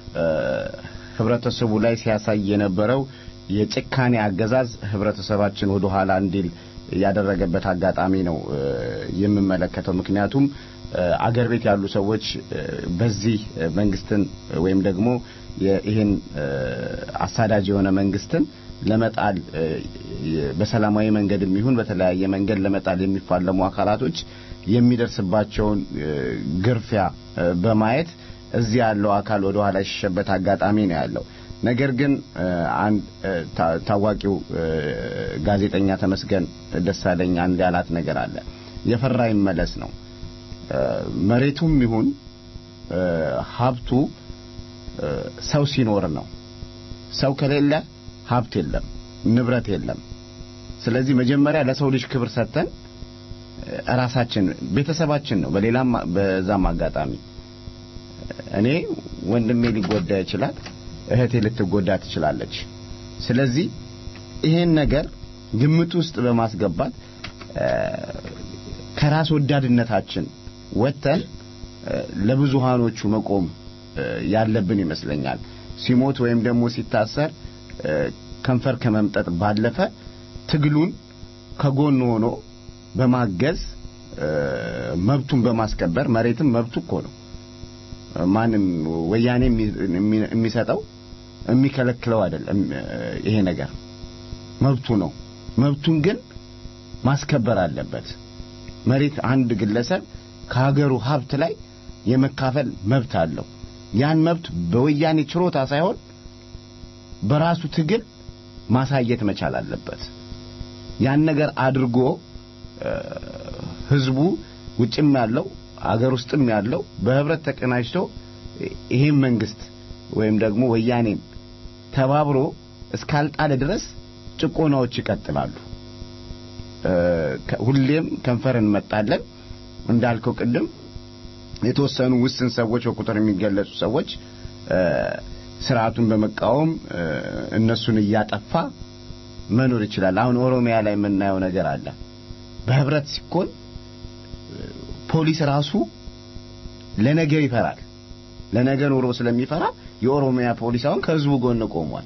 ህብረተሰቡ ላይ ሲያሳይ የነበረው የጭካኔ አገዛዝ ህብረተሰባችን ወደ ኋላ እንዲል ያደረገበት አጋጣሚ ነው የምመለከተው። ምክንያቱም አገር ቤት ያሉ ሰዎች በዚህ መንግስትን ወይም ደግሞ ይሄን አሳዳጅ የሆነ መንግስትን ለመጣል በሰላማዊ መንገድም ይሁን በተለያየ መንገድ ለመጣል የሚፋለሙ አካላቶች የሚደርስባቸውን ግርፊያ በማየት እዚህ ያለው አካል ወደ ኋላ ይሸበት አጋጣሚ ነው ያለው። ነገር ግን አንድ ታዋቂው ጋዜጠኛ ተመስገን ደሳለኝ አንድ ያላት ነገር አለ። የፈራ ይመለስ ነው። መሬቱም ይሁን ሀብቱ ሰው ሲኖር ነው። ሰው ከሌለ ሀብት የለም፣ ንብረት የለም። ስለዚህ መጀመሪያ ለሰው ልጅ ክብር ሰጥተን ራሳችን ቤተሰባችን ነው በሌላም በዛም አጋጣሚ እኔ ወንድሜ ሊጎዳ ይችላል፣ እህቴ ልትጎዳ ትችላለች። ስለዚህ ይሄን ነገር ግምት ውስጥ በማስገባት ከራስ ወዳድነታችን ወጥተን ለብዙሃኖቹ መቆም ያለብን ይመስለኛል። ሲሞት ወይም ደግሞ ሲታሰር ከንፈር ከመምጠጥ ባለፈ ትግሉን ከጎን ሆኖ በማገዝ መብቱን በማስከበር መሬትም መብቱ እኮ ነው። ማንም ወያኔ የሚሰጠው የሚከለክለው አይደለም። ይሄ ነገር መብቱ ነው። መብቱን ግን ማስከበር አለበት። መሬት አንድ ግለሰብ ከሀገሩ ሀብት ላይ የመካፈል መብት አለው። ያን መብት በወያኔ ችሮታ ሳይሆን በራሱ ትግል ማሳየት መቻል አለበት። ያን ነገር አድርጎ ህዝቡ ውጭም ያለው አገር ውስጥም ያለው በህብረት ተቀናጅቶ ይሄን መንግስት ወይም ደግሞ ወያኔን ተባብሮ እስካልጣለ ድረስ ጭቆናዎች ይቀጥላሉ። ሁሌም ከንፈርን መጣለን እንዳልከው ቅድም የተወሰኑ ውስን ሰዎች በቁጥር የሚገለጹ ሰዎች ስርዓቱን በመቃወም እነሱን እያጠፋ መኖር ይችላል። አሁን ኦሮሚያ ላይ የምናየው ነገር አለ። በህብረት ሲኮን ፖሊስ ራሱ ለነገ ይፈራል። ለነገ ኑሮ ስለሚፈራ የኦሮሚያ ፖሊስ አሁን ከህዝቡ ጎን ቆሟል።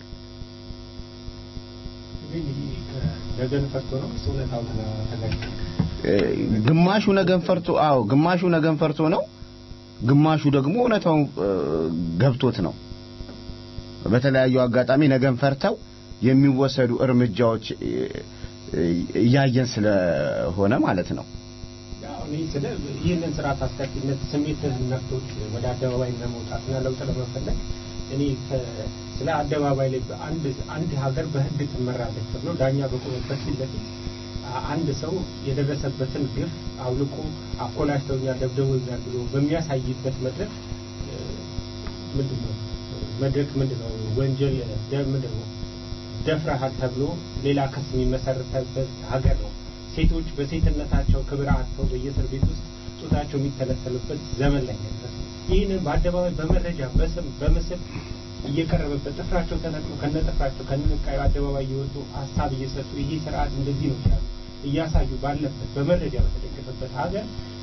ነገን ፈርቶ ነው ሱነታው ተጋጭ ግማሹ ነገን ፈርቶ አዎ ግማሹ ነገን ፈርቶ ነው፣ ግማሹ ደግሞ እውነታው ገብቶት ነው። በተለያዩ አጋጣሚ ነገን ፈርተው የሚወሰዱ እርምጃዎች ያየን ስለሆነ ማለት ነው። ያው ስለ ይሄንን ስርዓት አስከፊነት ስሜትን ነክቶት ወደ አደባባይ ለመውጣትና ለውጥ ለመፈለግ እኔ ስለ አደባባይ ላይ አንድ አንድ ሀገር በህግ ትመራለች ተብሎ ዳኛ በቆመበት ለፊት አንድ ሰው የደረሰበትን ግፍ አውልቆ አኮላሽተውኛል ደብደውኛል ብሎ በሚያሳይበት መድረክ ምንድነው መድረክ ምንድነው ወንጀል ምንድነው ደፍራሃል ተብሎ ሌላ ክስ የሚመሰረትበት ሀገር ነው። ሴቶች በሴትነታቸው ክብር አጥተው በየእስር ቤት ውስጥ ጡታቸው የሚተለተሉበት ዘመን ላይ ነው። ይህንን በአደባባይ በመረጃ በስም በምስል እየቀረበበት ጥፍራቸው ተነቅሎ ከነጥፍራቸው ከነቃዩ አደባባይ እየወጡ ሐሳብ እየሰጡ ይሄ ስርዓት እንደዚህ ነው ይላሉ እያሳዩ ባለበት በመረጃ በተደገፈበት ሀገር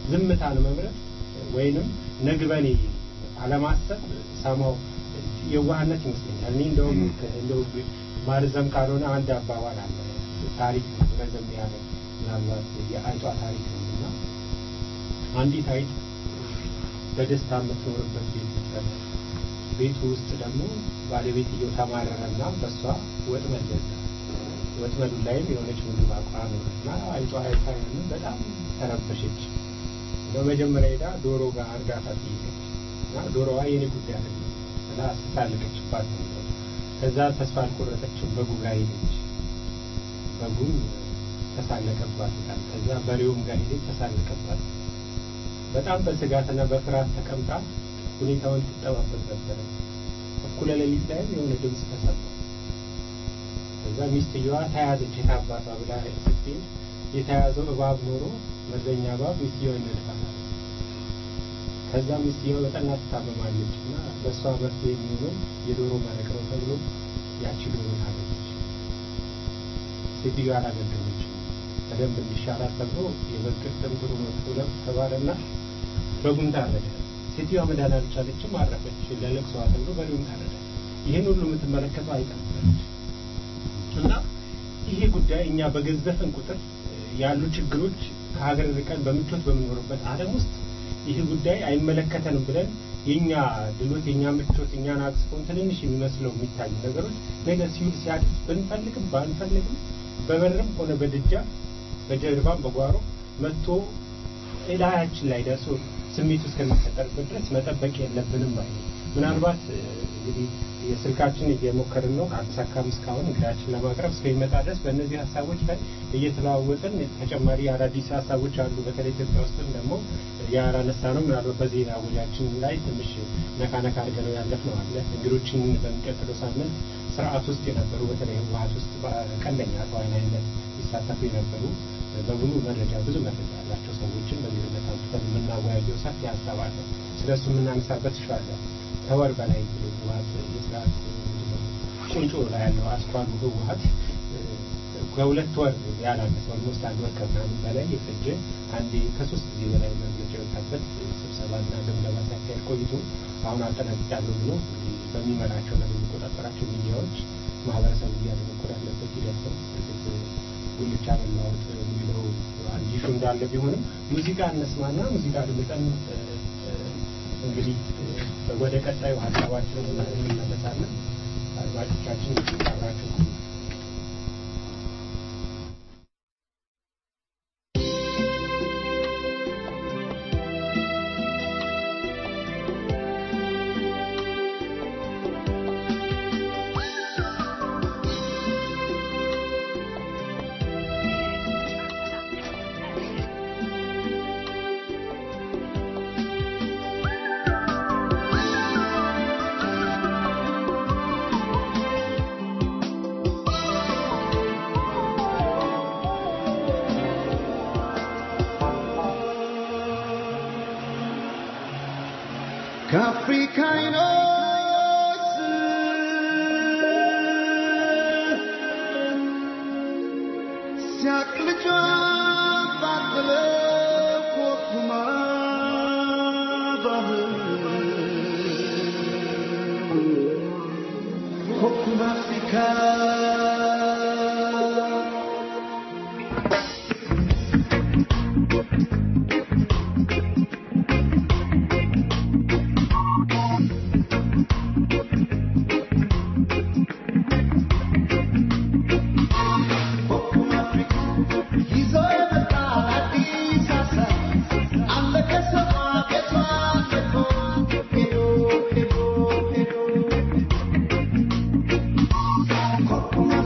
ዝምታን መምረጥ ወይንም ነግበኔ አለማሰብ ሰማው የዋህነት ይመስለኛል። እኔ እንደውም እንደው ማርዘም ካልሆነ አንድ አባባል አለ ታሪክ ረዘም ያለ ምናልባት የአይጧ ታሪክ ነውና አንዲት አይጥ በደስታ የምትኖርበት ቤት ነበረ። ቤቱ ውስጥ ደግሞ ባለቤትየው ተማረረና በሷ ወጥመድ ገዛ። ወጥመዱ ላይም የሆነች ምግብ አቋራና አይጧ አይታየም በጣም ተረበሸች። በመጀመሪያ ሄዳ ዶሮ ጋር እርዳታ ጠየቀች እና ዶሮዋ የኔ ጉዳይ አይደለም እና አስታለቀችባት። ከዛ ተስፋ አልቆረጠችም። በጉ ጋር ሄደች። በጉም ተሳለቀባት። ከዛ በሬውም ጋር ሄደች ተሳለቀባት። በጣም በስጋትና በፍርሃት ተቀምጣ ሁኔታውን ትጠባበቅ ነበር። እኩለ ሌሊት ላይ የሆነ ድምጽ ተሰማ። ከዛ ሚስትየዋ ተያዘች። የታባቷ ብላ ስትሄድ የተያዘው እባብ ኖሮ መዘኛ እባብ ሚስትየዋ ይነድፋል። ከዛ ሚስትየዋ በጠና ትታመማለችና በሷ መፍትሄ የሚሆነው የዶሮ መረቅ ነው ተብሎ ያቺ ዶሮ ታገኘች። ሴትዮዋ አላገደመች። በደንብ እንዲሻላት ተብሎ የበግ ቅርጥም ጥሩ ነው ተባለና በጉን ታረደ። ሴትዮዋ መዳን አልቻለችም፣ አረፈች። ለለቅሷ ተብሎ በሬውን ታረደ። ይሄን ሁሉ የምትመለከተው አይቀርም እና ይሄ ጉዳይ እኛ በገዘፈን ቁጥር ያሉ ችግሮች ከሀገር ርቀን በምቾት በመኖርበት ዓለም ውስጥ ይሄ ጉዳይ አይመለከተንም ብለን የኛ ድሎት የኛ ምቾት የኛን አክስፎን ትንንሽ የሚመስለው የሚታዩ ነገሮች ነገ ሲውል ሲያድስ ብንፈልግም ባንፈልግም በበርም ሆነ በደጃ በጀርባም በጓሮ መጥቶ እላያችን ላይ ደርሶ ስሜቱ እስከሚፈጠርበት ድረስ መጠበቅ የለብንም ማለት ነው። ምናልባት እንግዲህ የስልካችን እየሞከርን ነው አልተሳካም እስካሁን እንግዳችን ለማቅረብ እስከሚመጣ ድረስ በእነዚህ ሀሳቦች ላይ እየተለዋወጥን ተጨማሪ አዳዲስ ሀሳቦች አሉ። በተለይ ኢትዮጵያ ውስጥም ደግሞ ያራነሳ ነው ምናልባት በዜና ወጃችን ላይ ትንሽ ነካ ነካ አድርገነው ያለፍነው አለ። እንግዶችን በሚቀጥለው ሳምንት ስርዓት ውስጥ የነበሩ በተለይ ህወሓት ውስጥ በቀንደኛ ተዋናይነት ይሳተፉ የነበሩ በብዙ መረጃ ብዙ መረጃ ያላቸው ሰዎችን በሚመጣ አውጥተን የምናወያየው ሰፊ ሀሳብ አለ። ስለሱ የምናነሳበት ይሻላል። ከወር በላይ ህወሓት የስርዓት ቁንጮ ላይ ያለው አስኳሉ ህወሓት ከሁለት ወር ያላነሰ ኦልሞስት አንድ ወር ከምናምን በላይ የፈጀ አንዴ ከሶስት ጊዜ በላይ መግለጫ የወጣበት ስብሰባና ግምገማ ሲያካሄድ ቆይቶ አሁን አጠናቅቄያለሁ ብሎ በሚመራቸው እና በሚቆጣጠራቸው ሚዲያዎች ማህበረሰቡ እያደረጉ ያለበት ሂደት ነው። ጉልቻ መለዋወጥ የሚለው አንድ ኢሹ እንዳለ ቢሆንም ሙዚቃ እነስማና ሙዚቃ ድምጠን እንግዲህ ወደ ቀጣዩ ሀሳባችን እንመለሳለን። አድማጮቻችን አብራችሁ Africanos Siaklicha Fatale Kokuma Bahu Kokuma Africa Kokuma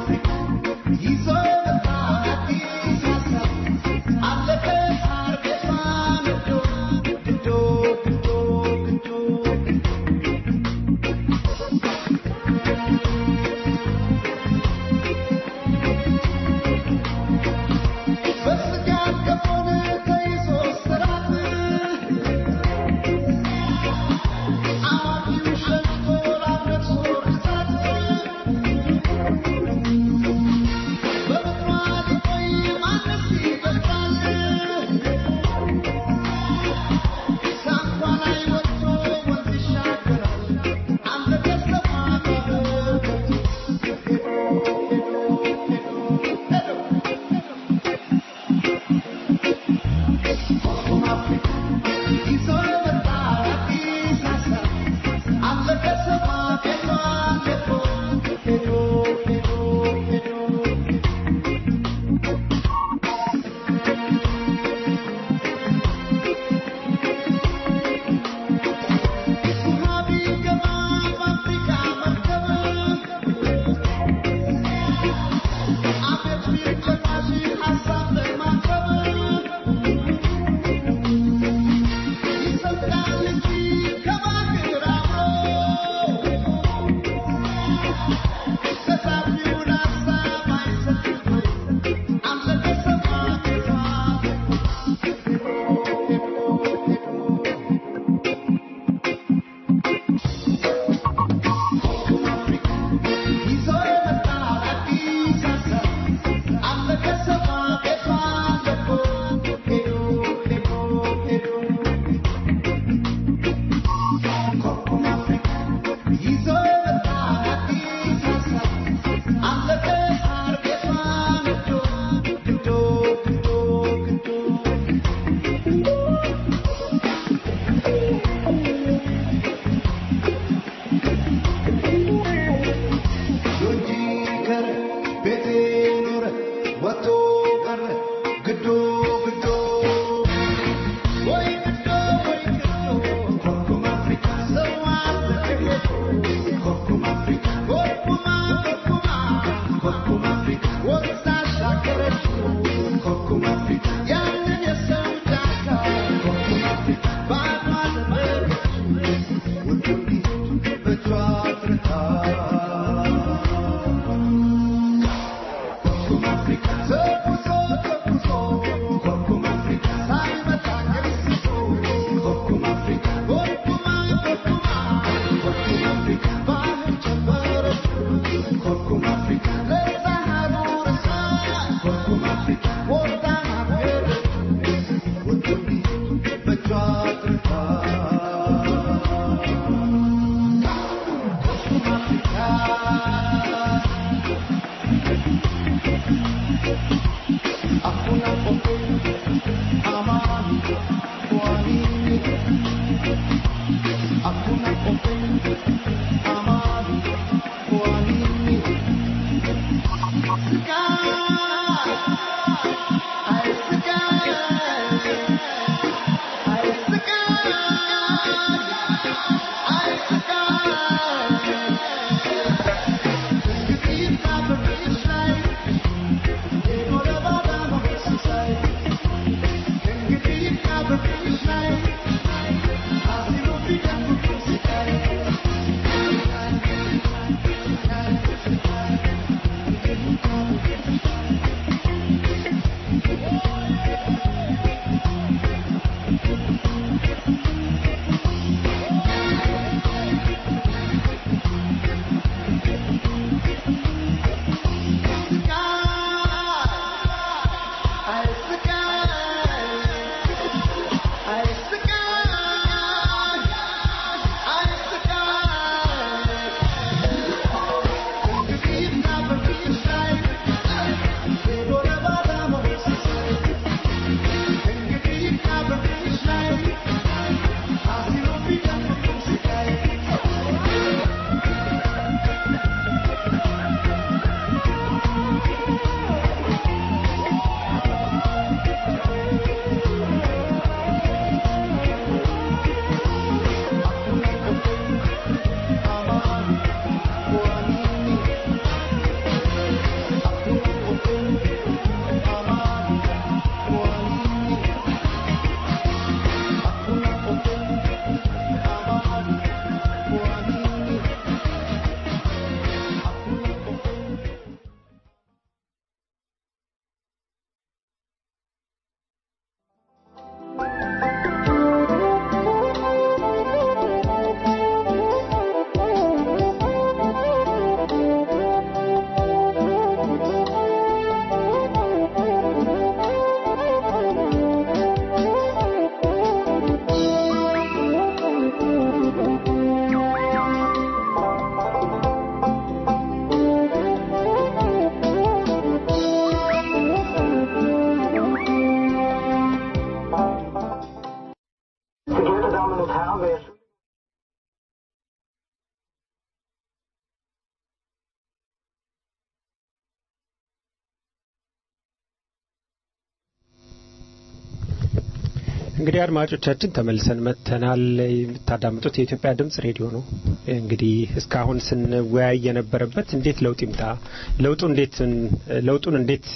እንግዲህ አድማጮቻችን ተመልሰን መተናል። የምታዳምጡት የኢትዮጵያ ድምጽ ሬዲዮ ነው። እንግዲህ እስካሁን ስንወያይ የነበረበት እንዴት ለውጥ ይምጣ፣ ለውጡ እንዴት ለውጡን እንዴት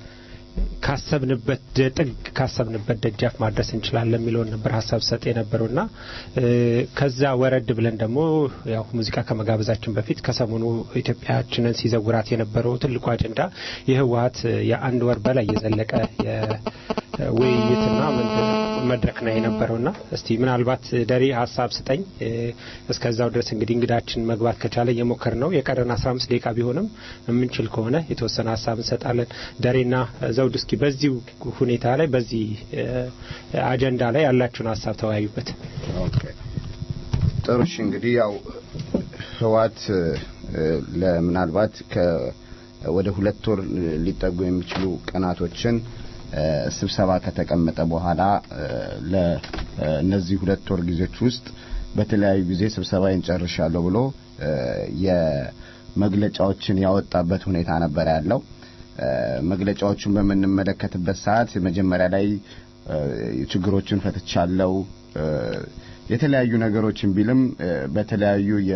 ካሰብንበት ጥግ ካሰብንበት ደጃፍ ማድረስ እንችላለን የሚለውን ነበር ሐሳብ ሰጥ የነበረውና ከዛ ወረድ ብለን ደግሞ ያው ሙዚቃ ከመጋበዛችን በፊት ከሰሞኑ ኢትዮጵያችንን ሲዘውራት የነበረው ትልቁ አጀንዳ የህወሓት የአንድ ወር በላይ የዘለቀ ውይይትና መድረክ ነው የነበረውና እስቲ ምናልባት ደሪ ሐሳብ ስጠኝ። እስከዛው ድረስ እንግዲህ እንግዳችን መግባት ከቻለ የሞከር ነው የቀረን አስራ አምስት ደቂቃ ቢሆንም የምንችል ከሆነ የተወሰነ ሐሳብ እንሰጣለን። ደሪና ዘውድ እስኪ በዚህ ሁኔታ ላይ በዚህ አጀንዳ ላይ ያላችሁን ሐሳብ ተወያዩበት። ኦኬ ጥሩሽ እንግዲህ ያው ህወሓት ለምናልባት ከወደ ሁለት ወር ሊጠጉ የሚችሉ ቀናቶችን ስብሰባ ከተቀመጠ በኋላ ለነዚህ ሁለት ወር ጊዜዎች ውስጥ በተለያዩ ጊዜ ስብሰባ እንጨርሻለሁ ብሎ የመግለጫዎችን ያወጣበት ሁኔታ ነበር ያለው። መግለጫዎቹን በመንመለከትበት ሰዓት መጀመሪያ ላይ ችግሮችን ፈትቻለሁ፣ የተለያዩ ነገሮችን ቢልም በተለያዩ የ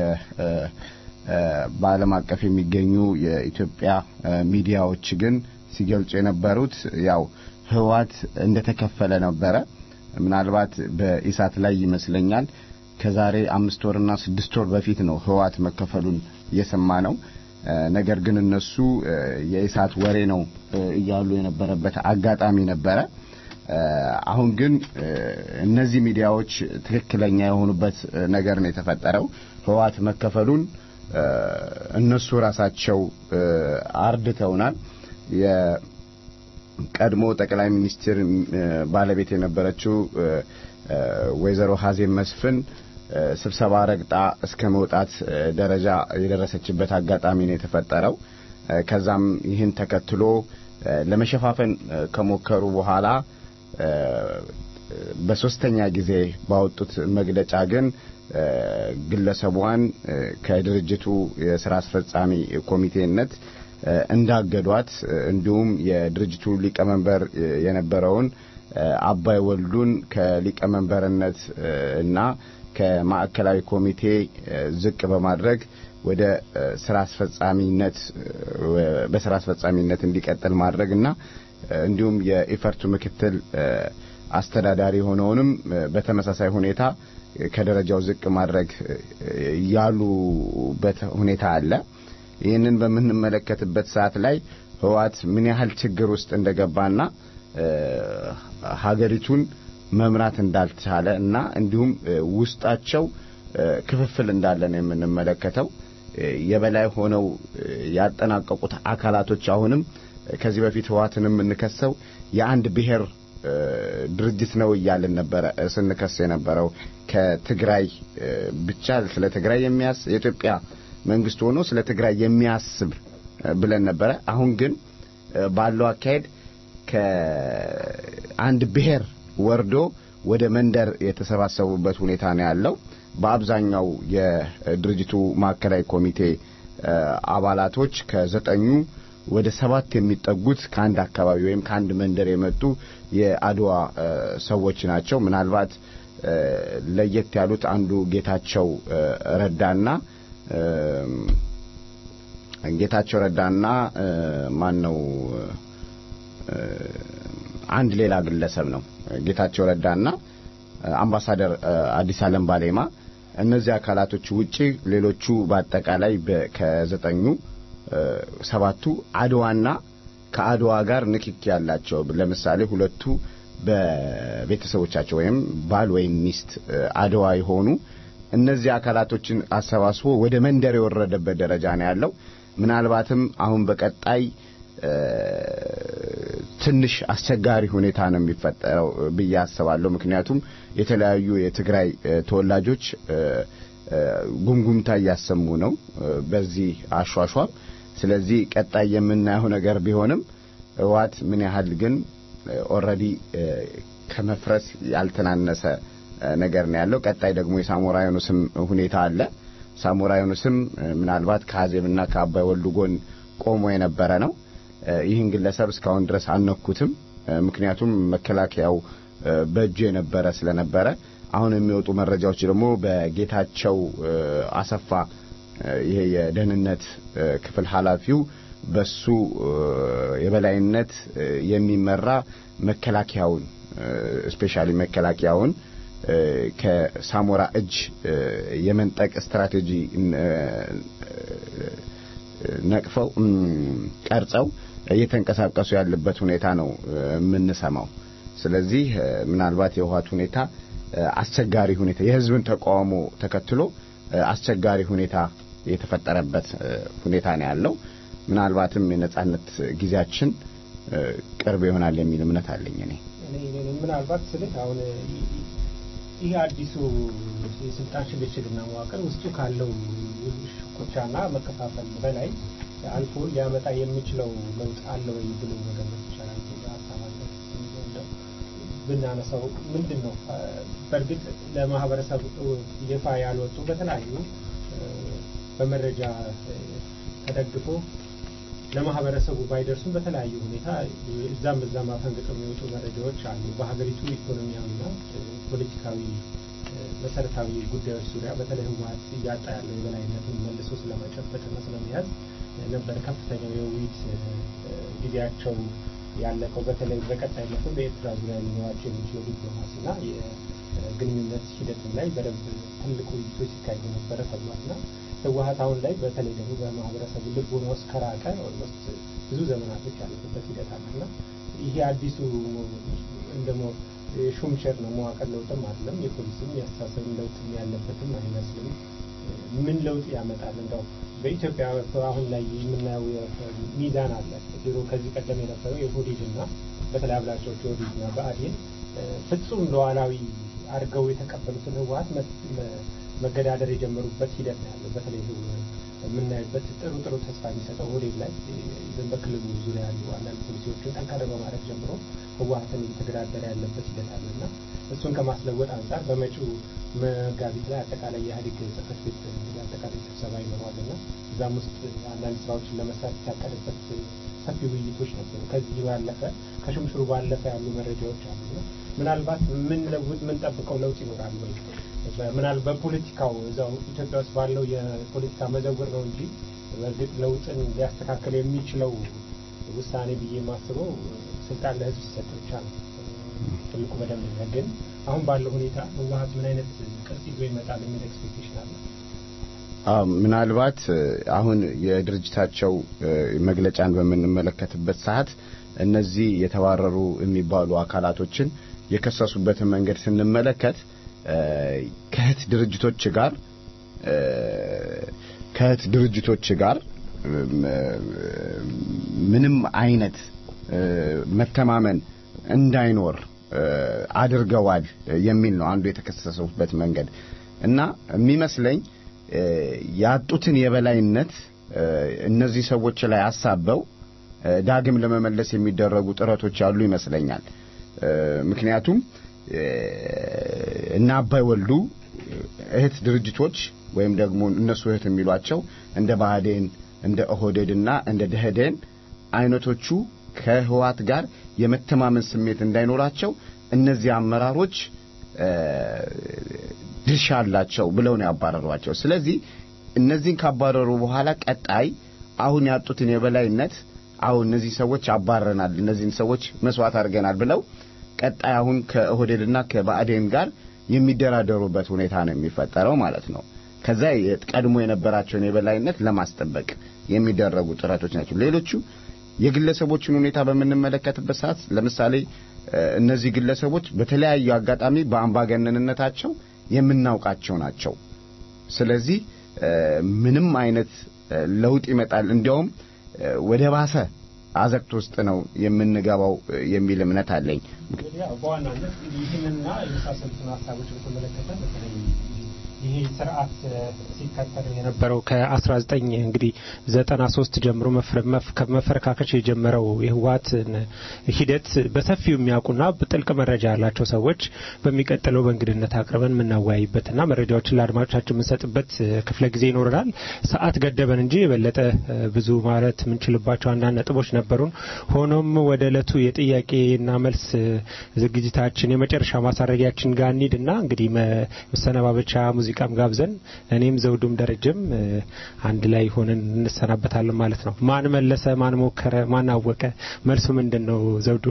በዓለም አቀፍ የሚገኙ የኢትዮጵያ ሚዲያዎች ግን ሲገልጹ የነበሩት ያው ህዋት እንደተከፈለ ነበረ። ምናልባት በኢሳት ላይ ይመስለኛል ከዛሬ አምስት ወርና ስድስት ወር በፊት ነው ህዋት መከፈሉን የሰማ ነው። ነገር ግን እነሱ የኢሳት ወሬ ነው እያሉ የነበረበት አጋጣሚ ነበረ። አሁን ግን እነዚህ ሚዲያዎች ትክክለኛ የሆኑበት ነገር ነው የተፈጠረው። ህዋት መከፈሉን እነሱ ራሳቸው አርድተውናል። የቀድሞ ጠቅላይ ሚኒስትር ባለቤት የነበረችው ወይዘሮ ሀዜም መስፍን ስብሰባ ረግጣ እስከ መውጣት ደረጃ የደረሰችበት አጋጣሚ ነው የተፈጠረው። ከዛም ይህን ተከትሎ ለመሸፋፈን ከሞከሩ በኋላ በሶስተኛ ጊዜ ባወጡት መግለጫ ግን ግለሰቧን ከድርጅቱ የሥራ አስፈጻሚ ኮሚቴነት እንዳገዷት እንዲሁም የድርጅቱ ሊቀመንበር የነበረውን አባይ ወልዱን ከሊቀመንበርነት እና ከማዕከላዊ ኮሚቴ ዝቅ በማድረግ ወደ ሥራ አስፈጻሚነት በሥራ አስፈጻሚነት እንዲቀጥል ማድረግና እንዲሁም የኢፈርቱ ምክትል አስተዳዳሪ ሆነውንም በተመሳሳይ ሁኔታ ከደረጃው ዝቅ ማድረግ ያሉበት ሁኔታ አለ። ይህንን በምንመለከትበት ሰዓት ላይ ህዋት ምን ያህል ችግር ውስጥ እንደገባና ሀገሪቱን መምራት እንዳልቻለ እና እንዲሁም ውስጣቸው ክፍፍል እንዳለ ነው የምንመለከተው። የበላይ ሆነው ያጠናቀቁት አካላቶች አሁንም ከዚህ በፊት ህዋትንም እንከሰው የአንድ ብሔር ድርጅት ነው እያልን ነበር ስንከስ የነበረው። ከትግራይ ብቻ ስለ ትግራይ የሚያስ የኢትዮጵያ መንግስት ሆኖ ስለ ትግራይ የሚያስብ ብለን ነበር። አሁን ግን ባለው አካሄድ ከአንድ ብሔር ወርዶ ወደ መንደር የተሰባሰቡበት ሁኔታ ነው ያለው። በአብዛኛው የድርጅቱ ማዕከላዊ ኮሚቴ አባላቶች ከዘጠኙ ወደ ሰባት የሚጠጉት ከአንድ አካባቢ ወይም ከአንድ መንደር የመጡ የአድዋ ሰዎች ናቸው። ምናልባት ለየት ያሉት አንዱ ጌታቸው ረዳና ጌታቸው ረዳና ማን ነው አንድ ሌላ ግለሰብ ነው። ጌታቸው ረዳና አምባሳደር አዲስ አለም ባሌማ እነዚህ አካላቶች ውጪ ሌሎቹ በአጠቃላይ ከዘጠኙ ሰባቱ አድዋና ከአድዋ ጋር ንክኪ ያላቸው ለምሳሌ ሁለቱ በቤተሰቦቻቸው ወይም ባል ወይም ሚስት አድዋ የሆኑ እነዚህ አካላቶችን አሰባስቦ ወደ መንደር የወረደበት ደረጃ ነው ያለው። ምናልባትም አሁን በቀጣይ ትንሽ አስቸጋሪ ሁኔታ ነው የሚፈጠረው ብዬ አስባለሁ። ምክንያቱም የተለያዩ የትግራይ ተወላጆች ጉምጉምታ እያሰሙ ነው በዚህ አሿሿም። ስለዚህ ቀጣይ የምናየው ነገር ቢሆንም ህዋት ምን ያህል ግን ኦሬዲ ከመፍረስ ያልተናነሰ ነገር ነው ያለው። ቀጣይ ደግሞ የሳሞራ ዩኑስም ሁኔታ አለ። ሳሞራ ዩኑስም ምናልባት ከአዜብና ከአባይ ወልዱ ጎን ቆሞ የነበረ ነው። ይህን ግለሰብ እስካሁን ድረስ አልነኩትም። ምክንያቱም መከላከያው በእጁ የነበረ ስለነበረ አሁን የሚወጡ መረጃዎች ደግሞ በጌታቸው አሰፋ ይሄ የደህንነት ክፍል ኃላፊው በሱ የበላይነት የሚመራ መከላከያውን ስፔሻሊ መከላከያውን ከሳሞራ እጅ የመንጠቅ ስትራቴጂ ነቅፈው ቀርጸው እየተንቀሳቀሱ ያለበት ሁኔታ ነው የምንሰማው። ስለዚህ ምናልባት የህዋት ሁኔታ አስቸጋሪ ሁኔታ የህዝብን ተቃውሞ ተከትሎ አስቸጋሪ ሁኔታ የተፈጠረበት ሁኔታ ነው ያለው። ምናልባትም የነጻነት ጊዜያችን ቅርብ ይሆናል የሚል እምነት አለኝ እኔ እኔ ምናልባት ስለዚህ አሁን ይሄ አዲሱ የስልጣን ሽግሽግና መዋቅር ውስጡ ካለው ሽኩቻና መከፋፈል በላይ አልፎ ሊያመጣ የሚችለው ለውጥ አለ ወይ ብሎ መገመት ይቻላል? ብናነሳው ምንድነው በእርግጥ ለማህበረሰቡ ይፋ ያልወጡ በተለያዩ በመረጃ ተደግፎ ለማህበረሰቡ ባይደርሱም በተለያዩ ሁኔታ እዛም በዛም አፈንግጠው የሚወጡ መረጃዎች አሉ። በሀገሪቱ ኢኮኖሚያዊና ፖለቲካዊ መሰረታዊ ጉዳዮች ዙሪያ በተለይ ህወሓት እያጣ ያለው የበላይነትን መልሶ ስለማጨበጥና ስለመያዝ ነበር ከፍተኛው የውይይት ጊዜያቸው ያለቀው። በተለይ በቀጣይነት በኤርትራ ዙሪያ ሊኖራቸው የሚችለው ዲፕሎማሲና የግንኙነት ሂደት ላይ በደንብ ትልቅ ውይይቶች ሲካሄዱ ነበር ተብሏልና ህወሓት አሁን ላይ በተለይ ደግሞ በማህበረሰቡ ልቦና ውስጥ ከራቀ ኦልሞስት ብዙ ዘመናቶች ያለበት ሂደት አለና ይሄ አዲሱ እንደሞ ሹምሸር ነው መዋቅር ለውጥም አይደለም የፖሊስም ያስተሳሰብ ለውጥም ያለበትም አይመስልም። ምን ለውጥ ያመጣል? እንደው በኢትዮጵያ አሁን ላይ የምናየው ሚዛን አለ። ድሮ ከዚህ ቀደም የነበረው የኦህዴድና በተለይ አብላጫዎች የኦህዴድና ብአዴን ፍጹም ሉዓላዊ አድርገው የተቀበሉትን ህወሓት መገዳደር የጀመሩበት ሂደት ነው ያለው። በተለይ የምናይበት ጥሩ ጥሩ ተስፋ የሚሰጠው ኦህዴድ ላይ በክልሉ ዙሪያ ያሉ አንዳንድ ፖሊሲዎችን ጠንካራ በማድረግ ጀምሮ ህወሓትን እየተገዳደረ ያለበት ሂደት አለና እሱን ከማስለወጥ አንጻር በመጪው መጋቢት ላይ አጠቃላይ የኢህአዴግ ጽሕፈት ቤት አጠቃላይ ስብሰባ ይኖራልና እዛም ውስጥ አንዳንድ ስራዎችን ለመስራት የታቀደበት ሰፊ ውይይቶች ነበሩ። ከዚህ ባለፈ ከሽምሽሩ ባለፈ ያሉ መረጃዎች አሉና ምናልባት ምን ለውጥ ምን ጠብቀው ለውጥ ይኖራል ወይ? ምናልባት በፖለቲካው እዛው ኢትዮጵያ ውስጥ ባለው የፖለቲካ መዘውር ነው እንጂ በእርግጥ ለውጥን ሊያስተካክል የሚችለው ውሳኔ ብዬ ማስበው ስልጣን ለህዝብ ሲሰጥ ብቻ ነው ትልቁ በደንብ ግን አሁን ባለው ሁኔታ ህወሓት ምን አይነት ቅርጽ ይዞ ይመጣል የሚል ኤክስፔክቴሽን አለ? አዎ ምናልባት አሁን የድርጅታቸው መግለጫን በምንመለከትበት ሰዓት እነዚህ የተባረሩ የሚባሉ አካላቶችን የከሰሱበትን መንገድ ስንመለከት ከህት ድርጅቶች ጋር ከህት ድርጅቶች ጋር ምንም አይነት መተማመን እንዳይኖር አድርገዋል የሚል ነው አንዱ የተከሰሰበት መንገድ እና የሚመስለኝ ያጡትን የበላይነት እነዚህ ሰዎች ላይ አሳበው ዳግም ለመመለስ የሚደረጉ ጥረቶች አሉ ይመስለኛል። ምክንያቱም እና አባይ ወልዱ እህት ድርጅቶች ወይም ደግሞ እነሱ እህት የሚሏቸው እንደ ብአዴን እንደ ኦህዴድና እንደ ደህዴን አይነቶቹ ከህወሓት ጋር የመተማመን ስሜት እንዳይኖራቸው እነዚህ አመራሮች ድርሻ አላቸው ብለው ነው ያባረሯቸው። ስለዚህ እነዚህን ካባረሩ በኋላ ቀጣይ አሁን ያጡትን የበላይነት አሁን እነዚህ ሰዎች አባረናል እነዚህን ሰዎች መስዋዕት አድርገናል ብለው ቀጣይ አሁን ከኦህዴድና ከብአዴን ጋር የሚደራደሩበት ሁኔታ ነው የሚፈጠረው ማለት ነው። ከዛ ቀድሞ የነበራቸውን የበላይነት ለማስጠበቅ የሚደረጉ ጥረቶች ናቸው። ሌሎቹ የግለሰቦችን ሁኔታ በመንመለከትበት ሰዓት ለምሳሌ እነዚህ ግለሰቦች በተለያዩ አጋጣሚ በአምባገነንነታቸው የምናውቃቸው ናቸው። ስለዚህ ምንም አይነት ለውጥ ይመጣል እንዲያውም ወደ ባሰ አዘቅት ውስጥ ነው የምንገባው የሚል እምነት አለኝ። ያው በዋናነት ይህንና የመሳሰሉትን ሀሳቦች በተመለከተ በተለይ ይሄ ስርዓት ሲከተል የነበረው ከ19 እንግዲህ ዘጠና ሶስት ጀምሮ መፈረካከች የጀመረው የህወሓት ሂደት በሰፊው የሚያውቁና በጥልቅ መረጃ ያላቸው ሰዎች በሚቀጥለው በእንግድነት አቅርበን የምናወያይበትና መረጃዎችን ለአድማጮቻችን የምንሰጥበት ክፍለ ጊዜ ይኖረናል። ሰዓት ገደበን እንጂ የበለጠ ብዙ ማለት የምንችልባቸው አንዳንድ ነጥቦች ነበሩን። ሆኖም ወደ ዕለቱ የጥያቄና መልስ ዝግጅታችን የመጨረሻ ማሳረጊያችን ጋር እንሂድና እንግዲህ መሰነባበቻ ሙዚቃም ጋብዘን እኔም ዘውዱም ደረጀም አንድ ላይ ሆነን እንሰናበታለን ማለት ነው። ማን መለሰ፣ ማን ሞከረ፣ ማን አወቀ? መልሱ ምንድነው ዘውዱ?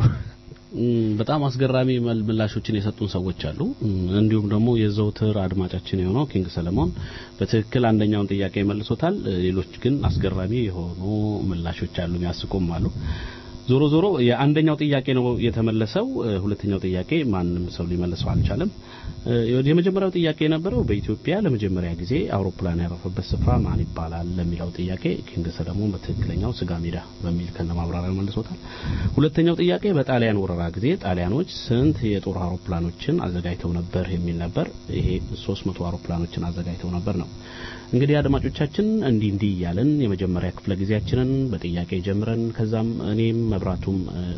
በጣም አስገራሚ ምላሾችን የሰጡን ሰዎች አሉ። እንዲሁም ደግሞ የዘውትር አድማጫችን የሆነው ኪንግ ሰለሞን በትክክል አንደኛውን ጥያቄ መልሶታል። ሌሎች ግን አስገራሚ የሆኑ ምላሾች አሉ፣ ያስቆም አሉ። ዞሮ ዞሮ የአንደኛው ጥያቄ ነው የተመለሰው። ሁለተኛው ጥያቄ ማንንም ሰው ሊመልሰው አልቻለም። የመጀመሪያው ጥያቄ የነበረው በኢትዮጵያ ለመጀመሪያ ጊዜ አውሮፕላን ያረፈበት ስፍራ ማን ይባላል ለሚለው ጥያቄ ኪንግ ሰለሞን በትክክለኛው ስጋ ሜዳ በሚል ከነማብራሪያው መልሶታል። ሁለተኛው ጥያቄ በጣሊያን ወረራ ጊዜ ጣሊያኖች ስንት የጦር አውሮፕላኖችን አዘጋጅተው ነበር የሚል ነበር። ይሄ ሶስት መቶ አውሮፕላኖችን አዘጋጅተው ነበር ነው። እንግዲህ አድማጮቻችን እንዲ እንዲ ያለን የመጀመሪያ ክፍለ ጊዜያችንን በጥያቄ ጀምረን ከዛም እኔም መብራቱም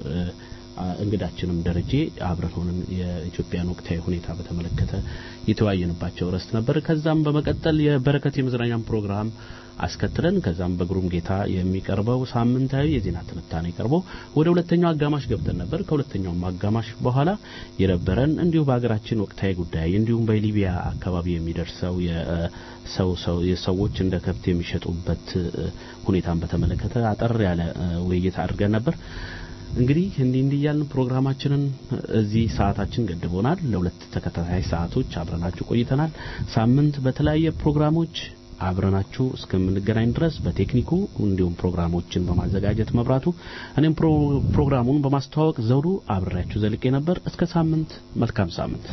እንግዳችንም ደረጀ አብረን ሆነን የኢትዮጵያን ወቅታዊ ሁኔታ በተመለከተ የተወያየንባቸው ርዕስ ነበር። ከዛም በመቀጠል የበረከት የመዝናኛም ፕሮግራም አስከትለን ከዛም በግሩም ጌታ የሚቀርበው ሳምንታዊ የዜና ትንታኔ ቀርቦ ወደ ሁለተኛው አጋማሽ ገብተን ነበር። ከሁለተኛው አጋማሽ በኋላ የነበረን እንዲሁ በአገራችን ወቅታዊ ጉዳይ እንዲሁም በሊቢያ አካባቢ የሚደርሰው የሰው ሰው የሰዎች እንደ ከብት የሚሸጡበት ሁኔታን በተመለከተ አጠር ያለ ውይይት አድርገን ነበር። እንግዲህ እንዲህ እንዲህ ያልን ፕሮግራማችንን እዚህ ሰዓታችን ገድቦናል። ለሁለት ተከታታይ ሰዓቶች አብረናችሁ ቆይተናል። ሳምንት በተለያየ ፕሮግራሞች አብረናችሁ እስከምንገናኝ ድረስ በቴክኒኩ እንዲሁም ፕሮግራሞችን በማዘጋጀት መብራቱ እኔም ፕሮግራሙን በማስተዋወቅ ዘውዱ አብሬያችሁ ዘልቄ ነበር። እስከ ሳምንት መልካም ሳምንት።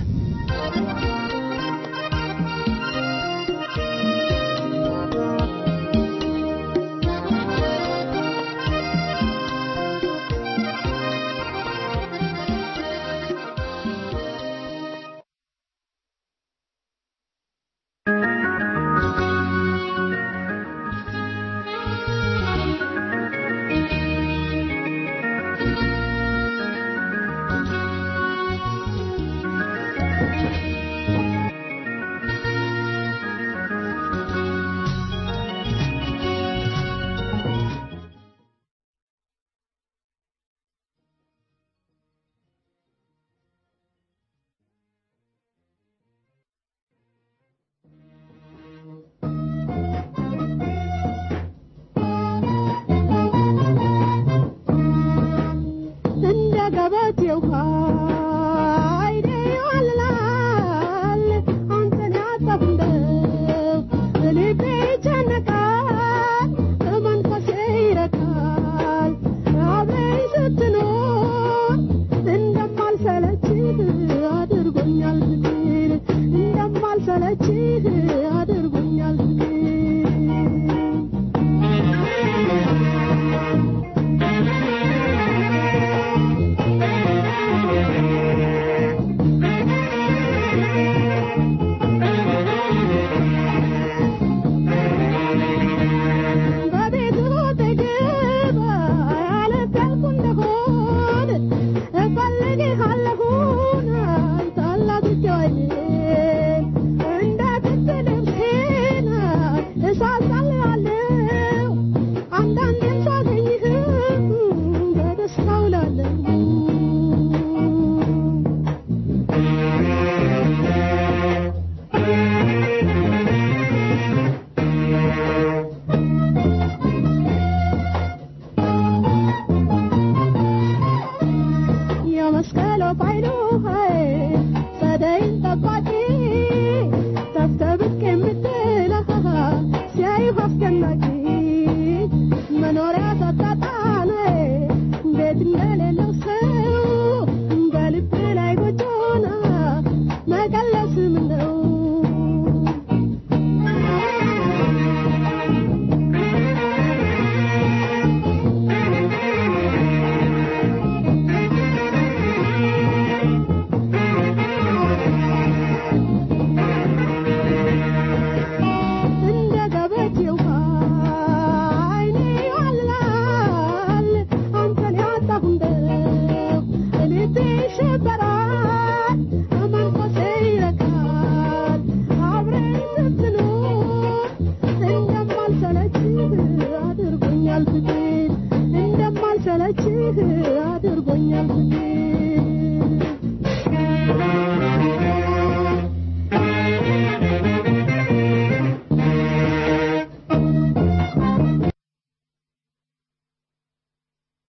እንደማልሰለችህ አድርጎኛል ፍቅር